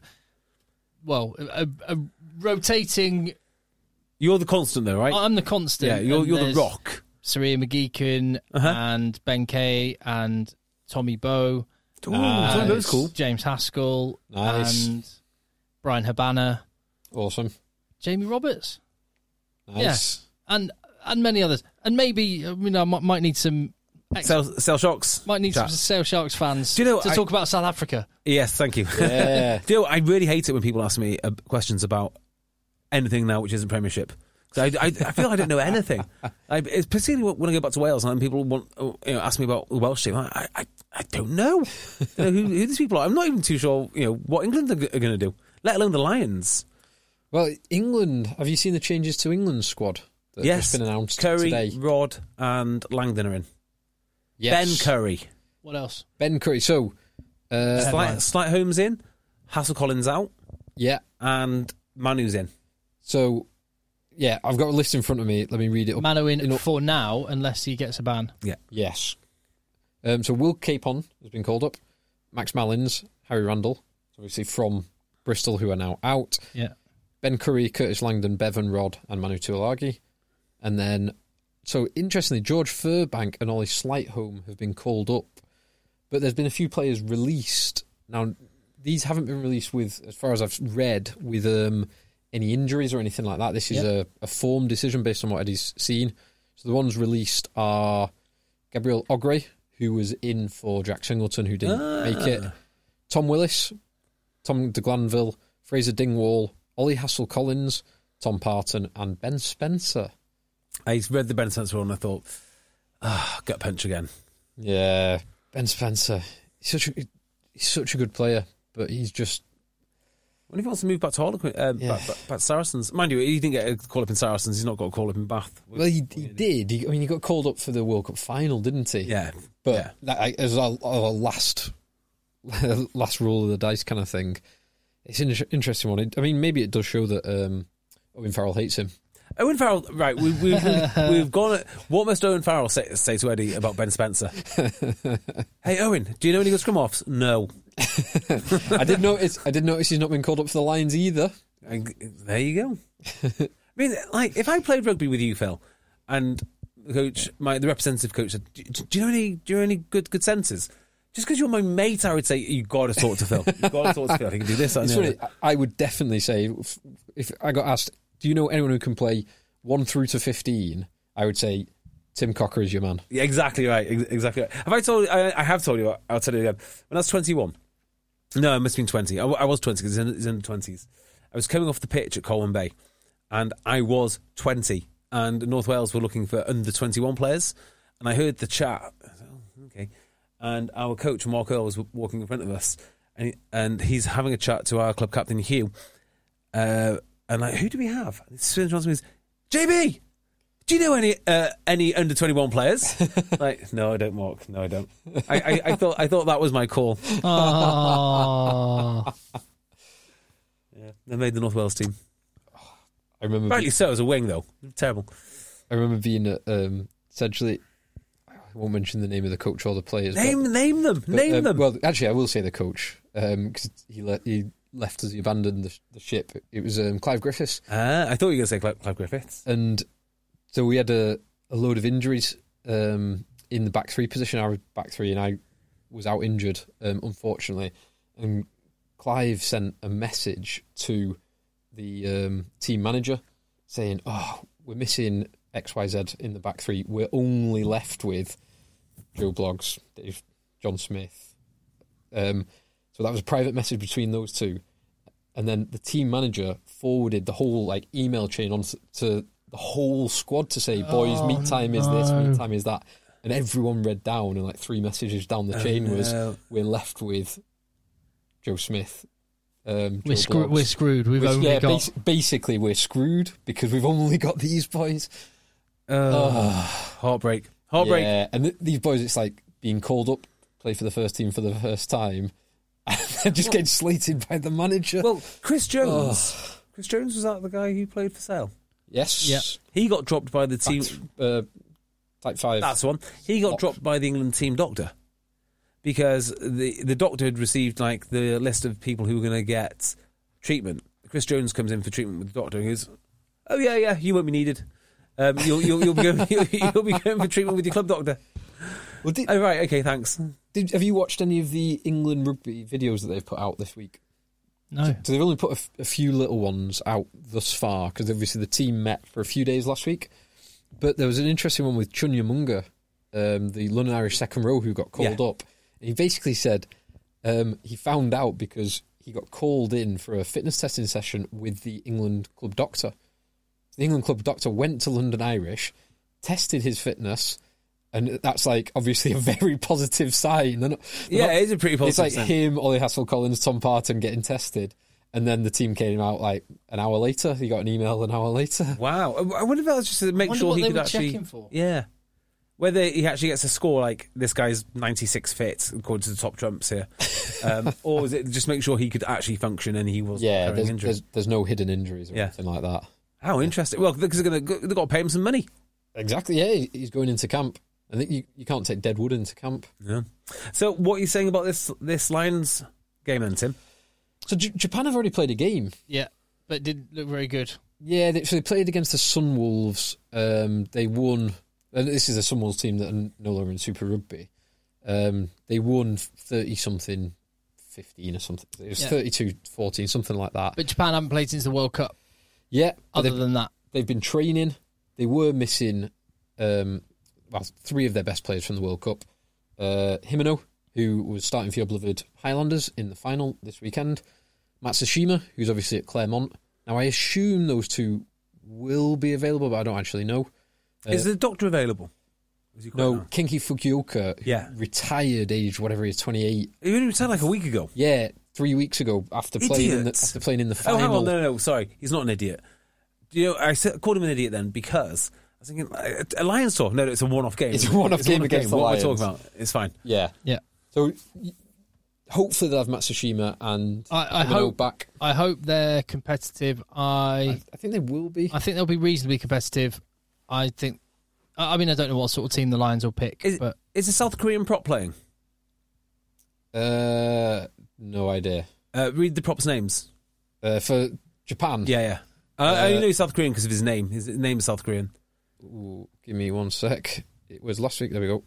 well, a, a rotating...
You're the constant, though, right?
I'm the constant.
yeah, you're
and
you're the
there's
rock.
Saria McGeechan
Uh-huh.
and Ben Kay and Tommy Bow.
Ooh,
Nice.
Tommy Bow's cool.
James Haskell.
Nice.
And Brian Habana.
Awesome.
Jamie Roberts.
Nice.
And and many others. And maybe, I mean, I might, might need some... Ex-
Sell, sell shocks.
might need
Chat.
some Sale Sharks fans
Do you know,
to
I-
talk about South Africa.
Yes, thank you.
Yeah.
Do you know, I really hate it when people ask me uh, questions about anything now which isn't Premiership. 'Cause I, I, I feel I don't know anything. I, it's particularly when I go back to Wales and people want, you know, ask me about the Welsh team. I, I, I don't know, you know who, who these people are. I'm not even too sure, you know, what England are, are going to do, let alone the Lions.
Well, England, have you seen the changes to England's squad that have
Yes,
just been announced
Curry,
today?
Rod, and Langdon are in.
Yes.
Ben Curry,
What else?
Ben Curry. So, uh,
Slight, Slight Holmes in, Hassel Collins out,
yeah.
and Manu's in.
So, yeah, I've got a list in front of me. Let me read it up.
Mano in
in-
for now, unless he gets a ban.
Yes. Um, so Will Capon has been called up. Max Malins, Harry Randall, obviously from Bristol, who are now out.
Yeah.
Ben Curry, Curtis Langdon, Bevan Rod, and Manu Tuilagi. And then, so interestingly, George Furbank and Ollie Slightholme have been called up. But there's been a few players released. Now, these haven't been released with, as far as I've read, with um, any injuries or anything like that. This is
Yep.
a, a form decision based on what Eddie's seen. So the ones released are Gabriel Ogre, who was in for Jack Singleton, who didn't
Ah.
make it. Tom Willis, Tom de Glanville, Fraser Dingwall, Ollie Hassel-Collins, Tom Parton, and Ben Spencer.
I read the Ben Spencer one and I thought, ah, gut punch again.
Yeah, Ben Spencer. He's such a he's such a good player, but he's just
What if he wants to move back to Harlequin, um,
Yeah.
back, back, back to Saracens? Mind you, he didn't get a call up in Saracens. He's not got a call up in Bath.
well. He, he did. He, I mean, he got called up for the World Cup final, didn't he?
Yeah,
but
yeah.
that, I- as a, a last last roll of the dice kind of thing. It's an inter- interesting one. It, I mean, maybe it does show that um, Owen Farrell hates him.
Owen Farrell, right? We, we've we've gone. What must Owen Farrell say, say to Eddie about Ben Spencer? Hey, Owen, do you know any good scrum offs? No.
I did notice. I did notice he's not been called up for the Lions either.
And there you go. I mean, like, if I played rugby with you, Phil, and the coach, my the representative coach said, "Do, do you know any? Do you know any good good centres?" Just because you're my mate, I would say you got to talk to Phil. You got to talk to Phil. He can do this. That,
It's
and the
funny.
other.
I I would definitely say if, if I got asked, "Do you know anyone who can play one through to fifteen?" I would say Tim Cocker is your man.
Yeah, exactly right. ex- Exactly right. Have I told? I, I have told you. I'll tell you again. When I was twenty-one, no, it must have been twenty. I, w- I was twenty because he's in the twenties. I was coming off the pitch at Colwyn Bay, and I was twenty. And North Wales were looking for under twenty-one players, and I heard the chat. I was, oh, okay. And our coach Mark Earl was w- walking in front of us, and he, and he's having a chat to our club captain Hugh. Uh, and like, who do we have? And he turns around to me and says, J B, do you know any uh, any under twenty-one players? Like, no, I don't, Mark. No, I don't. I, I, I thought I thought that was my call.
Oh.
Yeah, they made the North Wales team.
I remember.
Rightly so, as a wing though. Terrible.
I remember being at um, essentially. I won't mention the name of the coach or the players. but-
Name name them.
but,
Name
um,
them.
Well, actually, I will say the coach because he le- he left as he abandoned the, the ship. It was um, Clive Griffiths,
Ah, I thought you were going to say Clive, Clive Griffiths.
and so we had a, a load of injuries um, in the back three position. I was back three, and I was out injured, um, unfortunately. And Clive sent a message to the um, team manager saying, "Oh, we're missing X Y Z in the back three. We're only left with Joe Bloggs, Dave, John Smith. Um, so that was a private message between those two. And then the team manager forwarded the whole like email chain on to the whole squad to say, boys,
Oh,
meet time is
no.
this, meet time is that. And everyone read down, and like three messages down the
Oh,
chain was,
no.
we're left with Joe Smith. Um,
We're,
Joe
screw-
Bloggs.
we're screwed. We've
Which,
only
yeah,
got.
basi- basically we're screwed because we've only got these boys.
Oh, heartbreak. Heartbreak.
Yeah, and th- these boys, it's like being called up, play for the first team for the first time, and they're just getting slated by the manager.
Well, Chris Jones. Chris Jones, was that the guy who played for Sale?
yes,
Yeah.
He got dropped by the team.
uh, type five.
That's the one. He got
Top.
dropped by the England team doctor because the the doctor had received like the list of people who were going to get treatment. Chris Jones comes in for treatment with the doctor and goes, "Oh yeah, yeah, you won't be needed. Um, you'll, you'll, you'll, be going, you'll, you'll be going for treatment with your club doctor."
Well, did,
Oh right, okay, thanks.
did, have you watched any of the England rugby videos that they've put out this week?
No.
So they've only put a, f- a few little ones out thus far because obviously the team met for a few days last week. But there was an interesting one with Chunya Munga, um, the London Irish second row who got called
Yeah.
up. And he basically said um, he found out because he got called in for a fitness testing session with the England club doctor. The England club doctor went to London Irish, tested his fitness, and that's like obviously a very positive sign. They're not, they're
Yeah,
not-
it is a pretty positive
It's like
sign.
him, Ollie Hassel-Collins, Tom Parton getting tested, and then the team came out like an hour later. He got an email an hour later.
Wow, I I wonder if that was just to make
Wonder
sure
what
he
they
could
were
actually.
checking for.
Yeah, whether he actually gets a score like this guy's ninety-six fit according to the top trumps here, um, or is it just make sure he could actually function and he was
Yeah,
carrying
there's,
injury?
there's there's no hidden injuries or
Yeah.
anything like that.
How interesting. Well, because they're going to they've got to pay him some money.
Exactly. Yeah, he- he's going into camp. I think you, you can't take dead wood into camp.
Yeah. So, what are you saying about this this Lions game then, Tim?
So J- Japan have already played a game.
Yeah, but it didn't look very good.
Yeah, they, so they played against the Sunwolves. Um, they won. And this is a Sunwolves team that are no longer in Super Rugby. Um, they won thirty something, fifteen or something. It was
Yeah.
thirty-two fourteen, something like that.
But Japan haven't played since the World Cup.
Yeah, but
Other
they've,
than that,
they've been training. They were missing, um, well, three of their best players from the World Cup. Uh, Himeno, who was starting for your beloved Highlanders in the final this weekend. Matsushima, who's obviously at Claremont. Now, I assume those two will be available, but I don't actually know. Uh,
Is the doctor available? Is he quite
no,
now?
Kinki Fukioka,
Yeah.
retired, age whatever he is, twenty-eight.
He only retired like a week ago.
Yeah, three weeks ago after playing in the,
Idiot.
after playing in the
Oh,
final.
hang on, no, no, no, sorry, he's not an idiot. Do you know, I said, called him an idiot then because I was thinking uh, a Lions tour. No, no, it's a one-off game.
It's a one-off game against the
What
Lions.
we're talking about, it's fine.
Yeah.
yeah.
So y- hopefully they'll have Matsushima and
I, I
Himeno
hope
back.
I hope they're competitive.
I,
I
I think they will be.
I think they'll be reasonably competitive. I think. I I mean, I don't know what sort of team the Lions will pick,
Is,
but
is the South Korean prop playing?
Uh, no idea.
Uh, read the props' names.
Uh, for Japan.
Yeah, yeah. I, I
Uh,
only know he's South Korean because of his name. His name is South Korean.
Ooh, give me one sec. It was last week. There we go.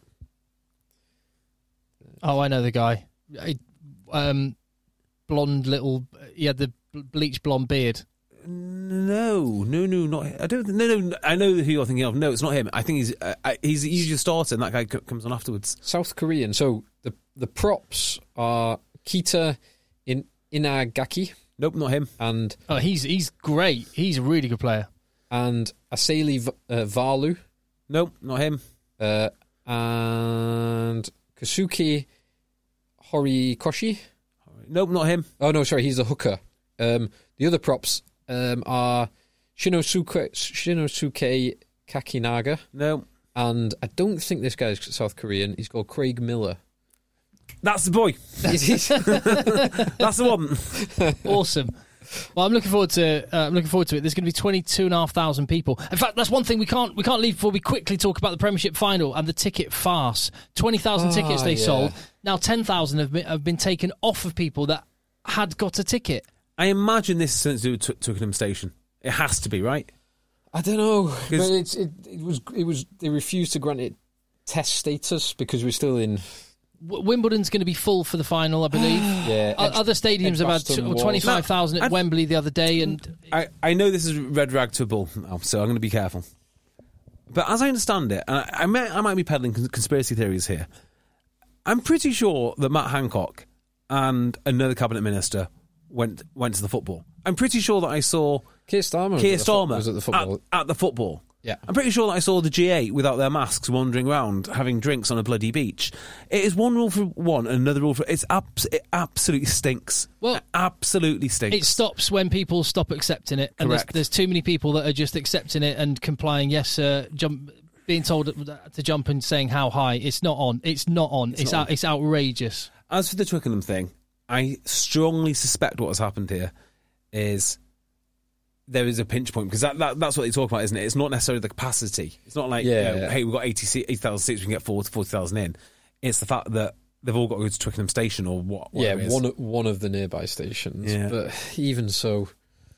oh, I know the guy. He- Um, blonde little. He had the bleached blonde beard.
No, no, no, not. I don't. No, no. I know who you're thinking of. No, it's not him. I think he's. Uh, I- he's he's your starter, and that guy c- comes on afterwards.
South Korean. So the the props are Kita in Inagaki
Nope, not him.
and
Oh, he's he's great. He's a really good player.
and Aseli V- uh, Valu
Nope, not him.
uh, and Kasuke Horikoshi.
Nope, not him.
Oh no, sorry, he's the hooker. Um, the other props um, are Shinosuke Shinosuke Kakinaga,
No,
and I don't think this guy's South Korean. He's called Craig Miller.
that's the boy.
He's- he's-
That's the one.
Awesome. Well, I'm looking forward to. Uh, I'm looking forward to it. There's going to be twenty-two and a half thousand people. In fact, that's one thing we can't we can't leave before we quickly talk about the Premiership final and the ticket farce. Twenty thousand
Ah,
tickets they
yeah.
sold. Now ten thousand have been have been taken off of people that had got a ticket.
I imagine this is something to do with Tw- Twickenham Station. It has to be, right?
I don't know. But
'Cause-
it's, it, it was it was they refused to grant it test status because we're still in
W- Wimbledon's going to be full for the final, I believe.
Yeah,
O-
Edge-
Other stadiums have had
Edgbaston
t-
Walls.
twenty-five thousand at
I've-
Wembley the other day, and
I, I know this is red rag to a bull now, so I'm going to be careful. But as I understand it, and I, I, may, I might be peddling cons- conspiracy theories here, I'm pretty sure that Matt Hancock and another cabinet minister went went to the football. I'm pretty sure that I saw
Keir Starmer,
Keir
was at the fo-
Starmer
was at the football.
At, at the football.
Yeah.
I'm pretty sure that I saw the G eight without their masks wandering around having drinks on a bloody beach. It is one rule for one and another rule for... It's abs- it absolutely stinks.
Well,
it absolutely stinks.
it stops when people stop accepting it. And there's,
Correct.
there's too many people that are just accepting it and complying. Yes, sir. Jump, being told to jump and saying how high. It's not on. It's not on. It's,
It's
out,
not on.
it's outrageous.
As for the Twickenham thing, I strongly suspect what has happened here is there is a pinch point, because that, that that's what they talk about, isn't it? It's not necessarily the capacity. It's not like,
Yeah,
you know,
yeah.
hey, we've got eighty thousand seats, we can get forty thousand in. It's the fact that they've all got to go to Twickenham Station or what.
Yeah,
whatever it is.
one of, one of the nearby stations.
Yeah.
But even so,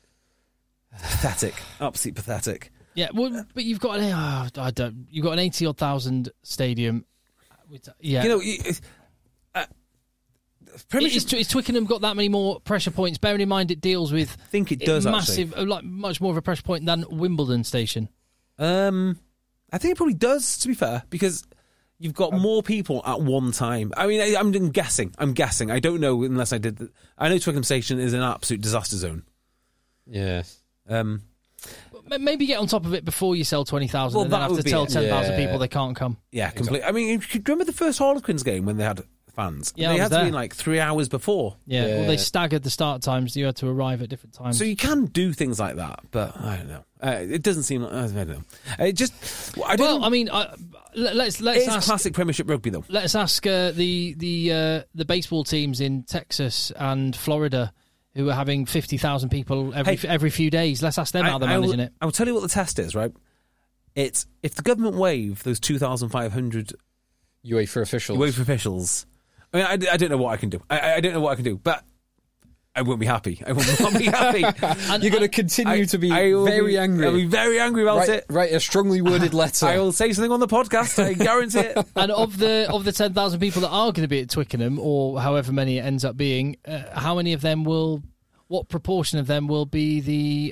Pathetic. Absolutely pathetic.
Yeah, well, but you've got an oh, I don't. You've got an eighty odd thousand stadium. With, yeah,
You know, you- uh, Premiership...
Is, is Twickenham got that many more pressure points? Bearing in mind it deals with
I think it does,
massive, uh, like much more of a pressure point than Wimbledon Station.
Um, I think it probably does, to be fair, because you've got more people at one time. I mean, I, I'm guessing. I'm guessing. I don't know unless I did. The, I know Twickenham Station is an absolute disaster zone.
yeah.
Um,
M- Maybe get on top of it before you sell twenty thousand,
Well,
and then
that
have to
would be
tell
it.
ten thousand
Yeah.
people they can't come.
yeah, completely. I mean, you could remember the first Harlequins game when they had fans?
Yeah, I
they
was
had to
there.
be like three hours before.
Yeah,
Yeah.
well, they staggered the start times. You had to arrive at different times.
So you can do things like that, but I don't know. Uh, it doesn't seem like I don't know. It just I don't.
well,
know.
I mean, uh, let- let's let's
It's
ask.
classic Premiership rugby, though.
Let's ask uh, the the uh, the baseball teams in Texas and Florida who are having fifty thousand people every
Hey.
every few days. Let's ask them how they're
I
managing
will,
it.
I will tell you what the test is, right? It's if the government waive those two thousand five hundred
UEFA officials.
UEFA officials. I mean, I, I don't know what I can do. I, I don't know what I can do, but I won't be happy. I will not be happy.
And-
You're going to
and-
continue
I-
to be
I will
very
be-
angry.
I'll be very angry about
write,
it.
write a strongly worded letter.
I will say something on the podcast. I guarantee it.
And of the of the ten thousand people that are going to be at Twickenham, or however many it ends up being, uh, how many of them will? What proportion of them will be the?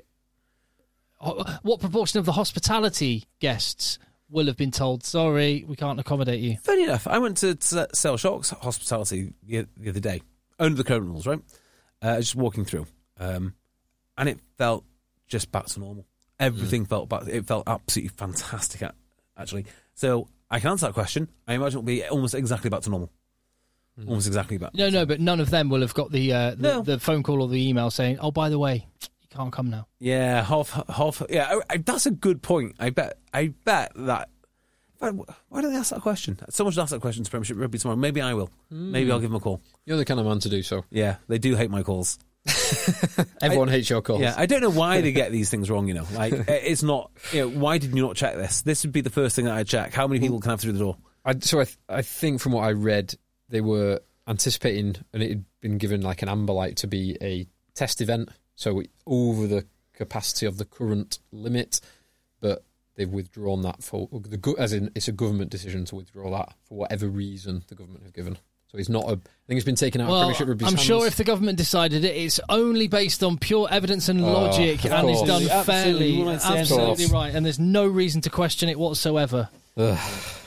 uh, What proportion of the hospitality guests will have been told, "Sorry, we can't accommodate you"?
Funny enough, I went to S- Sale Shocks Hospitality the, the other day, under the current rules, right? Uh, just walking through, um, and it felt just back to normal. Everything felt back. It felt absolutely fantastic, a- actually. So I can answer that question. I imagine it'll be almost exactly back to normal. Almost exactly back.
No, no, but none of them will have got the uh, the,
No.
the phone call or the email saying, "Oh, by the way, you can't come now."
Yeah, half, half. Yeah, I, I, that's a good point. I bet. I bet that. Why why don't they ask that question? Someone should ask that question to Premiership Rugby tomorrow. Maybe I will. Maybe I'll give them a call.
You're the kind of man to do so.
Yeah, they do hate my calls.
Everyone hates your calls.
Yeah, I don't know why they get these things wrong. You know, like it's not. You know, why did you not check this? This would be the first thing that I'd check. How many people can have through the door?
I, so I, th- I think from what I read, they were anticipating, and it had been given like an amber light to be a test event, so over the capacity of the current limit, but they've withdrawn that for the go- as in it's a government decision to withdraw that for whatever reason the government have given. So it's not a. I think it's been taken out of
Well,
Premiership Rugby's
I'm
hands.
sure if the government decided it, it's only based on pure evidence and
Oh,
logic,
of
and is
course.
done
Absolutely,
fairly,
one hundred percent.
absolutely
Of course.
right, and there's no reason to question it whatsoever.
Ugh,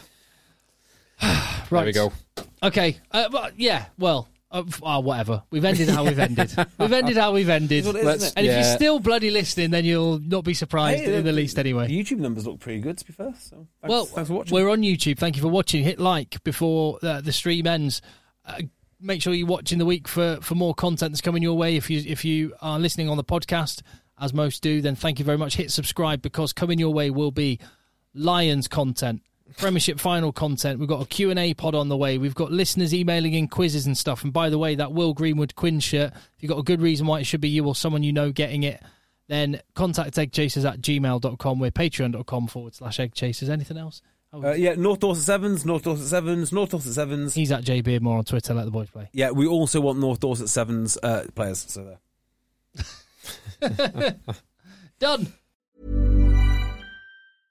Right.
there we go.
Okay. Uh, but yeah. Well. Uh, f- oh, whatever. We've ended how we've ended. We've ended how we've ended.
That's what it is,
Let's-
isn't it?
And if
Yeah.
you're still bloody listening, then you'll not be surprised
Hey,
in the least anyway.
The YouTube numbers look pretty good, to be fair. So thanks,
Well,
thanks for watching.
we're on YouTube. Thank you for watching. Hit like before uh, the stream ends. Uh, make sure you watch in the week for, for more content that's coming your way. If you if you are listening on the podcast, as most do, then thank you very much. Hit subscribe, because coming your way will be Lions content, Premiership final content. We've got a Q and A pod on the way. We've got listeners emailing in quizzes and stuff. And by the way, that Will Greenwood Quinn shirt, if you've got a good reason why it should be you or someone you know getting it, then contact eggchasers at gmail dot com. We're patreon.com forward slash eggchasers. Anything else? Oh,
Uh, yeah, North Dorset Sevens, North Dorset Sevens, North Dorset Sevens.
He's at J Beardmore on Twitter. Let the boys play.
Yeah, we also want North Dorset Sevens uh, players. So there.
Done.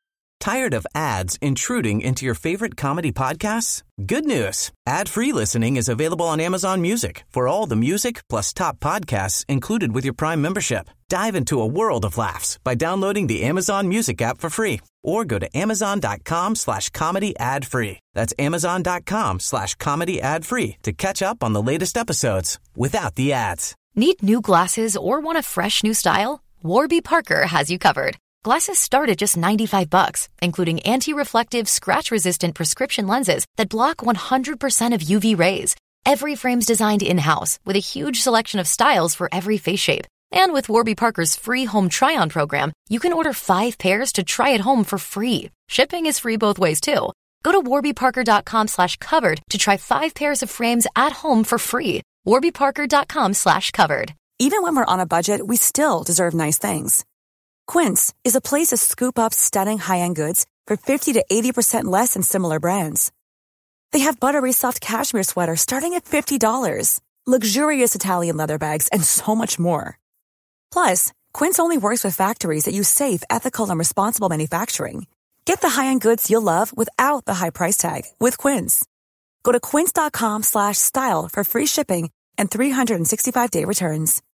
Tired of ads intruding into your favorite comedy podcasts? Good news. Ad-free listening is available on Amazon Music for all the music plus top podcasts included with your Prime membership. Dive into a world of laughs by downloading the Amazon Music app for free or go to amazon.com slash comedy ad free. That's amazon.com slash comedy ad free to catch up on the latest episodes without the ads.
Need new glasses or want a fresh new style? Warby Parker has you covered. Glasses start at just ninety-five bucks, including anti-reflective, scratch-resistant prescription lenses that block one hundred percent of U V rays. Every frame's designed in-house with a huge selection of styles for every face shape. And with Warby Parker's free home try-on program, you can order five pairs to try at home for free. Shipping is free both ways, too. Go to warbyparker.com slash covered to try five pairs of frames at home for free. warbyparker.com slash covered.
Even when we're on a budget, we still deserve nice things. Quince is a place to scoop up stunning high-end goods for fifty to eighty percent less than similar brands. They have buttery soft cashmere sweaters starting at fifty dollars, luxurious Italian leather bags, and so much more. Plus, Quince only works with factories that use safe, ethical, and responsible manufacturing. Get the high-end goods you'll love without the high price tag with Quince. Go to quince.com slash style for free shipping and three hundred sixty-five day returns.